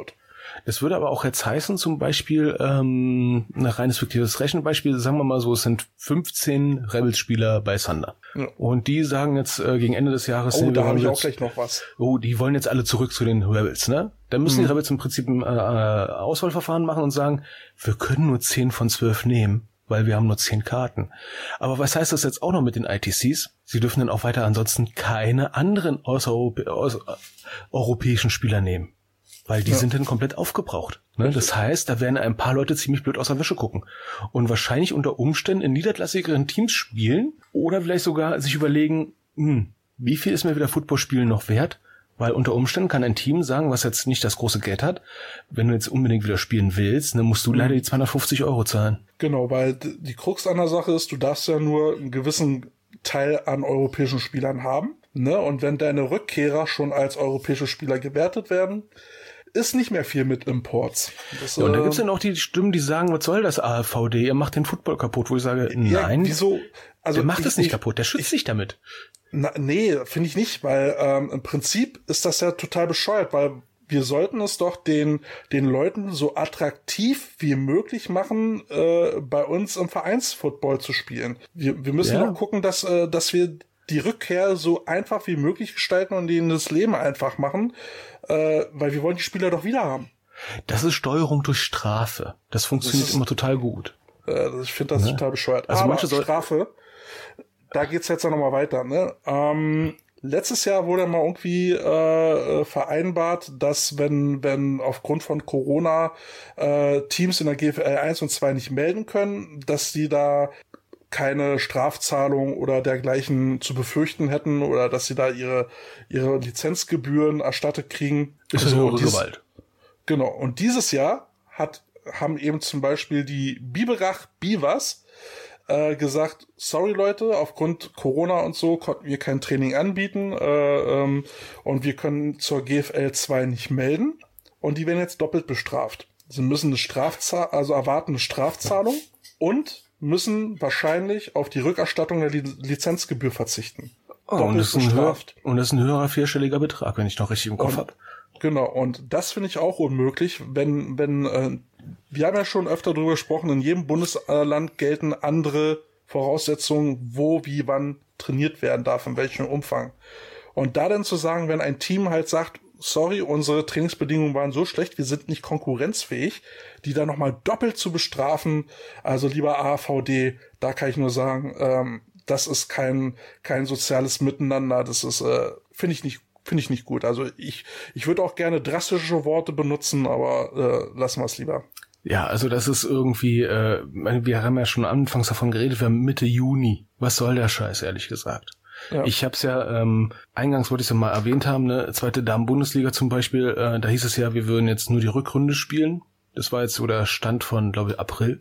Das würde aber auch jetzt heißen, zum Beispiel, ähm, ein reines fiktives Rechenbeispiel, sagen wir mal so, es sind fünfzehn Rebels-Spieler bei Thunder. Ja. Und die sagen jetzt äh, gegen Ende des Jahres... Oh, nee, da habe ich auch gleich noch was. Oh, die wollen jetzt alle zurück zu den Rebels, ne? Dann müssen hm. die Rebels im Prinzip ein äh, Auswahlverfahren machen und sagen, wir können nur zehn von zwölf nehmen, weil wir haben nur zehn Karten. Aber was heißt das jetzt auch noch mit den I T Cs? Sie dürfen dann auch weiter ansonsten keine anderen außereuropä- außereuropäischen Spieler nehmen. Weil die ja. sind dann komplett aufgebraucht. Ne? Das heißt, da werden ein paar Leute ziemlich blöd aus der Wäsche gucken. Und wahrscheinlich unter Umständen in niederklassigeren Teams spielen oder vielleicht sogar sich überlegen, hm, wie viel ist mir wieder Footballspielen noch wert? Weil unter Umständen kann ein Team sagen, was jetzt nicht das große Geld hat, wenn du jetzt unbedingt wieder spielen willst, dann musst du leider die zweihundertfünfzig Euro zahlen. Genau, weil die Krux an der Sache ist, du darfst ja nur einen gewissen Teil an europäischen Spielern haben. Ne? Und wenn deine Rückkehrer schon als europäische Spieler gewertet werden, ist nicht mehr viel mit Imports. Das, ja, und da äh, gibt's dann auch die Stimmen, die sagen, was soll das A F V D? Ihr macht den Football kaputt, wo ich sage, nein. Ja, wieso? Also der macht es nicht ich, kaputt, der schützt ich, sich damit. Na, nee, finde ich nicht, weil ähm, im Prinzip ist das ja total bescheuert, weil wir sollten es doch den den Leuten so attraktiv wie möglich machen, äh, bei uns im Vereinsfootball zu spielen. Wir, wir müssen ja. doch gucken, dass äh, dass wir die Rückkehr so einfach wie möglich gestalten und ihnen das Leben einfach machen, äh, weil wir wollen die Spieler doch wieder haben. Das ist Steuerung durch Strafe. Das funktioniert das ist, immer total gut. Äh, ich finde das ne? total bescheuert. Also aber manche Strafe, da geht's jetzt ja nochmal weiter. Ne? Ähm, letztes Jahr wurde mal irgendwie äh, vereinbart, dass wenn wenn aufgrund von Corona äh, Teams in der G F L eins und zwei nicht melden können, dass die da keine Strafzahlung oder dergleichen zu befürchten hätten oder dass sie da ihre ihre Lizenzgebühren erstattet kriegen. Ist das höhere Gewalt. Genau. Und dieses Jahr hat haben eben zum Beispiel die Biberach Beavers äh, gesagt, sorry Leute, aufgrund Corona und so konnten wir kein Training anbieten äh, ähm, und wir können zur G F L zwei nicht melden und die werden jetzt doppelt bestraft. Sie müssen eine Strafzahlung, also erwarten eine Strafzahlung und müssen wahrscheinlich auf die Rückerstattung der Lizenzgebühr verzichten. Oh, und das, ist ein höher, und das ist ein höherer vierstelliger Betrag, wenn ich noch richtig im Kopf habe. Genau, und das finde ich auch unmöglich, wenn, wenn, äh, wir haben ja schon öfter drüber gesprochen, in jedem Bundesland gelten andere Voraussetzungen, wo, wie, wann trainiert werden darf, in welchem Umfang. Und da dann zu sagen, wenn ein Team halt sagt, sorry, unsere Trainingsbedingungen waren so schlecht, wir sind nicht konkurrenzfähig, die dann nochmal doppelt zu bestrafen, also lieber A V D, da kann ich nur sagen, ähm, das ist kein kein soziales Miteinander, das ist, äh, finde ich nicht finde ich nicht gut. Also ich ich würde auch gerne drastische Worte benutzen, aber äh, lassen wir es lieber. Ja, also das ist irgendwie, äh, wir haben ja schon anfangs davon geredet, wir haben Mitte Juni. Was soll der Scheiß, ehrlich gesagt? Ja. Ich habe es ja, ähm, eingangs wollte ich es ja mal erwähnt haben, ne, zweite Damen-Bundesliga zum Beispiel, äh, da hieß es ja, wir würden jetzt nur die Rückrunde spielen. Das war jetzt so der Stand von, glaube ich, April.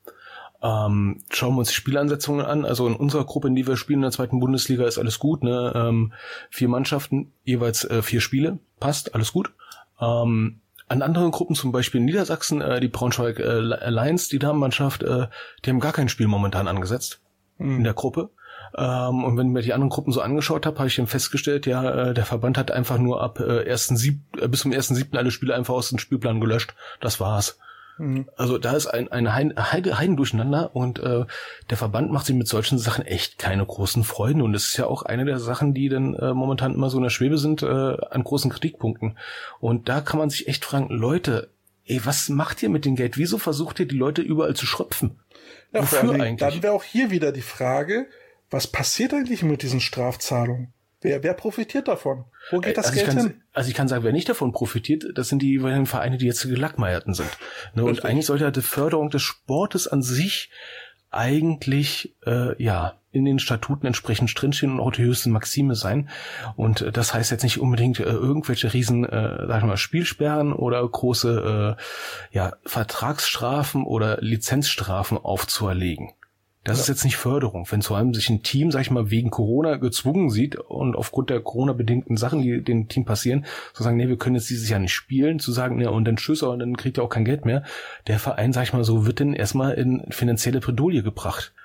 Ähm, schauen wir uns die Spielansetzungen an. Also in unserer Gruppe, in die wir spielen in der zweiten Bundesliga, ist alles gut. Ne? Ähm, vier Mannschaften, jeweils äh, vier Spiele. Passt, alles gut. Ähm, an anderen Gruppen, zum Beispiel in Niedersachsen, äh, die Braunschweig äh, Lions, die Damenmannschaft, äh, die haben gar kein Spiel momentan angesetzt mhm. in der Gruppe. Ähm, und wenn ich mir die anderen Gruppen so angeschaut habe, habe ich dann festgestellt, ja, äh, der Verband hat einfach nur ab äh, ersten Sieb äh, bis zum ersten siebten alle Spiele einfach aus dem Spielplan gelöscht. Das war's. Mhm. Also da ist ein, ein Heiden, Heiden durcheinander und äh, der Verband macht sich mit solchen Sachen echt keine großen Freunde. Und das ist ja auch eine der Sachen, die dann äh, momentan immer so in der Schwebe sind, äh, an großen Kritikpunkten. Und da kann man sich echt fragen, Leute, ey, was macht ihr mit dem Geld? Wieso versucht ihr die Leute überall zu schröpfen? Ja, Wofür eigentlich? Dann wäre auch hier wieder die Frage, was passiert eigentlich mit diesen Strafzahlungen? Wer, wer profitiert davon? Wo geht das also Geld kann, hin? Also ich kann sagen, wer nicht davon profitiert, das sind die Vereine, die jetzt gelackmeierten sind. Ne, und eigentlich sollte halt die Förderung des Sportes an sich eigentlich äh, ja in den Statuten entsprechend drinstehen und auch die höchste Maxime sein. Und äh, das heißt jetzt nicht unbedingt äh, irgendwelche riesen, äh, sag ich mal, Spielsperren oder große äh, ja Vertragsstrafen oder Lizenzstrafen aufzuerlegen. Das ja. ist jetzt nicht Förderung. Wenn vor allem sich ein Team, sag ich mal, wegen Corona gezwungen sieht und aufgrund der Corona-bedingten Sachen, die dem Team passieren, zu sagen, nee, wir können jetzt dieses Jahr nicht spielen, zu sagen, nee, und dann tschüss, und dann kriegt ihr auch kein Geld mehr. Der Verein, sag ich mal so, wird dann erstmal in finanzielle Bredouille gebracht.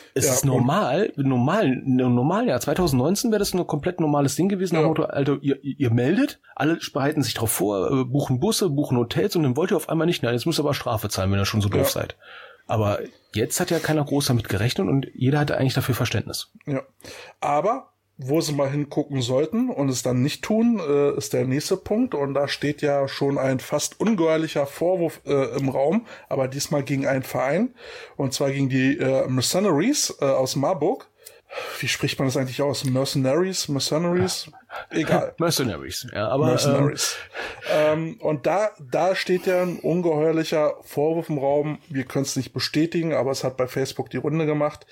Es ja, ist normal, normal, normal, ja, zwanzig neunzehn wäre das ein komplett normales Ding gewesen. Ja. Motto, Alter, ihr, ihr meldet, alle bereiten sich drauf vor, buchen Busse, buchen Hotels und dann wollt ihr auf einmal nicht, nein, jetzt müsst ihr aber Strafe zahlen, wenn ihr schon so doof ja. seid. Aber jetzt hat ja keiner groß damit gerechnet und jeder hatte eigentlich dafür Verständnis. Ja, aber wo sie mal hingucken sollten und es dann nicht tun, äh, ist der nächste Punkt. Und da steht ja schon ein fast ungeheuerlicher Vorwurf äh, im Raum, aber diesmal gegen einen Verein. Und zwar gegen die äh, Mercenaries äh, aus Marburg. Wie spricht man das eigentlich aus? Mercenaries? Mercenaries? Egal. Mercenaries, ja, aber... Mercenaries. Ähm, und da, da steht ja ein ungeheuerlicher Vorwurf im Raum. Wir können es nicht bestätigen, aber es hat bei Facebook die Runde gemacht.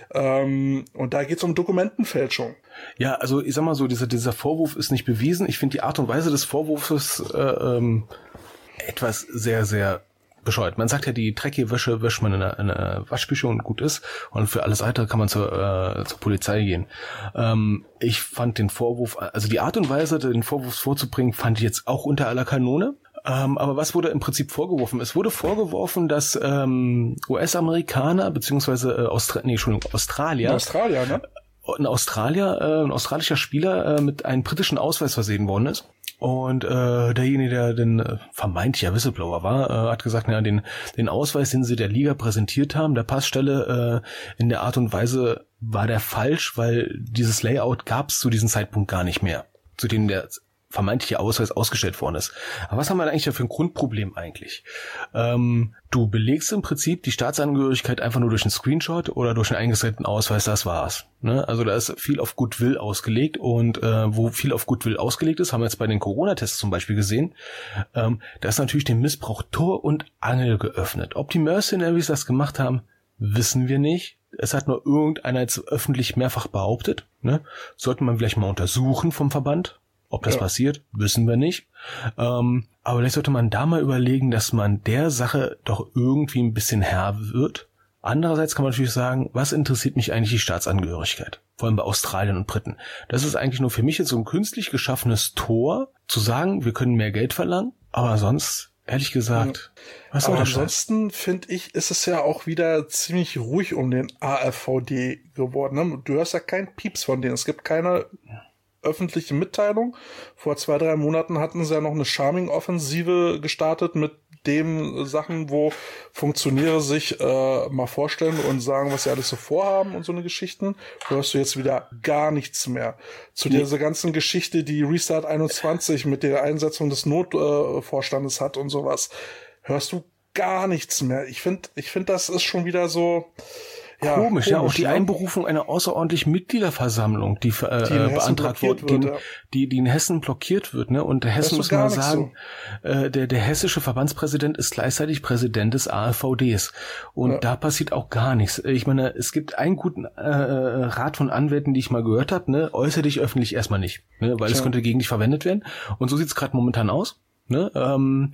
Ähm, und da geht es um Dokumentenfälschung. Ja, also ich sag mal so, dieser, dieser Vorwurf ist nicht bewiesen. Ich finde die Art und Weise des Vorwurfs äh, ähm, etwas sehr, sehr bescheuert. Man sagt ja, die dreckige Wäsche wäscht man in einer, in einer Waschküche und gut ist. Und für alles weitere kann man zur, äh, zur Polizei gehen. Ähm, ich fand den Vorwurf, also die Art und Weise, den Vorwurf vorzubringen, fand ich jetzt auch unter aller Kanone. Ähm, aber was wurde im Prinzip vorgeworfen? Es wurde vorgeworfen, dass ähm, U S-Amerikaner beziehungsweise äh, Austra- nee, Entschuldigung, Australier, Australier, ne? ein Australier, äh, ein australischer Spieler äh, mit einem britischen Ausweis versehen worden ist. Und äh, derjenige, der den äh, vermeintlicher Whistleblower war, äh, hat gesagt, na, den den Ausweis, den sie der Liga präsentiert haben, der Passstelle äh, in der Art und Weise war der falsch, weil dieses Layout gab es zu diesem Zeitpunkt gar nicht mehr, zu dem der vermeintliche Ausweis ausgestellt worden ist. Aber was haben wir eigentlich da für ein Grundproblem eigentlich? Ähm, du belegst im Prinzip die Staatsangehörigkeit einfach nur durch einen Screenshot oder durch einen eingescannten Ausweis, das war's. Ne? Also da ist viel auf Goodwill ausgelegt und äh, wo viel auf Goodwill ausgelegt ist, haben wir jetzt bei den Corona-Tests zum Beispiel gesehen, ähm, da ist natürlich dem Missbrauch Tor und Angel geöffnet. Ob die Mercenaries das gemacht haben, wissen wir nicht. Es hat nur irgendeiner jetzt öffentlich mehrfach behauptet. Ne? Sollte man vielleicht mal untersuchen vom Verband. Ob das ja. passiert, wissen wir nicht. Ähm, aber vielleicht sollte man da mal überlegen, dass man der Sache doch irgendwie ein bisschen Herr wird. Andererseits kann man natürlich sagen, was interessiert mich eigentlich die Staatsangehörigkeit? Vor allem bei Australien und Briten. Das ist eigentlich nur für mich jetzt so ein künstlich geschaffenes Tor, zu sagen, wir können mehr Geld verlangen, aber sonst, ehrlich gesagt, ja. was soll das? Ansonsten finde ich, ist es ja auch wieder ziemlich ruhig um den A F V D geworden. Ne? Du hörst ja keinen Pieps von denen. Es gibt keine öffentliche Mitteilung. Vor zwei, drei Monaten hatten sie ja noch eine Charming-Offensive gestartet mit dem Sachen, wo Funktionäre sich äh, mal vorstellen und sagen, was sie alles so vorhaben und so eine Geschichten. Hörst du jetzt wieder gar nichts mehr. Zu nee. dieser ganzen Geschichte, die Restart einundzwanzig mit der Einsetzung des Notvorstandes äh, hat und sowas, hörst du gar nichts mehr. Ich finde, ich finde, das ist schon wieder so... Ja, komisch, komisch, ja, auch die ja. Einberufung einer außerordentlichen Mitgliederversammlung, die, äh, die beantragt wurde, wird, ja. die, die in Hessen blockiert wird, ne? Und der Hessen, muss man sagen, so. äh, der, der hessische Verbandspräsident ist gleichzeitig Präsident des A F V Ds. Und ja. da passiert auch gar nichts. Ich meine, es gibt einen guten äh, Rat von Anwälten, die ich mal gehört habe, ne? Äußere dich öffentlich erstmal nicht, ne? Weil ja. es könnte gegen dich verwendet werden. Und so sieht's gerade momentan aus, ne? Ähm,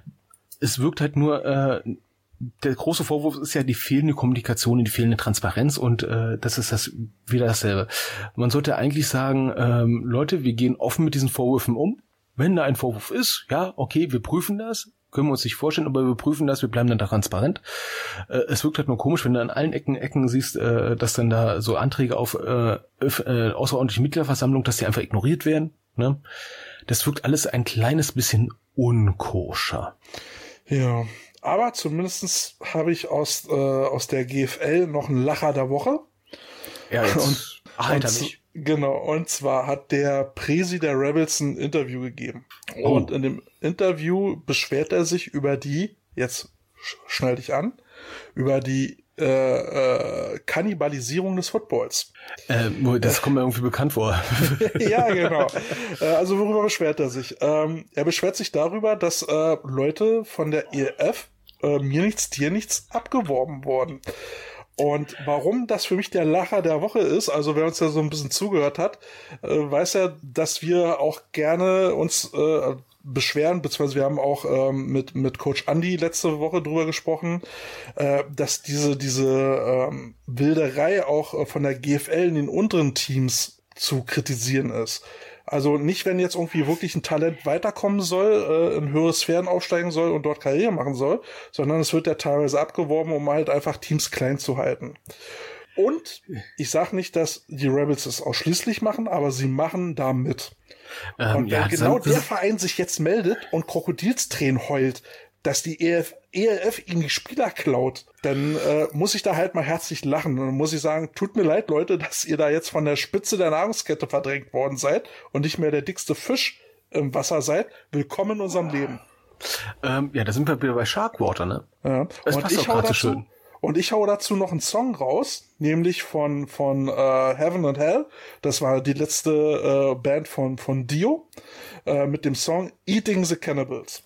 es wirkt halt nur, äh, der große Vorwurf ist ja die fehlende Kommunikation, die fehlende Transparenz und äh, das ist das wieder dasselbe. Man sollte eigentlich sagen, ähm, Leute, wir gehen offen mit diesen Vorwürfen um. Wenn da ein Vorwurf ist, ja, okay, wir prüfen das, können wir uns nicht vorstellen, aber wir prüfen das, wir bleiben dann da transparent. Äh, es wirkt halt nur komisch, wenn du an allen Ecken Ecken siehst, äh, dass dann da so Anträge auf äh, äh, außerordentliche Mitgliederversammlung, dass die einfach ignoriert werden. Ne? Das wirkt alles ein kleines bisschen unkoscher. Ja. Aber zumindest habe ich aus äh, aus der G F L noch einen Lacher der Woche. Ja, jetzt und, Alter, und, mich. Genau, und zwar hat der Presi der Rebels ein Interview gegeben. Oh. Und in dem Interview beschwert er sich über die, jetzt schnall dich an, über die äh, äh, Kannibalisierung des Footballs. Äh, das kommt mir irgendwie bekannt vor. Ja, genau. Also worüber beschwert er sich? Ähm, er beschwert sich darüber, dass äh, Leute von der E L F äh, mir nichts, dir nichts abgeworben wurden. Und warum das für mich der Lacher der Woche ist, also wer uns ja so ein bisschen zugehört hat, äh, weiß ja, dass wir auch gerne uns äh, beschweren, beziehungsweise wir haben auch ähm, mit mit Coach Andi letzte Woche drüber gesprochen, äh, dass diese diese ähm, Wilderei auch äh, von der G F L in den unteren Teams zu kritisieren ist. Also nicht, wenn jetzt irgendwie wirklich ein Talent weiterkommen soll, äh, in höhere Sphären aufsteigen soll und dort Karriere machen soll, sondern es wird ja teilweise abgeworben, um halt einfach Teams klein zu halten. Und ich sag nicht, dass die Rebels es ausschließlich machen, aber sie machen da mit. Ähm, und wenn ja, genau der Verein sich jetzt meldet und Krokodilstränen heult, dass die E F, E L F ihm die Spieler klaut, dann äh, muss ich da halt mal herzlich lachen. Und dann muss ich sagen, tut mir leid, Leute, dass ihr da jetzt von der Spitze der Nahrungskette verdrängt worden seid und nicht mehr der dickste Fisch im Wasser seid. Willkommen in unserem Leben. Ähm, ja, da sind wir wieder bei Sharkwater, ne? Ja. Das und passt ich auch gerade so dazu, schön. Und ich hau dazu noch einen Song raus, nämlich von von äh, Heaven and Hell. Das war die letzte äh, Band von von Dio äh, mit dem Song Eating the Cannibals.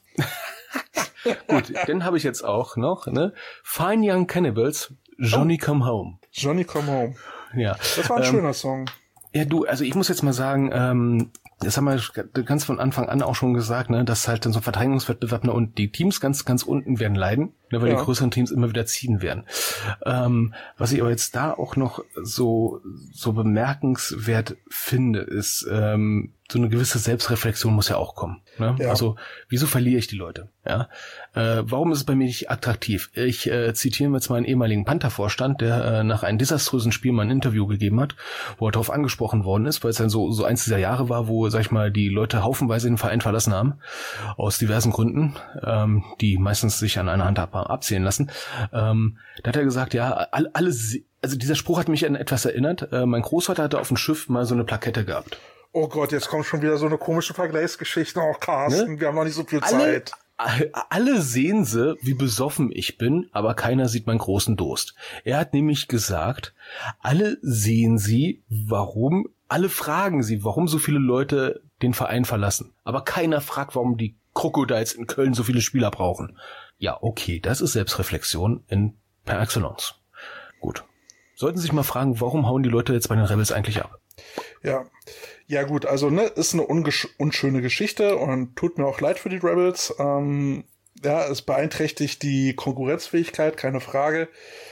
Gut, den habe ich jetzt auch noch, ne? Fine Young Cannibals, Johnny Come Home. Johnny Come Home. Ja. Das war ein ähm, schöner Song. Ja, du, also ich muss jetzt mal sagen, ähm, das haben wir ganz von Anfang an auch schon gesagt, ne, dass halt dann so ein Verdrängungswettbewerb, ne, und die Teams ganz, ganz unten werden leiden, ne, weil ja. die größeren Teams immer wieder ziehen werden. Ähm, was ich aber jetzt da auch noch so, so bemerkenswert finde, ist, ähm, so eine gewisse Selbstreflexion muss ja auch kommen. Ne? Ja. Also, wieso verliere ich die Leute? Ja, äh, warum ist es bei mir nicht attraktiv? Ich äh, zitiere jetzt mal einen ehemaligen Panther-Vorstand, der äh, nach einem desaströsen Spiel mal ein Interview gegeben hat, wo er darauf angesprochen worden ist, weil es dann so so eins dieser Jahre war, wo, sag ich mal, die Leute haufenweise den Verein verlassen haben, aus diversen Gründen, ähm, die meistens sich an einer Hand ab- abzählen lassen. Ähm, da hat er gesagt, ja, alle, alle, also dieser Spruch hat mich an etwas erinnert. Äh, mein Großvater hatte auf dem Schiff mal so eine Plakette gehabt. Oh Gott, jetzt kommt schon wieder so eine komische Vergleichsgeschichte. Auch Carsten, ne? Wir haben noch nicht so viel alle, Zeit. Alle sehen sie, wie besoffen ich bin, aber keiner sieht meinen großen Durst. Er hat nämlich gesagt, alle sehen sie, warum, alle fragen sie, warum so viele Leute den Verein verlassen. Aber keiner fragt, warum die Crocodiles in Köln so viele Spieler brauchen. Ja, okay, das ist Selbstreflexion in per excellence. Gut. Sollten Sie sich mal fragen, warum hauen die Leute jetzt bei den Rebels eigentlich ab? Ja, ja gut, also ne, ist eine ungesch- unschöne Geschichte und tut mir auch leid für die Rebels. Ähm, ja, es beeinträchtigt die Konkurrenzfähigkeit, keine Frage.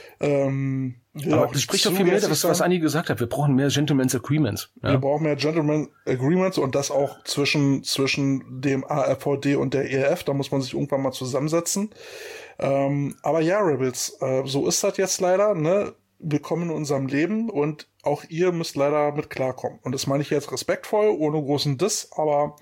Ähm, Aber das spricht doch viel mehr, was, was Andi gesagt hat. Wir brauchen mehr Gentleman's Agreements. Ja? Wir brauchen mehr Gentleman's Agreements und das auch zwischen zwischen dem A R V D und der E L F. Da muss man sich irgendwann mal zusammensetzen. Ähm, aber ja, Rebels, äh, so ist das jetzt leider, ne? Willkommen in unserem Leben und auch ihr müsst leider mit klarkommen. Und das meine ich jetzt respektvoll, ohne großen Diss, aber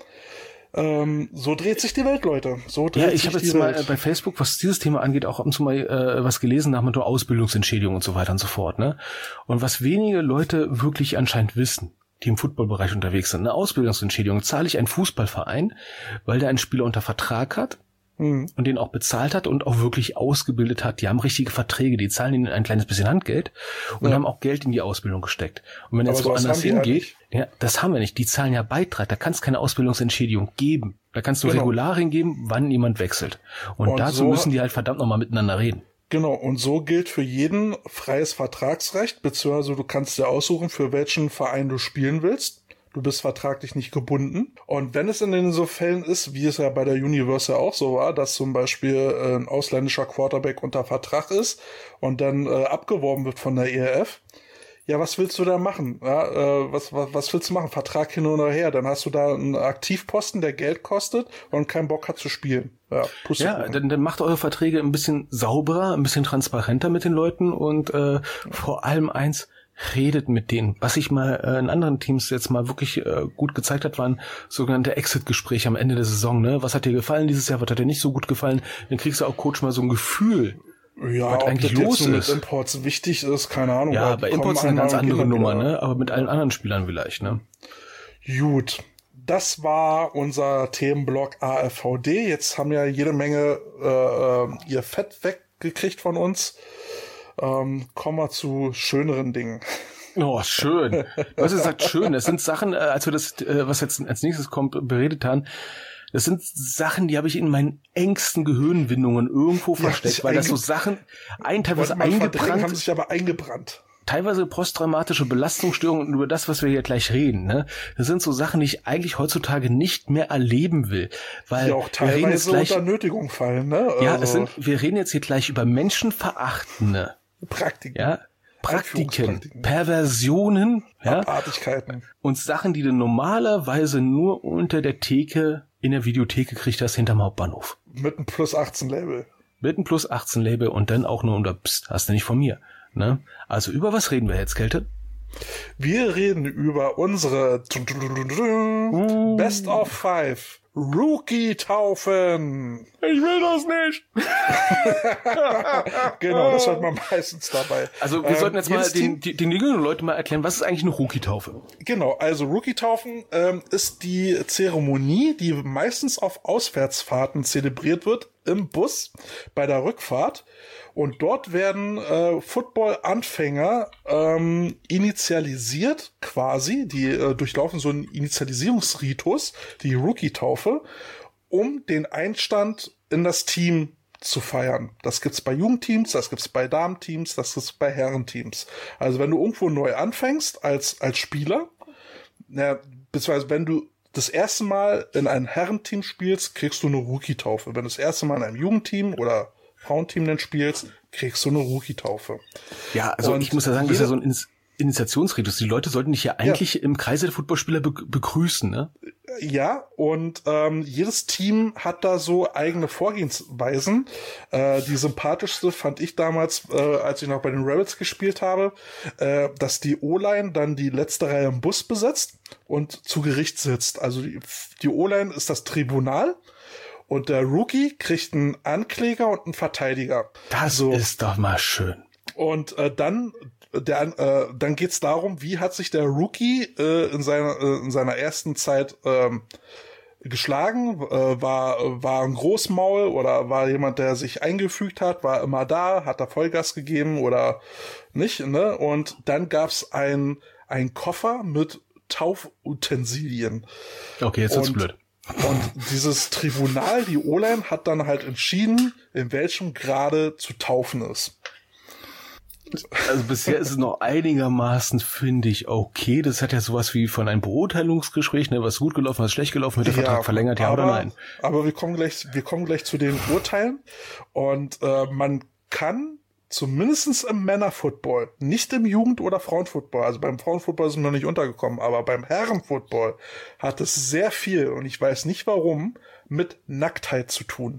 ähm, so dreht sich die Welt, Leute. So dreht ja, ich sich habe die jetzt Welt. mal bei Facebook, was dieses Thema angeht, auch ab und zu mal äh, was gelesen nach mit Ausbildungsentschädigung und so weiter und so fort. Ne? Und was wenige Leute wirklich anscheinend wissen, die im Footballbereich unterwegs sind, eine Ausbildungsentschädigung zahle ich einen Fußballverein, weil der einen Spieler unter Vertrag hat, Mhm. und den auch bezahlt hat und auch wirklich ausgebildet hat. Die haben richtige Verträge, die zahlen ihnen ein kleines bisschen Handgeld und ja. haben auch Geld in die Ausbildung gesteckt. Und wenn jetzt woanders hingeht, ja, das haben wir nicht. Die zahlen ja Beitrag, da kann es keine Ausbildungsentschädigung geben. Da kannst du genau. Regularien geben, wann jemand wechselt. Und, und dazu so müssen die halt verdammt nochmal miteinander reden. Genau, und so gilt für jeden freies Vertragsrecht, beziehungsweise du kannst dir aussuchen, für welchen Verein du spielen willst. Du bist vertraglich nicht gebunden. Und wenn es in den so Fällen ist, wie es ja bei der Universe ja auch so war, dass zum Beispiel äh, ein ausländischer Quarterback unter Vertrag ist und dann äh, abgeworben wird von der E L F, ja, was willst du da machen? Ja, äh, was, was, was willst du machen? Vertrag hin oder her. Dann hast du da einen Aktivposten, der Geld kostet und keinen Bock hat zu spielen. Ja, ja dann, dann macht eure Verträge ein bisschen sauberer, ein bisschen transparenter mit den Leuten und äh, vor allem eins, redet mit denen. Was sich mal äh, in anderen Teams jetzt mal wirklich äh, gut gezeigt hat, waren sogenannte Exit-Gespräche am Ende der Saison. Ne? Was hat dir gefallen dieses Jahr? Was hat dir nicht so gut gefallen? Dann kriegst du auch Coach mal so ein Gefühl, ja, was ob eigentlich das los jetzt so ist. Mit Imports wichtig ist, keine Ahnung. Ja, bei Imports ist eine ganz andere Nummer, ne? Aber mit allen anderen Spielern vielleicht, ne? Gut. Das war unser Themenblock A R V D. Jetzt haben ja jede Menge äh, ihr Fett weggekriegt von uns. Ähm, kommen wir zu schöneren Dingen. Oh, schön. Du hast gesagt, schön. Das sind Sachen, äh, als wir das, äh, was jetzt als nächstes kommt, beredet haben, das sind Sachen, die habe ich in meinen engsten Gehirnwindungen irgendwo versteckt, ja, weil das so Sachen, ein teilweise eingebrannt, haben sich aber eingebrannt. Teilweise posttraumatische Belastungsstörungen über das, was wir hier gleich reden, ne? Das sind so Sachen, die ich eigentlich heutzutage nicht mehr erleben will, weil die auch teilweise wir reden jetzt gleich, unter Nötigung fallen, ne? Ja, also. es sind, wir reden jetzt hier gleich über menschenverachtende Praktiken. Ja, Praktiken, Perversionen, ja, Abartigkeiten und Sachen, die du normalerweise nur unter der Theke in der Videotheke kriegst, das hinterm Hauptbahnhof. Mit einem Plus achtzehn Label. Mit einem Plus achtzehn Label und dann auch nur unter, pst, hast du nicht von mir. Ne? Also über was reden wir jetzt, Kälte? Wir reden über unsere uh. Best of Five Rookie-Taufen. Ich will das nicht. Genau, das hört man meistens dabei. Also wir ähm, sollten jetzt mal den, den, den jüngeren Leuten mal erklären, was ist eigentlich eine Rookie-Taufe? Genau, also Rookie-Taufen ähm, ist die Zeremonie, die meistens auf Auswärtsfahrten zelebriert wird, im Bus, bei der Rückfahrt. Und dort werden äh, Football-Anfänger ähm, initialisiert quasi, die äh, durchlaufen so einen Initialisierungsritus, die Rookie-Taufe, um den Einstand in das Team zu feiern. Das gibt's bei Jugendteams, das gibt's bei Damenteams, das gibt's bei Herrenteams. Also wenn du irgendwo neu anfängst als als Spieler, na, beziehungsweise wenn du das erste Mal in einem Herrenteam spielst, kriegst du eine Rookie-Taufe. Wenn du das erste Mal in einem Jugendteam oder Frauenteam dann spielst, kriegst du eine Rookie-Taufe. Ja, also und ich muss ja sagen, das ist ja so ein Initiationsritus. Die Leute sollten dich ja eigentlich ja. im Kreise der Footballspieler be- begrüßen, ne? Ja, und ähm, jedes Team hat da so eigene Vorgehensweisen. Äh, die sympathischste fand ich damals, äh, als ich noch bei den Rebels gespielt habe, äh, dass die O-Line dann die letzte Reihe im Bus besetzt und zu Gericht sitzt. Also die, die O-Line ist das Tribunal. Und der Rookie kriegt einen Ankläger und einen Verteidiger. Das so. Ist doch mal schön. Und äh, dann der, äh, dann geht's darum, wie hat sich der Rookie äh, in seiner äh, in seiner ersten Zeit ähm, geschlagen? Äh, war war ein Großmaul oder war jemand, der sich eingefügt hat? War immer da? Hat er Vollgas gegeben oder nicht? Ne? Und dann gab's ein ein Koffer mit Taufutensilien. Okay, jetzt wird's blöd. Und dieses Tribunal, die O-Line, hat dann halt entschieden, in welchem Grade zu taufen ist. Also bisher ist es noch einigermaßen, finde ich, okay. Das hat ja sowas wie von einem Beurteilungsgespräch, ne, was gut gelaufen, was schlecht gelaufen, wird der ja, Vertrag verlängert, ja aber, oder nein? Aber wir kommen gleich, wir kommen gleich zu den Urteilen. Und äh, man kann zumindest im Männerfootball, nicht im Jugend- oder Frauenfootball, also beim Frauenfootball sind wir noch nicht untergekommen, aber beim Herrenfootball hat es sehr viel, und ich weiß nicht warum, mit Nacktheit zu tun.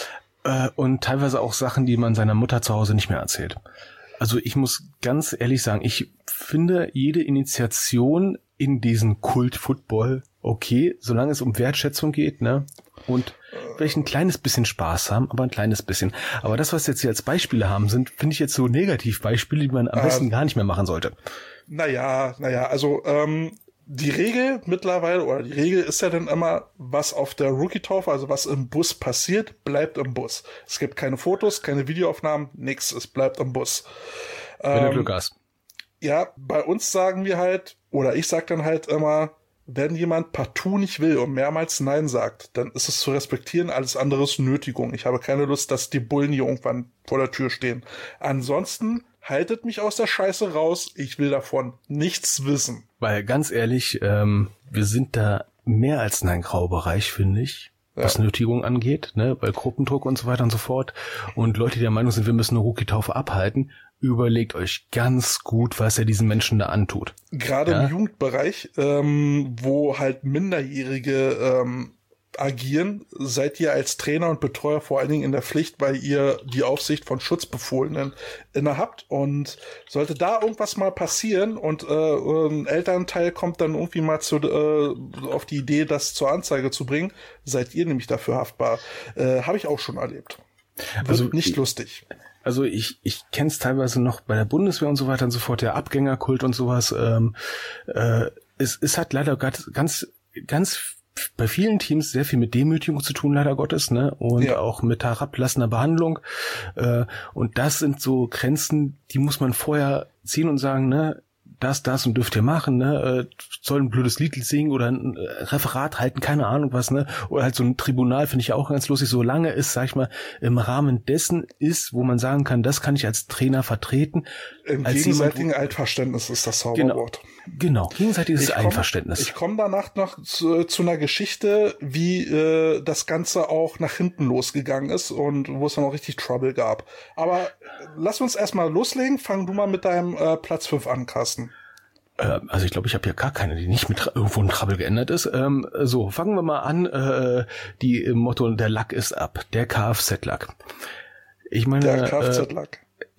Äh, und teilweise auch Sachen, die man seiner Mutter zu Hause nicht mehr erzählt. Also ich muss ganz ehrlich sagen, ich finde jede Initiation in diesen Kult-Football okay, solange es um Wertschätzung geht, ne? Und vielleicht ein kleines bisschen Spaß haben, aber ein kleines bisschen. Aber das, was jetzt hier als Beispiele haben, sind, finde ich jetzt so Negativbeispiele, die man am äh, besten gar nicht mehr machen sollte. Naja, naja, also ähm, die Regel mittlerweile, oder die Regel ist ja dann immer, was auf der Rookie-Taufe, also was im Bus passiert, bleibt im Bus. Es gibt keine Fotos, keine Videoaufnahmen, nix, es bleibt im Bus. Wenn ähm, du Glück hast. Ja, bei uns sagen wir halt, oder ich sag dann halt immer, wenn jemand partout nicht will und mehrmals Nein sagt, dann ist es zu respektieren, alles andere ist Nötigung. Ich habe keine Lust, dass die Bullen hier irgendwann vor der Tür stehen. Ansonsten haltet mich aus der Scheiße raus, ich will davon nichts wissen. Weil ganz ehrlich, ähm, wir sind da mehr als in einem Graubereich, finde ich, ja. was Nötigung angeht, ne, bei Gruppendruck und so weiter und so fort. Und Leute, die der Meinung sind, wir müssen eine Rookie-Taufe abhalten, überlegt euch ganz gut, was er diesen Menschen da antut. Gerade ja? im Jugendbereich, ähm, wo halt Minderjährige ähm, agieren, seid ihr als Trainer und Betreuer vor allen Dingen in der Pflicht, weil ihr die Aufsicht von Schutzbefohlenen innehabt. Und sollte da irgendwas mal passieren und äh, ein Elternteil kommt dann irgendwie mal zu, äh, auf die Idee, das zur Anzeige zu bringen, seid ihr nämlich dafür haftbar. Äh, Habe ich auch schon erlebt. Wird also nicht lustig. Also ich ich kenne es teilweise noch bei der Bundeswehr und so weiter und so fort, der Abgängerkult und sowas. Ähm, äh, es, es hat leider ganz ganz ganz bei vielen Teams sehr viel mit Demütigung zu tun, leider Gottes, ne, und ja. auch mit herablassender Behandlung. Äh, und das sind so Grenzen, die muss man vorher ziehen und sagen, ne, das, das und dürft ihr machen, ne, äh, soll ein blödes Lied singen oder ein äh, Referat halten, keine Ahnung was, ne, oder halt so ein Tribunal finde ich ja auch ganz lustig, solange es, sag ich mal, im Rahmen dessen ist, wo man sagen kann, das kann ich als Trainer vertreten. Im als gegenseitigen jemand, wo, Altverständnis ist das Zauberwort. Genau. Genau, gegenseitiges ich Einverständnis. Komm, ich komme danach noch zu, zu einer Geschichte, wie äh, das Ganze auch nach hinten losgegangen ist und wo es dann auch richtig Trouble gab. Aber lass uns erstmal loslegen. Fang du mal mit deinem äh, Platz fünf an, Carsten. Äh, also ich glaube, ich habe ja gar keine, die nicht mit irgendwo ein Trouble geändert ist. Ähm, so, fangen wir mal an. Äh, die im Motto, der Lack ist ab. Der Kfz-Lack. Ich meine, der Kfz-Lack. Äh,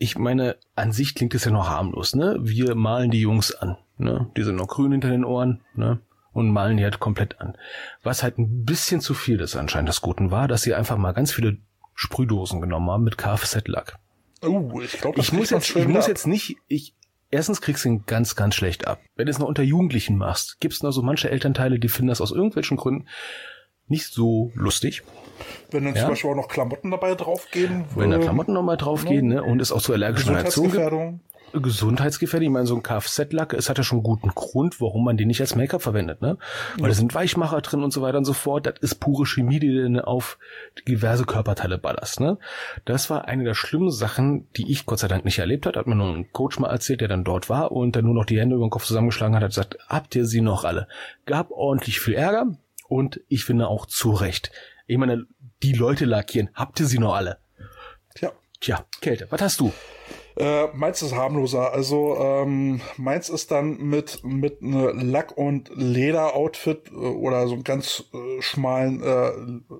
ich meine, an sich klingt es ja noch harmlos, ne? Wir malen die Jungs an, ne? Die sind noch grün hinter den Ohren, ne? Und malen die halt komplett an. Was halt ein bisschen zu viel des anscheinend des Guten war, dass sie einfach mal ganz viele Sprühdosen genommen haben mit Kfz-Lack. Oh, ich glaube, das ich muss jetzt, ich muss jetzt nicht, ich, erstens kriegst du ihn ganz, ganz schlecht ab. Wenn du es noch unter Jugendlichen machst, gibt es noch so manche Elternteile, die finden das aus irgendwelchen Gründen nicht so lustig. Wenn dann ja? zum Beispiel auch noch Klamotten dabei draufgehen. Wenn da Klamotten nochmal draufgehen, ne, und es auch zu allergischen Reaktionen gibt. Gesundheitsgefährdung. Ich meine, so ein Kfz-Lack, es hat ja schon einen guten Grund, warum man den nicht als Make-up verwendet, ne? Weil ja. da sind Weichmacher drin und so weiter und so fort. Das ist pure Chemie, die du auf diverse Körperteile ballerst, ne? Das war eine der schlimmen Sachen, die ich Gott sei Dank nicht erlebt habe. Hat mir nur ein Coach mal erzählt, der dann dort war und dann nur noch die Hände über den Kopf zusammengeschlagen hat, hat gesagt, habt ihr sie noch alle? Gab ordentlich viel Ärger und ich finde auch zu Recht. Ich meine, die Leute lackieren, habt ihr sie noch alle? Tja. Tja, Kälte, was hast du? Äh, meins ist harmloser. Also ähm, meins ist dann mit mit ne Lack- und Leder-Outfit äh, oder so einen ganz äh, schmalen äh,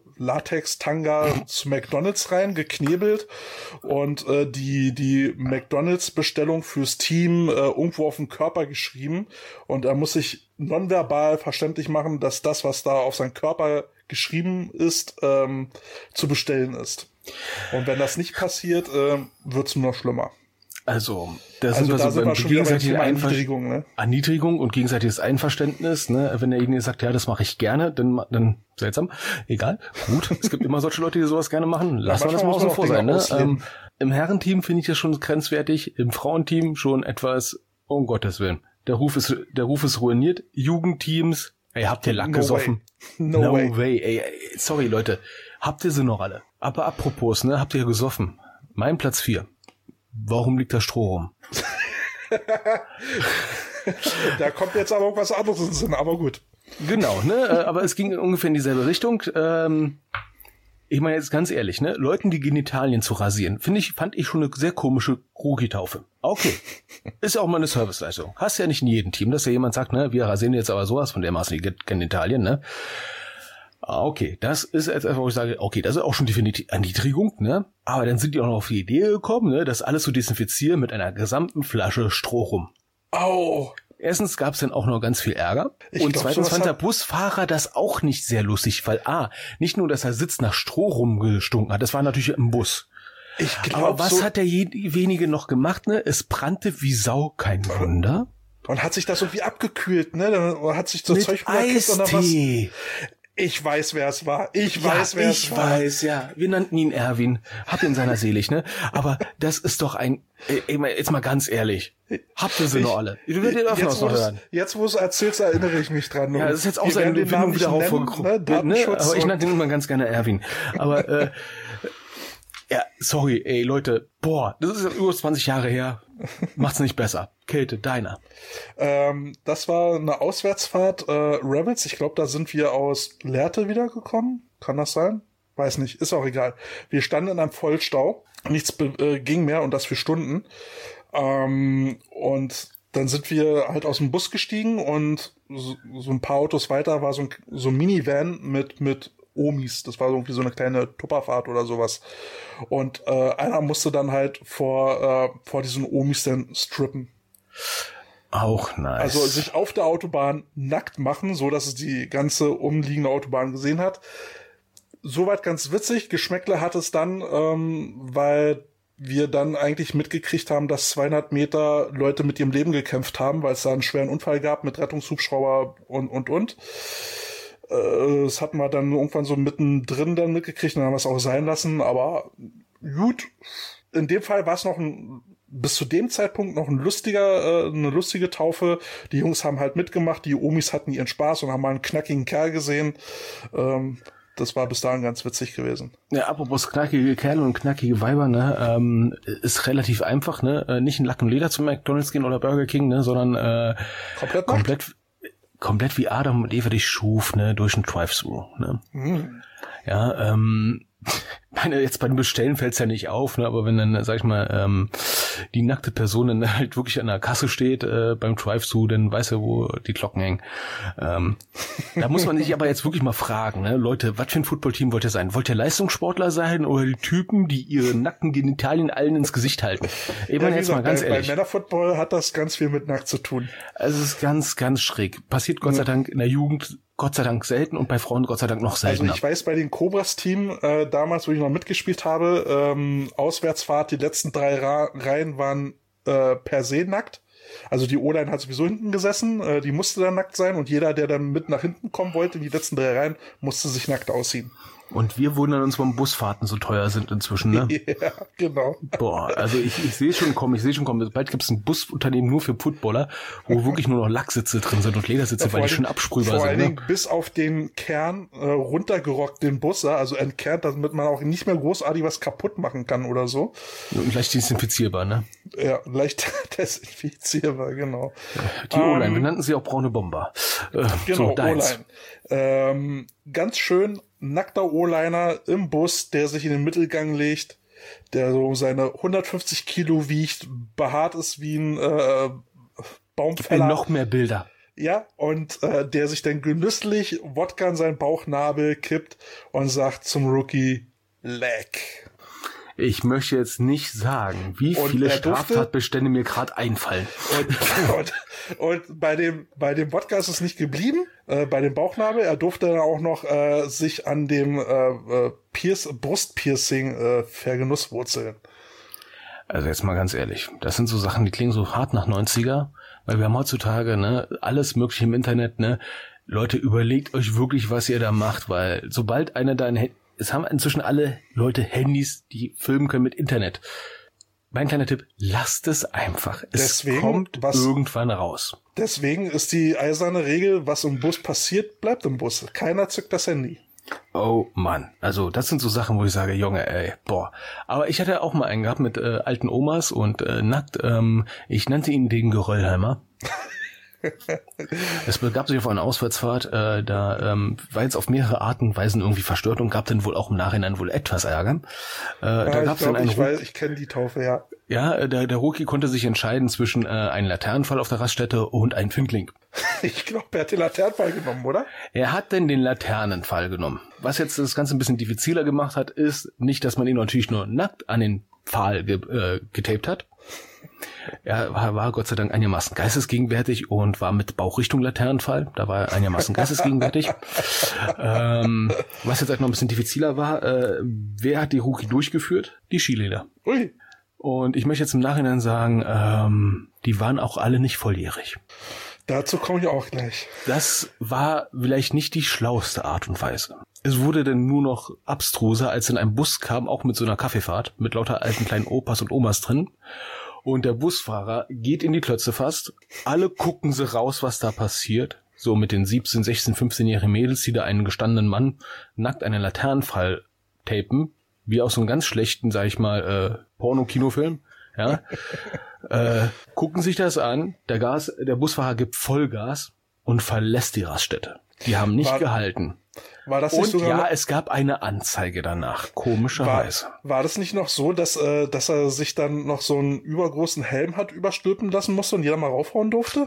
Latex-Tanga zu McDonald's rein, geknebelt und äh, die die McDonald's-Bestellung fürs Team äh, irgendwo auf den Körper geschrieben und er muss sich nonverbal verständlich machen, dass das, was da auf seinen Körper geschrieben ist, ähm, zu bestellen ist. Und wenn das nicht passiert, äh, wird's nur noch schlimmer. Also, da also sind wir da so sind beim wir schon wieder gegenseitigen bei Erniedrigung, ne? Erniedrigung und gegenseitiges Einverständnis, ne? Wenn derjenige sagt, ja, das mache ich gerne, dann, dann seltsam, egal, gut. Es gibt immer solche Leute, die sowas gerne machen. Lass mal das mal außen vor sein, ne? Ähm, Im Herrenteam finde ich das schon grenzwertig, im Frauenteam schon etwas, um Gottes Willen. Der Ruf ist, der Ruf ist ruiniert. Jugendteams, ey, habt ihr Lack no gesoffen? Way. No, no way. way. Ey, ey, sorry, Leute. Habt ihr sie noch alle? Aber apropos, ne, habt ihr gesoffen? Mein Platz vier. Warum liegt da Stroh rum? Da kommt jetzt aber auch was anderes in den Sinn, aber gut. Genau, ne, aber es ging ungefähr in dieselbe Richtung. Ähm, ich meine jetzt ganz ehrlich, ne, Leuten die Genitalien zu rasieren, finde ich, fand ich schon eine sehr komische Krogi-Taufe. Okay, ist ja auch mal eine Serviceleistung. Hast ja nicht in jedem Team, dass ja jemand sagt, ne, wir rasieren jetzt aber sowas von dermaßen die Genitalien, ne. Okay, das ist jetzt einfach, wo ich sage, okay, das ist auch schon die Erniedrigung, ne? Aber dann sind die auch noch auf die Idee gekommen, ne, das alles zu desinfizieren mit einer gesamten Flasche Stroh rum. Au! Erstens gab es dann auch noch ganz viel Ärger. Ich und glaub, zweitens fand der Busfahrer das auch nicht sehr lustig, weil A, nicht nur, dass er Sitz nach Stroh rumgestunken hat, das war natürlich im Bus. Ich glaub, aber was so hat derjenige noch gemacht, ne? Es brannte wie Sau, kein Wunder. Und hat sich das irgendwie abgekühlt, ne? Dann hat sich so mit Zeug Eistee. Oder was. Ich weiß, wer es war. Ich ja, weiß, wer es war. Ich weiß, ja. Wir nannten ihn Erwin. Hab ihn seiner selig, ne? Aber das ist doch ein, ey, jetzt mal ganz ehrlich. Habt ihr sie noch alle? Du wirst den öfter noch hören. Jetzt, wo du es erzählst, erinnere ich mich dran. Ja, das ist jetzt auch seine Empfindung wieder aufgekommen. Ne? Ne? Aber ich nannte ihn immer ganz gerne Erwin. Aber, äh, ja, sorry, ey, Leute. Boah, das ist über zwanzig Jahre her. Macht's nicht besser. Kälte, deiner. Ähm, das war eine Auswärtsfahrt, äh, Rebels. Ich glaube, da sind wir aus Lehrte wiedergekommen. Kann das sein? Weiß nicht. Ist auch egal. Wir standen in einem Vollstau. Nichts äh, ging mehr und das für Stunden. Ähm, und dann sind wir halt aus dem Bus gestiegen und so, so ein paar Autos weiter war so ein, so ein Minivan mit, mit Omis. Das war irgendwie so eine kleine Tupperfahrt oder sowas. Und äh, einer musste dann halt vor äh, vor diesen Omis dann strippen. Auch nice. Also sich auf der Autobahn nackt machen, so dass es die ganze umliegende Autobahn gesehen hat. Soweit ganz witzig. Geschmäckle hat es dann, ähm, weil wir dann eigentlich mitgekriegt haben, dass zweihundert Meter Leute mit ihrem Leben gekämpft haben, weil es da einen schweren Unfall gab mit Rettungshubschrauber und, und, und. Das hatten wir dann irgendwann so mittendrin dann mitgekriegt und dann haben wir es auch sein lassen, aber gut, in dem Fall war es noch ein, bis zu dem Zeitpunkt noch ein lustiger, äh, eine lustige Taufe. Die Jungs haben halt mitgemacht, die Omis hatten ihren Spaß und haben mal einen knackigen Kerl gesehen. Ähm, das war bis dahin ganz witzig gewesen. Ja, apropos knackige Kerle und knackige Weiber, ne, ähm, ist relativ einfach, ne, nicht in Lack und Leder zu McDonald's gehen oder Burger King, ne, sondern äh, komplett komplett komplett wie Adam und Eva dich schuf, ne, durch ein Drive-Thru, ne. Mhm. Ja, ähm, meine, jetzt beim Bestellen fällt's ja nicht auf, ne, aber wenn dann, sag ich mal, ähm, die nackte Person dann halt wirklich an der Kasse steht äh, beim Drive-Thru, dann weiß er, wo die Glocken hängen. Ähm, da muss man sich aber jetzt wirklich mal fragen, ne, Leute, was für ein Footballteam wollt ihr sein? Wollt ihr Leistungssportler sein oder die Typen, die ihre nackten Genitalien allen ins Gesicht halten? Ich meine, ja, jetzt gesagt, mal ganz bei, ehrlich. Bei Männerfootball hat das ganz viel mit nackt zu tun. Also es ist ganz, ganz schräg. Passiert Gott sei Dank in der Jugend Gott sei Dank selten und bei Frauen Gott sei Dank noch seltener. Also ich weiß, bei den Cobras-Team äh, damals, wo ich noch mitgespielt habe, ähm, Auswärtsfahrt, die letzten drei Ra- Reihen waren äh, per se nackt. Also die O-Line hat sowieso hinten gesessen, äh, die musste dann nackt sein und jeder, der dann mit nach hinten kommen wollte, in die letzten drei Reihen, musste sich nackt ausziehen. Und wir wundern uns, warum Busfahrten so teuer sind inzwischen, ne? Ja, genau. Boah, also ich, ich sehe schon kommen, ich sehe schon kommen. Bald gibt es ein Busunternehmen nur für Footballer, wo wirklich nur noch Lacksitze drin sind und Ledersitze, ja, weil die schon absprühbar vor sind. Vor allen Dingen ne? bis auf den Kern äh, runtergerockt, den Bus, also entkernt, damit man auch nicht mehr großartig was kaputt machen kann oder so. Und leicht desinfizierbar, ne? Ja, leicht desinfizierbar, genau. Die ähm, O-Line, wir nannten sie auch braune Bomber. Äh, genau, so, O-Line. Ähm, ganz schön nackter O-Liner im Bus, der sich in den Mittelgang legt, der so seine hundertfünfzig Kilo wiegt, behaart ist wie ein äh, Baumfäller. Noch mehr Bilder. Ja, und äh, der sich dann genüsslich Wodka in seinen Bauchnabel kippt und sagt zum Rookie, leck. Ich möchte jetzt nicht sagen, wie und viele Straftatbestände mir gerade einfallen. Und, und, und bei dem bei dem Wodka ist es nicht geblieben, äh, bei dem Bauchnabel. Er durfte dann auch noch äh, sich an dem äh, Pierce, Brustpiercing äh, vergenusswurzeln. Also jetzt mal ganz ehrlich, das sind so Sachen, die klingen so hart nach neunziger, weil wir haben heutzutage ne alles mögliche im Internet. Ne, Leute, überlegt euch wirklich, was ihr da macht, weil sobald einer da ein Es haben inzwischen alle Leute Handys, die filmen können mit Internet. Mein kleiner Tipp, lasst es einfach. Es deswegen, kommt was, irgendwann raus. Deswegen ist die eiserne Regel, was im Bus passiert, bleibt im Bus. Keiner zückt das Handy. Oh Mann, also das sind so Sachen, wo ich sage, Junge, ey, boah. Aber ich hatte auch mal einen gehabt mit äh, alten Omas und äh, nackt. Ähm, ich nannte ihn den Geröllheimer. Es begab sich auf einer Auswärtsfahrt, äh, da ähm, war jetzt auf mehrere Arten und Weisen irgendwie verstört und gab dann wohl auch im Nachhinein wohl etwas Ärger. Äh, ja, da gab's ich glaub, dann einen ich, weiß, ich kenne die Taufe, ja. Ja, der, der Rookie konnte sich entscheiden zwischen äh, einem Laternenfall auf der Raststätte und einem Findling. Ich glaube, er hat den Laternenfall genommen, oder? Er hat denn den Laternenfall genommen. Was jetzt das Ganze ein bisschen diffiziler gemacht hat, ist nicht, dass man ihn natürlich nur nackt an den Pfahl ge- äh, getaped hat. Er war, war Gott sei Dank einigermaßen geistesgegenwärtig und war mit Bauch Richtung Laternenfall. Da war er einigermaßen geistesgegenwärtig. ähm, was jetzt halt noch ein bisschen diffiziler war, äh, wer hat die Rookie durchgeführt? Die Skilehrer. Ui. Und ich möchte jetzt im Nachhinein sagen, ähm, die waren auch alle nicht volljährig. Dazu komme ich auch gleich. Das war vielleicht nicht die schlauste Art und Weise. Es wurde dann nur noch abstruser, als in einem Bus kam, auch mit so einer Kaffeefahrt, mit lauter alten kleinen Opas und Omas drin. Und der Busfahrer geht in die Klötze fast. Alle gucken sie raus, was da passiert. So mit den siebzehn, sechzehn, fünfzehnjährigen Mädels, die da einen gestandenen Mann nackt einen Laternenfall tapen. Wie aus so einem ganz schlechten, sag ich mal, äh, Porno-Kinofilm. Ja. äh, gucken sich das an. Der Gas, der Busfahrer gibt Vollgas und verlässt die Raststätte. Die haben nicht war, gehalten. War das nicht und sogar ja, noch, es gab eine Anzeige danach, komischerweise. War, war das nicht noch so, dass, äh, dass er sich dann noch so einen übergroßen Helm hat überstülpen lassen musste und jeder mal raufhauen durfte?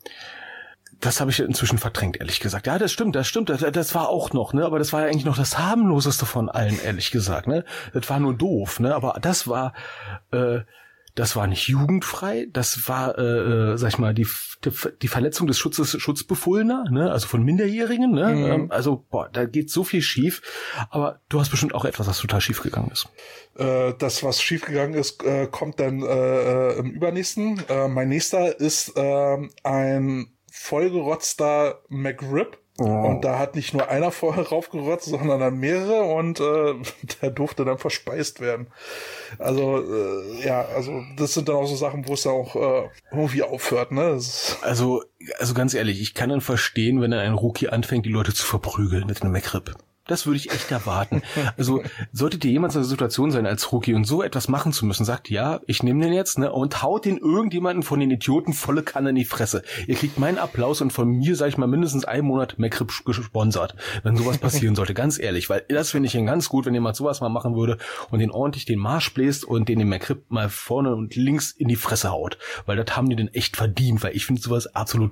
Das habe ich inzwischen verdrängt, ehrlich gesagt. Ja, das stimmt, das stimmt. Das, das war auch noch, ne? Aber das war ja eigentlich noch das harmloseste von allen, ehrlich gesagt, ne? Das war nur doof, ne? Aber das war, äh, das war nicht jugendfrei. Das war, äh, sag ich mal, die die, die Verletzung des Schutzes Schutzbefohlener, ne? Also von Minderjährigen, ne? Mhm. Ähm, also, boah, da geht so viel schief. Aber du hast bestimmt auch etwas, was total schief gegangen ist. Äh, das, was schief gegangen ist, äh, kommt dann äh, im übernächsten. Äh, mein nächster ist äh, ein vollgerotzter McRib. Oh. Und da hat nicht nur einer vorher raufgerotzt, sondern dann mehrere und äh, der durfte dann verspeist werden. Also, äh, ja, also das sind dann auch so Sachen, wo es dann auch äh, irgendwie aufhört, ne? Also, also ganz ehrlich, ich kann dann verstehen, wenn dann ein Rookie anfängt, die Leute zu verprügeln mit einem McRib. Das würde ich echt erwarten. Also solltet ihr jemals in der Situation sein als Rookie und so etwas machen zu müssen, sagt, ja, ich nehme den jetzt, ne, und haut den irgendjemanden von den Idioten volle Kanne in die Fresse. Ihr kriegt meinen Applaus und von mir, sag ich mal, mindestens einen Monat McRib gesponsert, wenn sowas passieren sollte, ganz ehrlich, weil das finde ich ihn ganz gut, wenn jemand sowas mal machen würde und den ordentlich den Marsch bläst und den den McRib mal vorne und links in die Fresse haut, weil das haben die denn echt verdient, weil ich finde sowas absolut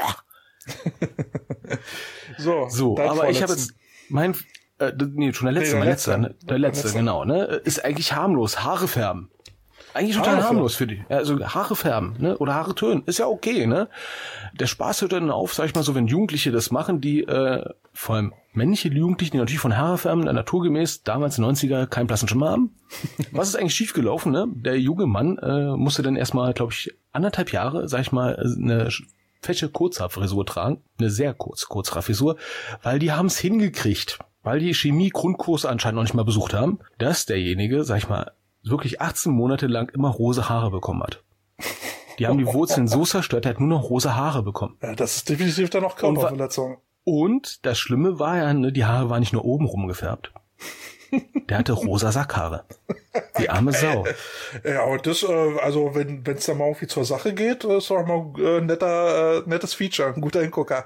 so, so aber ich habe jetzt Mein, äh, nee, schon der letzte, nee, der mein letzter, letzte, ne? der letzte, letzte, genau, ne, ist eigentlich harmlos, Haare färben. Eigentlich total Haare harmlos für die. Also Haare färben, ne, oder Haare tönen, ist ja okay, ne. Der Spaß hört dann auf, sag ich mal so, wenn Jugendliche das machen, die, äh, vor allem männliche Jugendliche, die natürlich von Haare färben, naturgemäß, damals in den neunziger, keinen blassen Schimmer haben. Was ist eigentlich schiefgelaufen, ne? Der junge Mann, äh, musste dann erstmal, glaube ich, anderthalb Jahre, sag ich mal, eine fette Kurzhaarfrisur tragen, eine sehr kurze Kurzhaarfrisur, weil die haben es hingekriegt, weil die Chemie-Grundkurse anscheinend noch nicht mal besucht haben, dass derjenige, sag ich mal, wirklich achtzehn Monate lang immer rosa Haare bekommen hat. Die haben die Wurzeln so zerstört, er hat nur noch rosa Haare bekommen. Ja, das ist definitiv dann noch Körperverletzung. Und, und das Schlimme war ja, ne, die Haare waren nicht nur oben rum gefärbt. Der hatte rosa Sackhaare. Die arme Sau. Ja, und das, äh, also wenn es da mal irgendwie zur Sache geht, ist doch mal ein äh, netter, äh, nettes Feature, ein guter Hingucker.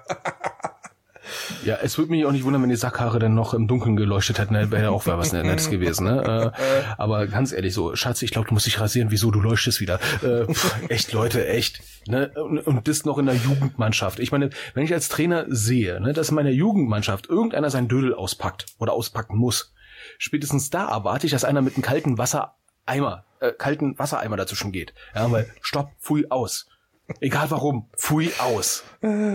Ja, es würde mich auch nicht wundern, wenn die Sackhaare dann noch im Dunkeln geleuchtet hätten, dann wäre ja auch was Nettes gewesen. Ne? Äh, aber ganz ehrlich, so, Schatz, ich glaube, du musst dich rasieren. Wieso, du leuchtest wieder? Äh, pff, echt, Leute, echt. Ne? Und, und das noch in der Jugendmannschaft. Ich meine, wenn ich als Trainer sehe, ne, dass in meiner Jugendmannschaft irgendeiner sein Dödel auspackt oder auspacken muss, spätestens da erwarte ich, dass einer mit einem kalten Wassereimer, äh, kalten Wassereimer dazwischen geht. Ja, weil, stopp, pfui, aus. Egal warum, pfui, aus.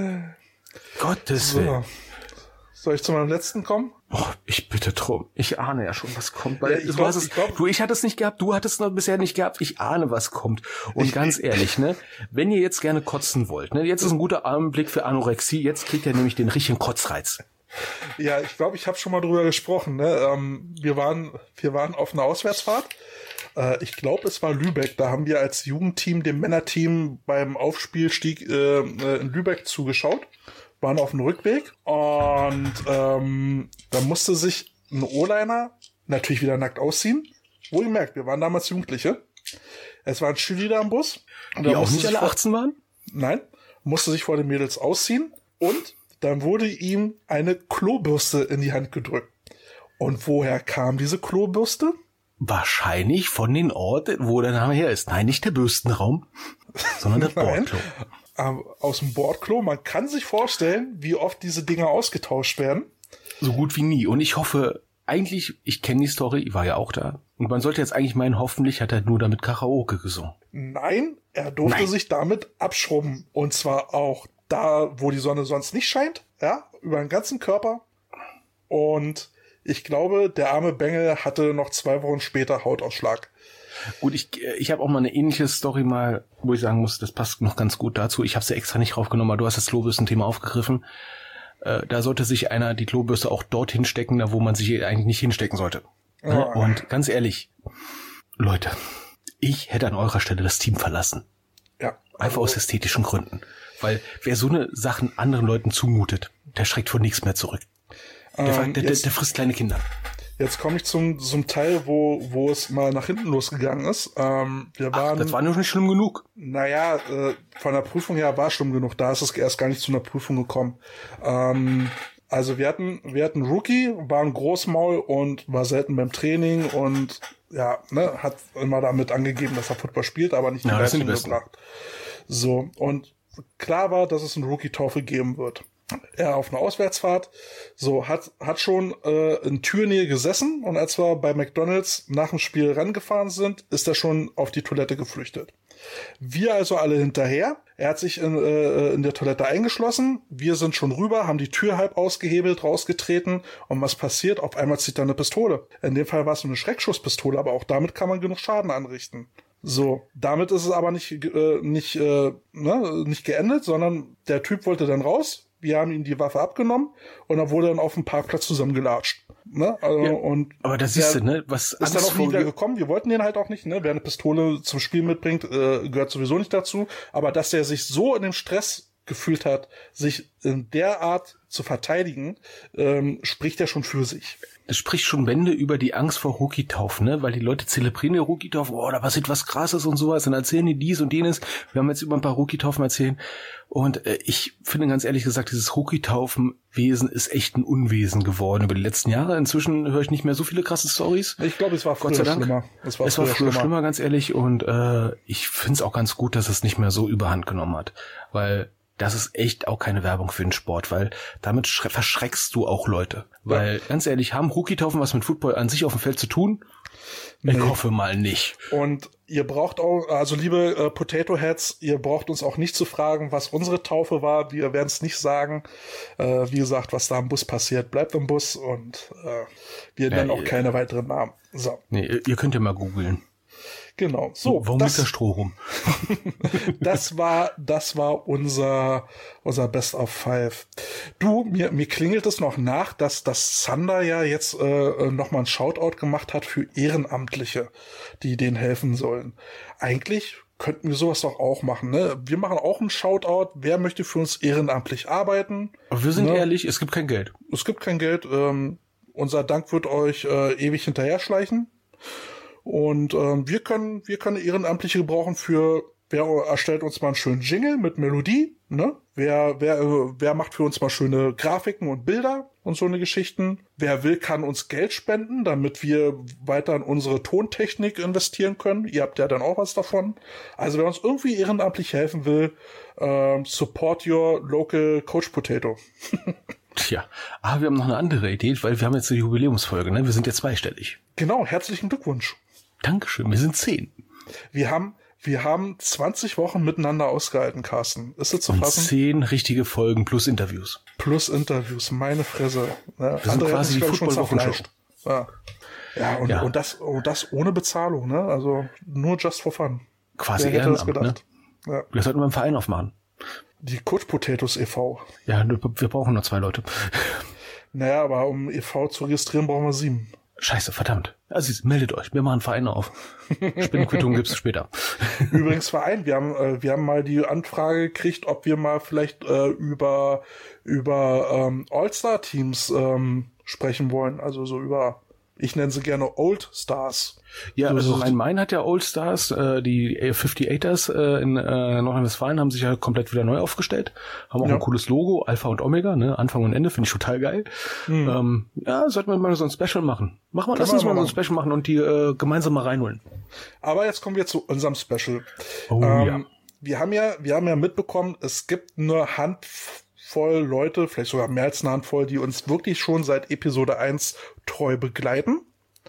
Gottes so. Willen. Soll ich zu meinem letzten kommen? Oh, ich bitte drum. Ich ahne ja schon, was kommt. Weil ja, ich du, glaub, hast es, ich glaub, du, ich hatte es nicht gehabt, du hattest es noch bisher nicht gehabt. Ich ahne, was kommt. Und ich, ganz ehrlich, ne, wenn ihr jetzt gerne kotzen wollt, ne, jetzt ist ein guter Augenblick für Anorexie. Jetzt kriegt ihr nämlich den richtigen Kotzreiz. Ja, ich glaube, ich habe schon mal drüber gesprochen. Ne? Ähm, wir waren, wir waren auf einer Auswärtsfahrt. Äh, ich glaube, es war Lübeck. Da haben wir als Jugendteam dem Männerteam beim Aufspielstieg äh, in Lübeck zugeschaut. Waren auf dem Rückweg und ähm, da musste sich ein O-Liner natürlich wieder nackt ausziehen. Wohlgemerkt, wir waren damals Jugendliche. Es waren Cheerleader am Bus. Und die auch nicht alle achtzehn waren? Nein, musste sich vor den Mädels ausziehen und dann wurde ihm eine Klobürste in die Hand gedrückt. Und woher kam diese Klobürste? Wahrscheinlich von den Orten, wo der Name her ist. Nein, nicht der Bürstenraum, sondern der Bordklo. Aus dem Bordklo. Man kann sich vorstellen, wie oft diese Dinger ausgetauscht werden. So gut wie nie. Und ich hoffe, eigentlich, ich kenne die Story, ich war ja auch da. Und man sollte jetzt eigentlich meinen, hoffentlich hat er nur damit Karaoke gesungen. Nein, er durfte Nein. sich damit abschrubben. Und zwar auch da, wo die Sonne sonst nicht scheint. Ja, über den ganzen Körper. Und ich glaube, der arme Bengel hatte noch zwei Wochen später Hautausschlag. Gut, ich ich habe auch mal eine ähnliche Story mal, wo ich sagen muss, das passt noch ganz gut dazu. Ich habe sie ja extra nicht raufgenommen, aber du hast das Klobürsten-Thema aufgegriffen. Äh, da sollte sich einer die Klobürste auch dorthin stecken, da wo man sich eigentlich nicht hinstecken sollte. Oh. Und ganz ehrlich, Leute, ich hätte an eurer Stelle das Team verlassen. Ja. Einfach aus ästhetischen Gründen. Weil wer so eine Sachen anderen Leuten zumutet, der schreckt vor nichts mehr zurück. Der, ähm, der, der, der frisst kleine Kinder. Jetzt komme ich zum, zum Teil, wo, wo es mal nach hinten losgegangen ist. Ähm, wir waren, Ach, das war noch nicht schlimm genug. Naja, äh, von der Prüfung her war schlimm genug. Da ist es erst gar nicht zu einer Prüfung gekommen. Ähm, also wir hatten, wir hatten Rookie, war ein Großmaul und war selten beim Training und ja, ne, hat immer damit angegeben, dass er Football spielt, aber nicht die ja, Leistung gebracht. So, und klar war, dass es einen Rookie-Taufe geben wird. Er auf einer Auswärtsfahrt, so hat hat schon äh, in Türnähe gesessen und als wir bei McDonald's nach dem Spiel rangefahren sind, ist er schon auf die Toilette geflüchtet. Wir also alle hinterher. Er hat sich in, äh, in der Toilette eingeschlossen. Wir sind schon rüber, haben die Tür halb ausgehebelt, rausgetreten und was passiert? Auf einmal zieht er eine Pistole. In dem Fall war es eine Schreckschusspistole, aber auch damit kann man genug Schaden anrichten. So, damit ist es aber nicht äh, nicht äh, ne, nicht geendet, sondern der Typ wollte dann raus. Wir haben ihm die Waffe abgenommen und er wurde dann auf dem Parkplatz zusammengelatscht. Ne? Also, ja, und aber das siehst du, ne? Was ist dann auch nie wieder gekommen. Wir wollten den halt auch nicht. Ne? Wer eine Pistole zum Spiel mitbringt, äh, gehört sowieso nicht dazu. Aber dass der sich so in dem Stress gefühlt hat, sich in der Art zu verteidigen, ähm, spricht ja schon für sich. Es spricht schon Bände über die Angst vor Rookie-Taufen, ne? Weil die Leute zelebrieren die Rookie-Taufen, oh, da passiert was Krasses und sowas, dann erzählen die dies und jenes. Wir haben jetzt über ein paar Rookie-Taufen erzählt. Und äh, ich finde ganz ehrlich gesagt, dieses Rookie-Taufen-Wesen ist echt ein Unwesen geworden über die letzten Jahre. Inzwischen höre ich nicht mehr so viele krasse Stories. Ich glaube, es war früher schlimmer. Es war, es früher, war früher schlimmer. schlimmer, ganz ehrlich. Und äh, ich finde es auch ganz gut, dass es nicht mehr so überhand genommen hat. Weil das ist echt auch keine Werbung für den Sport, weil damit verschreckst du auch Leute. Weil, ja. ganz ehrlich, haben Rookie-Taufen was mit Football an sich auf dem Feld zu tun? Ich nee. hoffe mal nicht. Und ihr braucht auch, also liebe äh, Potato Heads, ihr braucht uns auch nicht zu fragen, was unsere Taufe war. Wir werden es nicht sagen. Äh, wie gesagt, was da im Bus passiert, bleibt im Bus und äh, wir nennen ja, auch keine weiteren Namen. So. Nee, ihr könnt ja mal googeln. Genau. So, warum liegt da Stroh rum? das war, das war unser, unser Best of Five. Du, mir, mir klingelt es noch nach, dass das Thunder ja jetzt äh, nochmal ein Shoutout gemacht hat für Ehrenamtliche, die denen helfen sollen. Eigentlich könnten wir sowas doch auch machen, ne? Wir machen auch einen Shoutout. Wer möchte für uns ehrenamtlich arbeiten? Aber wir sind ne? ehrlich, es gibt kein Geld. Es gibt kein Geld. Ähm, unser Dank wird euch äh, ewig hinterher schleichen. Und ähm, wir können wir können Ehrenamtliche gebrauchen für, wer erstellt uns mal einen schönen Jingle mit Melodie, ne? Wer wer äh, wer macht für uns mal schöne Grafiken und Bilder und so eine Geschichten. Wer will, kann uns Geld spenden, damit wir weiter in unsere Tontechnik investieren können. Ihr habt ja dann auch was davon. Also wer uns irgendwie ehrenamtlich helfen will, ähm, support your local Coach Potato. Tja, aber wir haben noch eine andere Idee, weil wir haben jetzt eine Jubiläumsfolge, ne? Wir sind ja zweistellig. Genau, herzlichen Glückwunsch. Dankeschön, wir sind zehn. Wir haben, wir haben zwanzig Wochen miteinander ausgehalten, Carsten. Ist das zu Und fassen? zehn richtige Folgen plus Interviews. Plus Interviews, meine Fresse. Ja, wir sind quasi die Football-Wochenshow. Ja, ja, und, ja. Und, das, und das ohne Bezahlung, ne? Also nur just for fun. Quasi Ehrenamt, ne? Ja. Wir sollten mal einen Verein aufmachen. Die Coach Potatoes e V. Ja, wir brauchen nur zwei Leute. Naja, aber um e V zu registrieren, brauchen wir sieben. Scheiße, verdammt. Also meldet euch, wir machen Vereine auf. Spendenquittung gibt's später. Übrigens Verein, wir haben äh, wir haben mal die Anfrage gekriegt, ob wir mal vielleicht äh, über über ähm, All-Star-Teams ähm, sprechen wollen, also so über, ich nenne sie gerne Old Stars. Ja, also Rhein-Main hat ja Old Stars, äh, die fünfundachtzigers äh, in äh, Nordrhein-Westfalen haben sich ja komplett wieder neu aufgestellt, haben auch ja. ein cooles Logo, Alpha und Omega, ne, Anfang und Ende, finde ich total geil. Mhm. Ähm, ja, sollten wir mal so ein Special machen. Mach mal, lass uns mal so ein Special machen und die äh, gemeinsam mal reinholen. Aber jetzt kommen wir zu unserem Special. Oh ähm, ja. Wir haben ja, wir haben ja mitbekommen, es gibt eine Handvoll Leute, vielleicht sogar mehr als eine Handvoll, die uns wirklich schon seit Episode eins treu begleiten.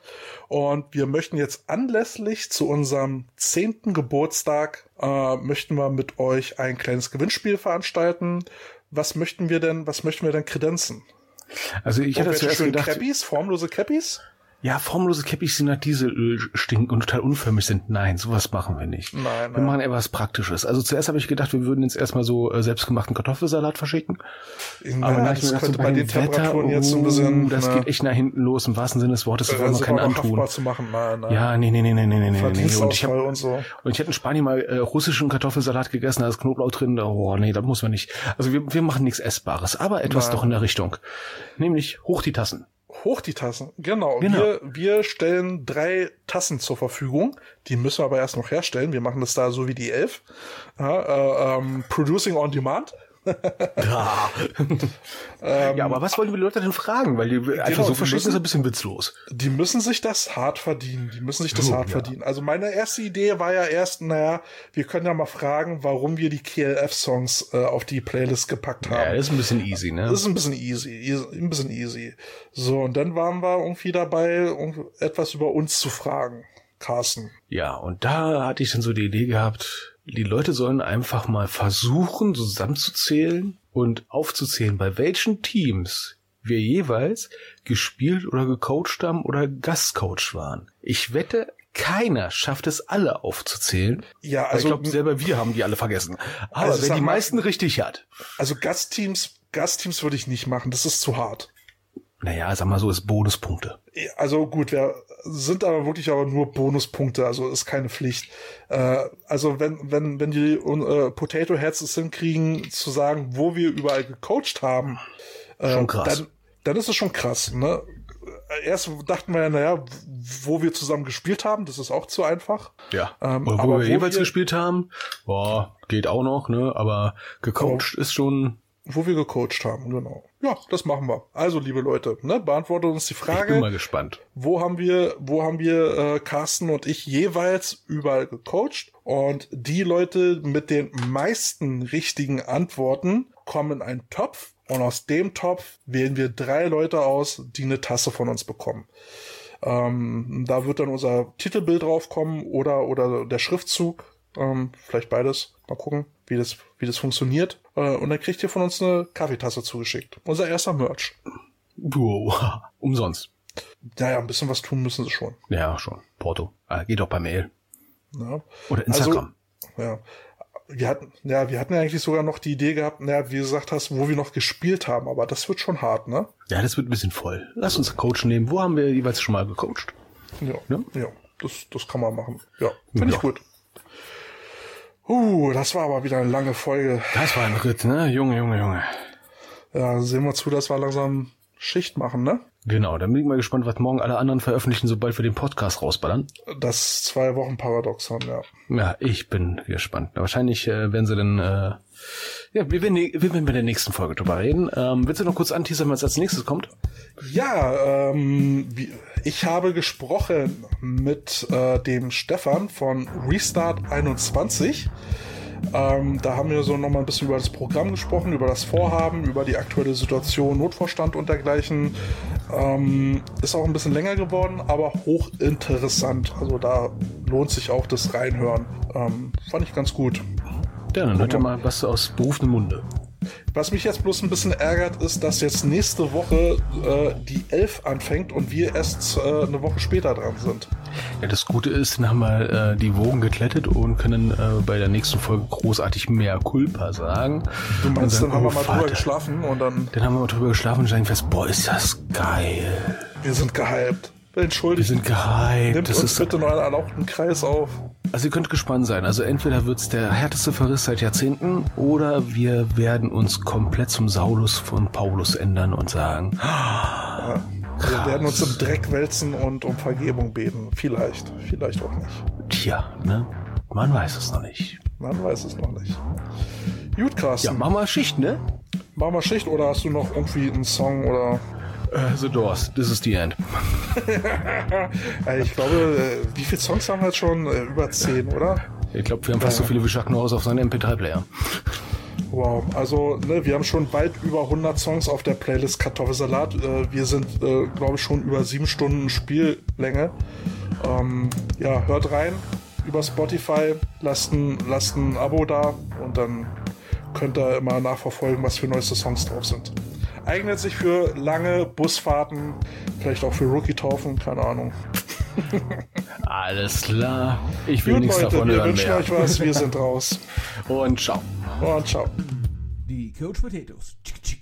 Und wir möchten jetzt anlässlich zu unserem zehnten Geburtstag, äh, möchten wir mit euch ein kleines Gewinnspiel veranstalten. Was möchten wir denn, was möchten wir denn kredenzen? Also ich hatte zuerst gedacht, Cappies, formlose Cappies? Ja, formlose Cappies, die nach Diesel stinken und total unförmig sind. Nein, sowas machen wir nicht. Nein, nein. Wir machen etwas Praktisches. Also zuerst habe ich gedacht, wir würden jetzt erstmal so äh, selbstgemachten Kartoffelsalat verschicken. Ja, aber dann das könnte so bei den Temperaturen Wetter, jetzt so ein bisschen... Oh, das na, geht echt nach hinten los, im wahrsten Sinne des Wortes. Das wollen wir keinen antun. Zu machen. Nein, nein. Ja, nee, nee, nee, nee, nee, nee. nee. Und ich habe und so. und ich hatte in Spanien mal äh, russischen Kartoffelsalat gegessen, da ist Knoblauch drin. Oh, nee, das muss man nicht. Also wir, wir machen nichts Essbares, aber etwas nein. doch in der Richtung. Nämlich hoch die Tassen. Hoch die Tassen, genau. genau. Wir, wir stellen drei Tassen zur Verfügung. Die müssen wir aber erst noch herstellen. Wir machen das da so wie die Elf. Ja, äh, ähm, Producing on Demand. ja. ähm, ja, aber was wollen die Leute denn fragen? Weil die genau, einfach so verschicken ist ein bisschen witzlos. Die müssen sich das hart verdienen. Die müssen sich das oh, hart ja. verdienen. Also meine erste Idee war ja erst, naja, wir können ja mal fragen, warum wir die K L F-Songs äh, auf die Playlist gepackt haben. Ja, das ist ein bisschen easy, ne? Das ist ein bisschen easy, easy, ein bisschen easy. So, und dann waren wir irgendwie dabei, um etwas über uns zu fragen. Carsten. Ja, und da hatte ich dann so die Idee gehabt, die Leute sollen einfach mal versuchen, zusammenzuzählen und aufzuzählen, bei welchen Teams wir jeweils gespielt oder gecoacht haben oder Gastcoach waren. Ich wette, keiner schafft es, alle aufzuzählen. Ja, also ich glaube, selber wir haben die alle vergessen. Aber also wer die mal, meisten richtig hat. Also Gastteams, Gastteams würde ich nicht machen, das ist zu hart. Naja, sag mal so, ist Bonuspunkte. Also gut, wer, sind aber wirklich aber nur Bonuspunkte, also ist keine Pflicht. Äh, also wenn wenn wenn die äh, Potato Heads es hinkriegen, zu sagen, wo wir überall gecoacht haben, äh, schon krass. Dann, dann ist es schon krass, ne? Erst dachten wir ja, naja, wo wir zusammen gespielt haben, das ist auch zu einfach. Ja, ähm, oder wo aber wir wo jeweils wir, gespielt haben, boah, geht auch noch, ne? Aber gecoacht aber, ist schon... Wo wir gecoacht haben, genau. Ja, das machen wir. Also, liebe Leute, ne, beantwortet uns die Frage. Ich bin mal gespannt. Wo haben wir, wo haben wir äh, Carsten und ich jeweils überall gecoacht? Und die Leute mit den meisten richtigen Antworten kommen in einen Topf. Und aus dem Topf wählen wir drei Leute aus, die eine Tasse von uns bekommen. Ähm, da wird dann unser Titelbild draufkommen oder oder der Schriftzug. Ähm, vielleicht beides. Mal gucken, wie das wie das funktioniert. Äh, und dann kriegt ihr von uns eine Kaffeetasse zugeschickt. Unser erster Merch. Wow. Umsonst. Naja, ein bisschen was tun müssen sie schon. Ja, schon. Porto. Ah, geht auch per Mail. Ja. Oder Instagram. Also, ja. Wir hatten, ja, wir hatten ja eigentlich sogar noch die Idee gehabt, naja, wie du gesagt hast, wo wir noch gespielt haben, aber das wird schon hart, ne? Ja, das wird ein bisschen voll. Lass uns einen Coach nehmen. Wo haben wir jeweils schon mal gecoacht? Ja, ne? ja, das, das kann man machen. Ja, finde ja. ich gut. Uh, das war aber wieder eine lange Folge. Das war ein Ritt, ne? Junge, Junge, Junge. Ja, sehen wir zu, dass wir langsam Schicht machen, ne? Genau, dann bin ich mal gespannt, was morgen alle anderen veröffentlichen, sobald wir den Podcast rausballern. Das zwei Wochen Paradoxon, ja. Ja, ich bin gespannt. Wahrscheinlich äh, werden sie dann, äh, ja, wir werden, wir werden bei der nächsten Folge drüber reden. Ähm, willst du noch kurz anteasern, was als nächstes kommt? Ja, ähm, wie, ich habe gesprochen mit äh, dem Stefan von Restart einundzwanzig. Ähm, da haben wir so nochmal ein bisschen über das Programm gesprochen, über das Vorhaben, über die aktuelle Situation, Notvorstand und dergleichen. Ähm, ist auch ein bisschen länger geworden, aber hochinteressant. Also da lohnt sich auch das Reinhören. Ähm, fand ich ganz gut. Ja, dann hört ihr mal was aus berufenem Munde. Was mich jetzt bloß ein bisschen ärgert, ist, dass jetzt nächste Woche äh, die elf anfängt und wir erst äh, eine Woche später dran sind. Ja, das Gute ist, dann haben wir äh, die Wogen geklettet und können äh, bei der nächsten Folge großartig mehr Culpa sagen. Du meinst, sagen, dann haben oh, wir mal Vater. drüber geschlafen und dann... Dann haben wir mal drüber geschlafen und stellen fest, boah, ist das geil. Wir sind gehypt. Entschuldigt. Wir sind gehypt. Nehmt das uns ist bitte noch einen erlauchten Kreis auf. Also ihr könnt gespannt sein. Also entweder wird's der härteste Verriss seit Jahrzehnten oder wir werden uns komplett zum Saulus von Paulus ändern und sagen, ja, wir werden uns im Dreck wälzen und um Vergebung beten. Vielleicht, vielleicht auch nicht. Tja, ne? Man weiß es noch nicht. Man weiß es noch nicht. Gut, Carsten. Ja, mach mal Schicht, ne? Mach mal Schicht oder hast du noch irgendwie einen Song oder... Uh, the Doors, this is the end. Ich glaube, wie viele Songs haben wir jetzt schon? Über zehn, oder? Ich glaube, wir haben fast ja. so viele wie Chuck Norris auf seinem M P drei Player. Wow, also ne, wir haben schon weit über hundert Songs auf der Playlist Kartoffelsalat. Äh, wir sind, äh, glaube ich, schon über sieben Stunden Spiellänge. Ähm, ja, hört rein über Spotify, lasst ein, lasst ein Abo da und dann könnt ihr immer nachverfolgen, was für neueste Songs drauf sind. Eignet sich für lange Busfahrten, vielleicht auch für Rookie-Taufen, keine Ahnung. Alles klar. Ich will Gut, nichts Leute, davon wir hören wünschen mehr. euch was, wir sind raus. Und ciao. Und ciao. Die Coach Potatoes.